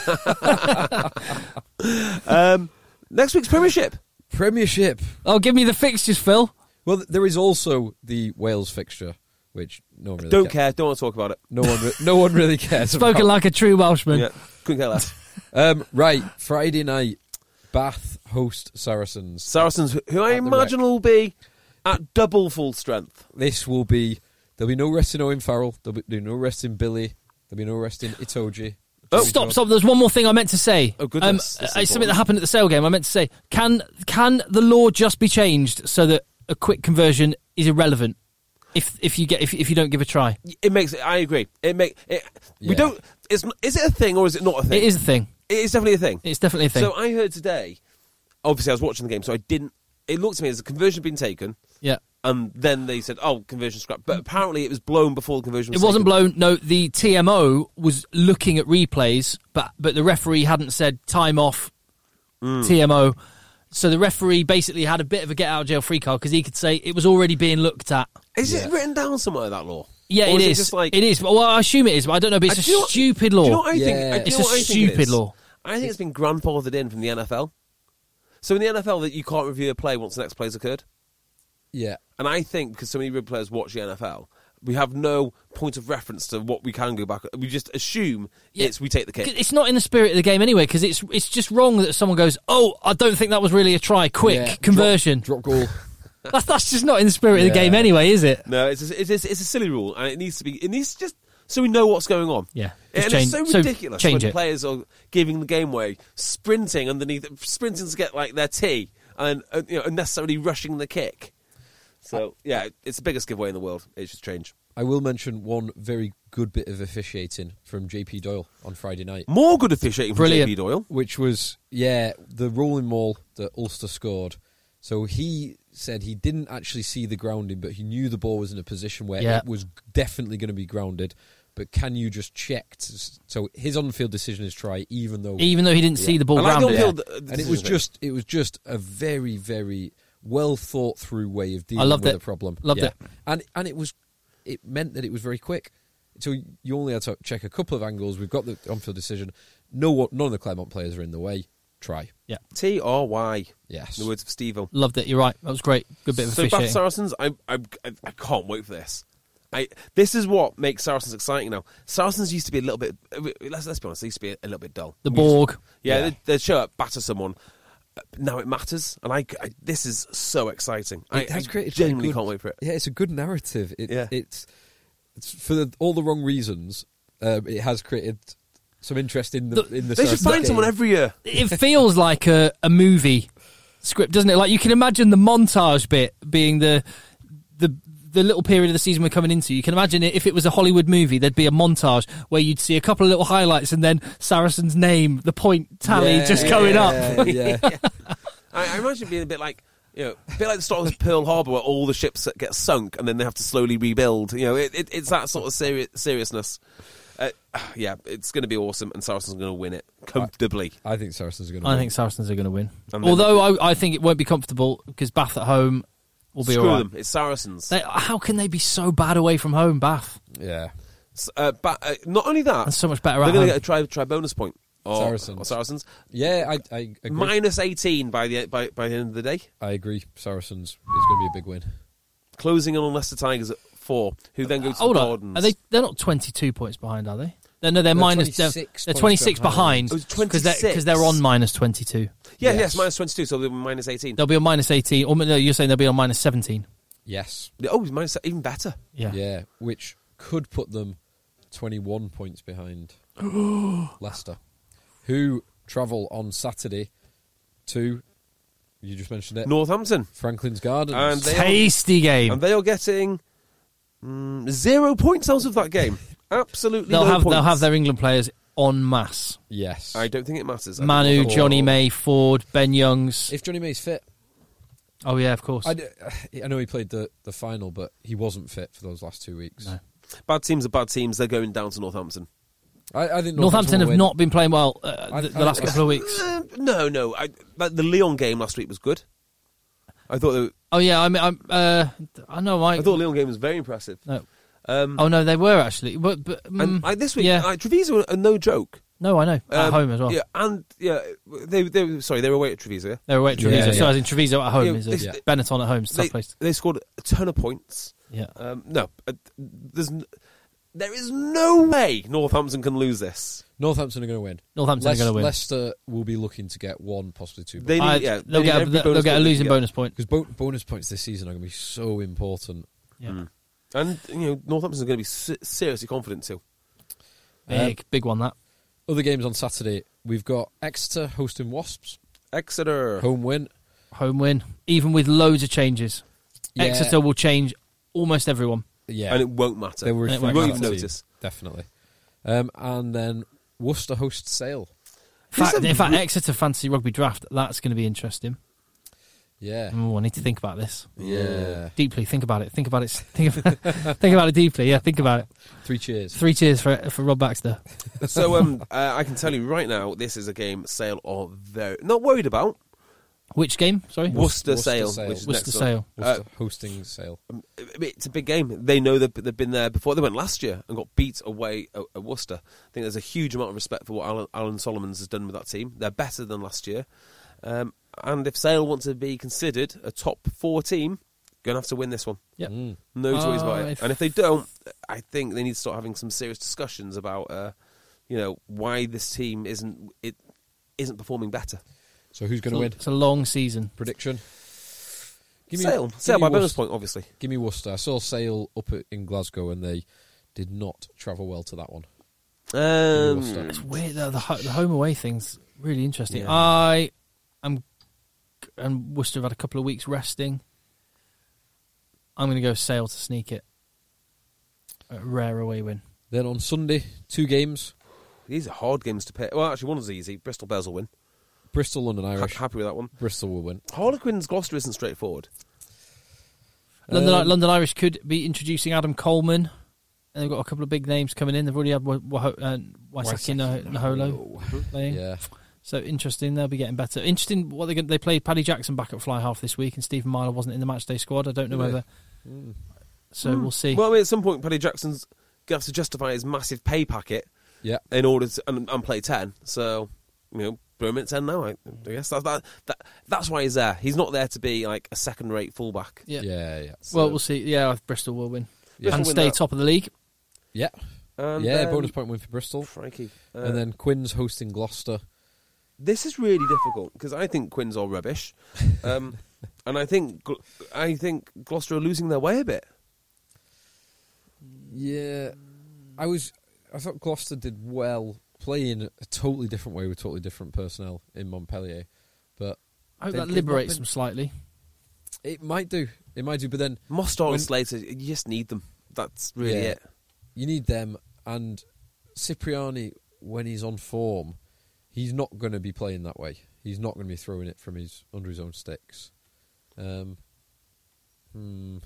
um, next week's Premiership. Premiership. Oh, give me the fixtures, Phil. Well, th- there is also the Wales fixture, which no one really Don't cares. care. Don't want to talk about it. No one, re- no one really cares. Spoken about. like a true Welshman. Yeah, couldn't care less. Um, right, Friday night, Bath host Saracens. Saracens, who I At the imagine will be at double full strength. This will be. There'll be no rest in Owen Farrell. There'll be no rest in Billy. There'll be no rest in Itoje. Oh, stop, stop. There's one more thing I meant to say. Oh, goodness. Um, it's something that happened at the Sale game. I meant to say, can can the law just be changed so that a quick conversion is irrelevant if if you get if if you don't give a try? It makes. I agree. It make. It, Yeah. We don't. It's, is it a thing or is it not a thing? It is a thing. It is definitely a thing. It's definitely a thing. So I heard today. Obviously, I was watching the game, so I didn't. It looked to me as a conversion had been taken. Yeah. And then they said, "Oh, conversion scrap." But apparently, it was blown before the conversion was It wasn't taken. blown. No, the T M O was looking at replays, but but the referee hadn't said time off. Mm. T M O. So the referee basically had a bit of a get out of jail free card because he could say it was already being looked at. Is Yeah. it written down somewhere, that law? Yeah, Or it is it is. just like- It is. Well, I assume it is, but I don't know. But it's Uh, a do you know what- stupid law. Do you know what I Yeah. think? uh, do It's you know a what I think it stupid is? law. I think it's been grandfathered in from the N F L. So in the N F L, that you can't review a play once the next play's occurred. Yeah. And I think because so many rugby players watch the N F L, we have no point of reference to what we can go back. We just assume Yeah. it's we take the kick. It's not in the spirit of the game anyway, because it's it's just wrong that someone goes, "Oh, I don't think that was really a try. Quick Yeah. conversion." Drop, drop goal. That's that's just not in the spirit of the Yeah. game anyway, is it? No, it's a, it's, a, it's a silly rule, and it needs to be. It needs to just so we know what's going on. Yeah. And Just change- it's so so ridiculous change when it. players are giving the game away, sprinting underneath, sprinting to get like their tee, and uh, you know, unnecessarily rushing the kick. So yeah, it's the biggest giveaway in the world. It should change. I will mention one very good bit of officiating from J P Doyle on Friday night. More good officiating from Brilliant. J P Doyle. Which was, yeah, the rolling maul that Ulster scored. So he said he didn't actually see the grounding, but he knew the ball was in a position where Yeah. it was definitely going to be grounded. But can you just check? To, so his on-field decision is try, even though Even though he didn't see the ball I like the grounded. on-field, uh, and it was decision. just it was just a very very well thought through way of dealing I loved with it. the problem. Loved Yeah. it. and and it was it meant that it was very quick. So you only had to check a couple of angles. We've got the on-field decision. No, one- none of the Claremont players are in the way. Try. Yeah. T R Y. Yes. In the words of Steve-O. Loved it. You're right. That was great. Good bit of So Bath officiating. Saracens, I, I, I, I can't wait for this. I, this is what makes Saracens exciting now. Saracens used to be a little bit. Let's let's be honest. They used to be a, little bit dull. The We used- Borg. yeah, Yeah. They'd, they'd show up, batter someone. Uh, Now it matters, and I, I this is so exciting. It I, has I created quite a genuinely good- can't wait for it. Yeah, it's a good narrative. It, Yeah. it's it's for the, all the wrong reasons. Um, it has created some interest in the, The- in the. They should Saracens find game. someone every year. It feels like a, a movie script, doesn't it? Like you can imagine the montage bit being the the the little period of the season we're coming into. You can imagine it if it was a Hollywood movie, there'd be a montage where you'd see a couple of little highlights and then Saracen's name, the point tally Yeah, just going yeah, up. Yeah, I, I imagine it being a bit like. You know, a bit like the start of Pearl Harbor, where all the ships get sunk and then they have to slowly rebuild. You know, it, it, it's that sort of seri- seriousness. Uh, yeah, it's going to be awesome, and Saracens are going to win it comfortably. I think Saracens are going to. I think Saracens are going to win. And then- Although I, I think it won't be comfortable because Bath at home will be Screw all right. them, it's Saracens. They, how can they be so bad away from home, Bath? Yeah. S- uh, but uh, not only that, And so much better they're at going home. to get a try, try bonus point. Or, Saracens. or Saracens. Yeah, I, I agree. Minus eighteen by the by, by the end of the day. I agree. Saracens is going to be a big win. Closing in on Leicester Tigers at four, who then go to Hold the on. Gordons. Are they, they're not twenty-two points behind, are they? No, no they're, They're minus. They're, twenty-six they're points twenty-six behind. behind Oh, it's because they're, 'cause twenty-six. they're on minus twenty-two. Yeah, Yes. yes, minus twenty-two, so they'll be minus eighteen. They'll be on minus eighteen. Or no, you're saying they'll be on minus seventeen. Yes. Oh, minus even better. Yeah. Yeah, which could put them twenty-one points behind Leicester, who travel on Saturday to, you just mentioned it, Northampton. Franklin's Gardens. And they are- Tasty game. And they are getting mm, zero points out of that game. Absolutely They'll no have points. they'll have their England players en masse. yes. I don't think it matters. I think Manu, Northampton- Johnny May, Ford, Ben Youngs. If Johnny May's fit, Oh yeah, of course. I, d- I know he played the, the final, but he wasn't fit for those last two weeks. No. Bad teams are bad teams. They're going down to Northampton. I, I think Northampton have will win. not been playing well uh, I- the, the I- last couple of weeks. Uh, no, no. I, like the Lyon game last week was good. I thought the, Oh yeah, I mean, I'm, uh, I know. I, I thought the Lyon game was very impressive. no. Um, Oh no, they were actually. But, but mm, and I, this week, yeah. uh, Treviso are no joke. no, I know at Um, home as well. Yeah, and yeah, they they sorry they were away at Treviso. Yeah? They were away at Treviso. Yeah, So yeah. as in Treviso at home Yeah, is a, they- Benetton at home is a tough They, place. they scored a ton of points. Yeah. Um, no, uh, there's n- there is no way Northampton can lose this. Northampton are going to win. Northampton are Leic- gonna win. Leicester will be looking to get one, possibly two. They need, I- yeah, they'll they get need a, every they'll bonus get a point they losing can get. bonus point. Because bo- bonus points this season are going to be so important. Yeah. And you know Northampton's going to be se- seriously confident too. Big, big one that. Other games on Saturday, we've got Exeter hosting Wasps. Exeter. Home win. Home win, even with loads of changes. Yeah. Exeter will change almost everyone. Yeah. And it won't matter. They were And it you won't won't matter. even notice. Definitely. Um, and then Worcester hosts Sale. In fact, Is it in fact re- Exeter fantasy rugby draft, that's going to be interesting. Yeah. Oh, I need to think about this Yeah. deeply. Think about it. Think about it. Think, of, think about it deeply. Yeah, think about it. Three cheers. Three cheers for for Rob Baxter. So um, uh, I can tell you right now, this is a game Sale are very not worried about. Which game? Sorry, Worcester, Worcester Sale, Sale. which is Worcester next up. Sale. Worcester Uh, hosting Sale. It's a big game. They know that they've been there before. They went last year and got beat away at, at Worcester. I think there's a huge amount of respect for what Alan, Alan Solomons has done with that team. They're better than last year. Um, and if Sale want to be considered a top four team, going to have to win this one. Yeah. Mm. No choice Uh, about it. if- And if they don't, I think they need to start having some serious discussions about, uh, you know, why this team isn't it isn't performing better. So who's going to win? It's a long season. Prediction? Give Sale, give Sale me by bonus Worcester. point, obviously. Give me Worcester. I saw Sale up at, in Glasgow and they did not travel well to that one. Um, it's weird. The, the, the home away thing's really interesting. Yeah. I am, and Worcester have had a couple of weeks resting. I'm going to go Sale to sneak it. A rare away win. Then on Sunday, two games. These are hard games to pick. Well, actually, one is easy. Bristol Bears will win. Bristol, London Irish. Ha- happy with that one. Bristol will win. Harlequins, Gloucester isn't straightforward. London, Um, London Irish could be introducing Adam Coleman. And they've got a couple of big names coming in. They've already had Wa- Wa- uh, Waisaki Nah- Naholo playing. Yeah. So interesting. They'll be getting better. Interesting. What they going they played Paddy Jackson back at fly half this week, and Stephen Myler wasn't in the matchday squad. I don't know Yeah. whether. Mm. So mm. we'll see. Well, I mean, at some point, Paddy Jackson's going to have to justify his massive pay packet. Yeah. In order to and, and play ten. So you know, put him at ten now. I, I guess that, that that that's why he's there. He's not there to be like a second-rate fullback. Yeah. Yeah. Yeah. So, well, we'll see. Yeah, Bristol will win Yeah. and Bristol stay win that. top of the league. Yeah. And yeah. then- Bonus point win for Bristol. Frankie. Uh, and then Quinn's hosting Gloucester. This is really difficult because I think Quinn's all rubbish, um, and I think Gl- I think Gloucester are losing their way a bit. Yeah, I was. I thought Gloucester did well playing a totally different way with totally different personnel in Montpellier, but I hope they- that they've liberates not been- them slightly. It might do. It might do. But then Mostard when- and Slater, you just need them. That's really Yeah. it. you need them, and Cipriani, when he's on form, he's not going to be playing that way. He's not going to be throwing it from his under his own sticks. Um, hmm.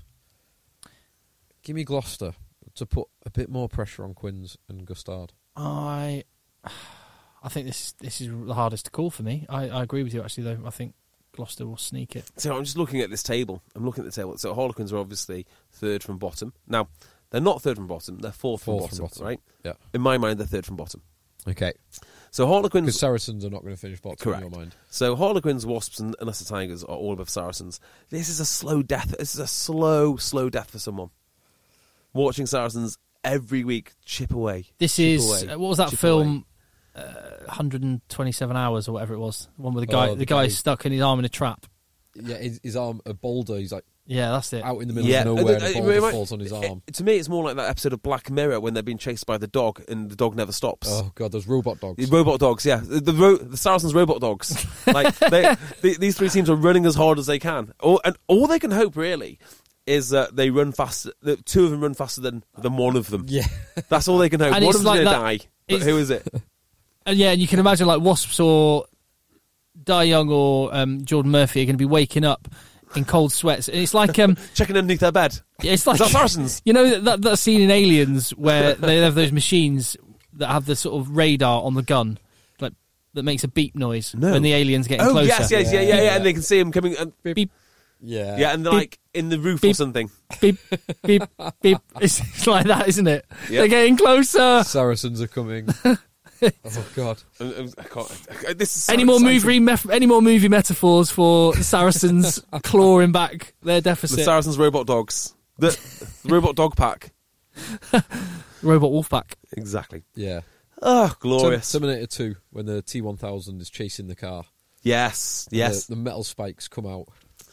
Give me Gloucester to put a bit more pressure on Quinns and Gustard. I, I think this this is the hardest to call for me. I, I agree with you actually though. I think Gloucester will sneak it. So I'm just looking at this table. I'm looking at the table. So Harlequins are obviously third from bottom. Now they're not third from bottom. They're fourth, Fourth from, from bottom, bottom. right? Yeah. In my mind, they're third from bottom. Okay. So Because Harlequins, Saracens are not going to finish bottom correct. in your mind. So Harlequins, Wasps, and Leicester Tigers are all above Saracens. This is a slow death. This is a slow, slow death for someone. Watching Saracens every week chip away. This chip is away, uh, what was that chip film? Uh, one hundred twenty-seven hours or whatever it was. The one with the guy, Oh, the, the guy guy- stuck in his arm in a trap. Yeah, his, his arm, a boulder, he's like Yeah, that's it. out in the middle Yeah, of nowhere and Uh, a it- boulder it might- falls on his it- arm. to me, it's more like that episode of Black Mirror when they're being chased by the dog and the dog never stops. Oh, God, those robot dogs. The robot dogs, yeah, the the, ro- the Saracens robot dogs. Like they, they, these three teams are running as hard as they can, all, and all they can hope really is that they run faster. That two of them run faster than than one of them. Yeah. That's all they can hope. And One it's of them's like going to that- die, but it's- who is it? And yeah, and you can imagine like Wasps or Dai Young or um, Jordan Murphy are going to be waking up in cold sweats, and it's like um, Checking underneath their bed. it's like Is that Saracens? You know that that scene in Aliens where they have those machines that have the sort of radar on the gun, like that makes a beep noise No. when the alien's getting Oh closer. yes, yes, yeah, yeah, yeah, and they can see him coming. And, Beep, Yeah. yeah, and they're Beep. like in the roof or Beep. something. beep, beep, beep. It's, it's like that, isn't it? Yeah. They're getting closer. Saracens are coming. Oh, God. And- and I can't, I- this is so Any more exciting. movie mef- any more movie metaphors for the Saracens clawing back their deficit? The Saracens robot dogs. The, the robot dog pack. Robot Wolfpack. Exactly. Yeah. Oh, glorious. Terminator two, when the T one thousand is chasing the car. Yes, and yes. The, the metal spikes come out.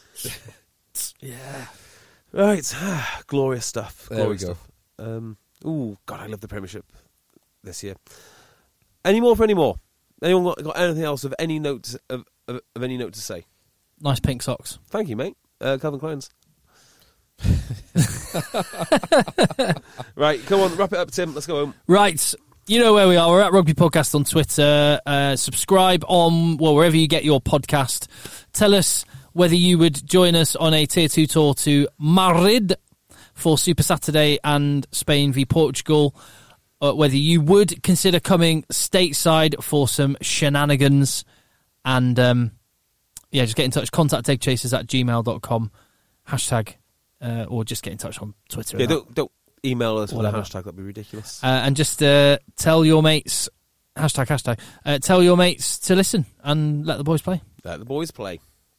Yeah. Right, ah, glorious stuff. There Glorious we go. stuff. Um, ooh, God, I love the Premiership this year. Any more for any more? Anyone got, got anything else of any note to, of, of, of any note to say? Nice pink socks. Thank you, mate. Uh, Calvin Klein's. Right, come on, wrap it up, Tim. Let's go home. Right. You know where we are. We're at Rugby Podcast on Twitter. Uh, subscribe on, well, wherever you get your podcast. Tell us whether you would join us on a Tier two tour to Madrid for Super Saturday and Spain v Portugal. Uh, whether you would consider coming stateside for some shenanigans. And, um, yeah, just get in touch. Contact eggchasers at gmail dot com. Hashtag, uh, or just get in touch on Twitter. Yeah, and that. don't, don't email us with a Whatever. hashtag. That'd be ridiculous. Uh, and just uh, tell your mates, hashtag, hashtag, uh, tell your mates to listen and let the boys play. Let the boys play.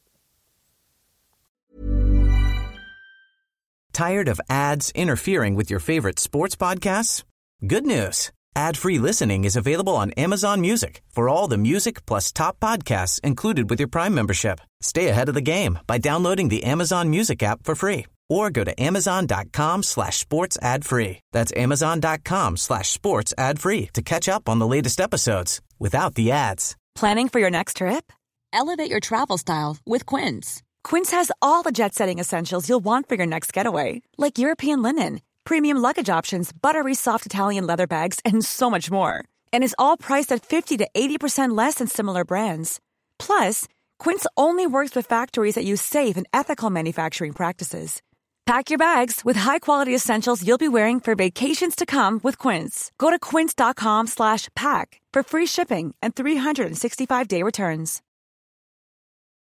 Tired of ads interfering with your favorite sports podcasts? Good news. Ad-free listening is available on Amazon Music for all the music plus top podcasts included with your Prime membership. Stay ahead of the game by downloading the Amazon Music app for free or go to amazon.com slash sports ad free. That's amazon.com slash sports ad free to catch up on the latest episodes without the ads. Planning for your next trip? Elevate your travel style with Quince. Quince has all the jet-setting essentials you'll want for your next getaway, like European linen, premium luggage options, buttery soft Italian leather bags, and so much more. And is all priced at fifty to eighty percent less than similar brands. Plus, Quince only works with factories that use safe and ethical manufacturing practices. Pack your bags with high-quality essentials you'll be wearing for vacations to come with Quince. Go to quince.com slash pack for free shipping and three sixty-five day returns.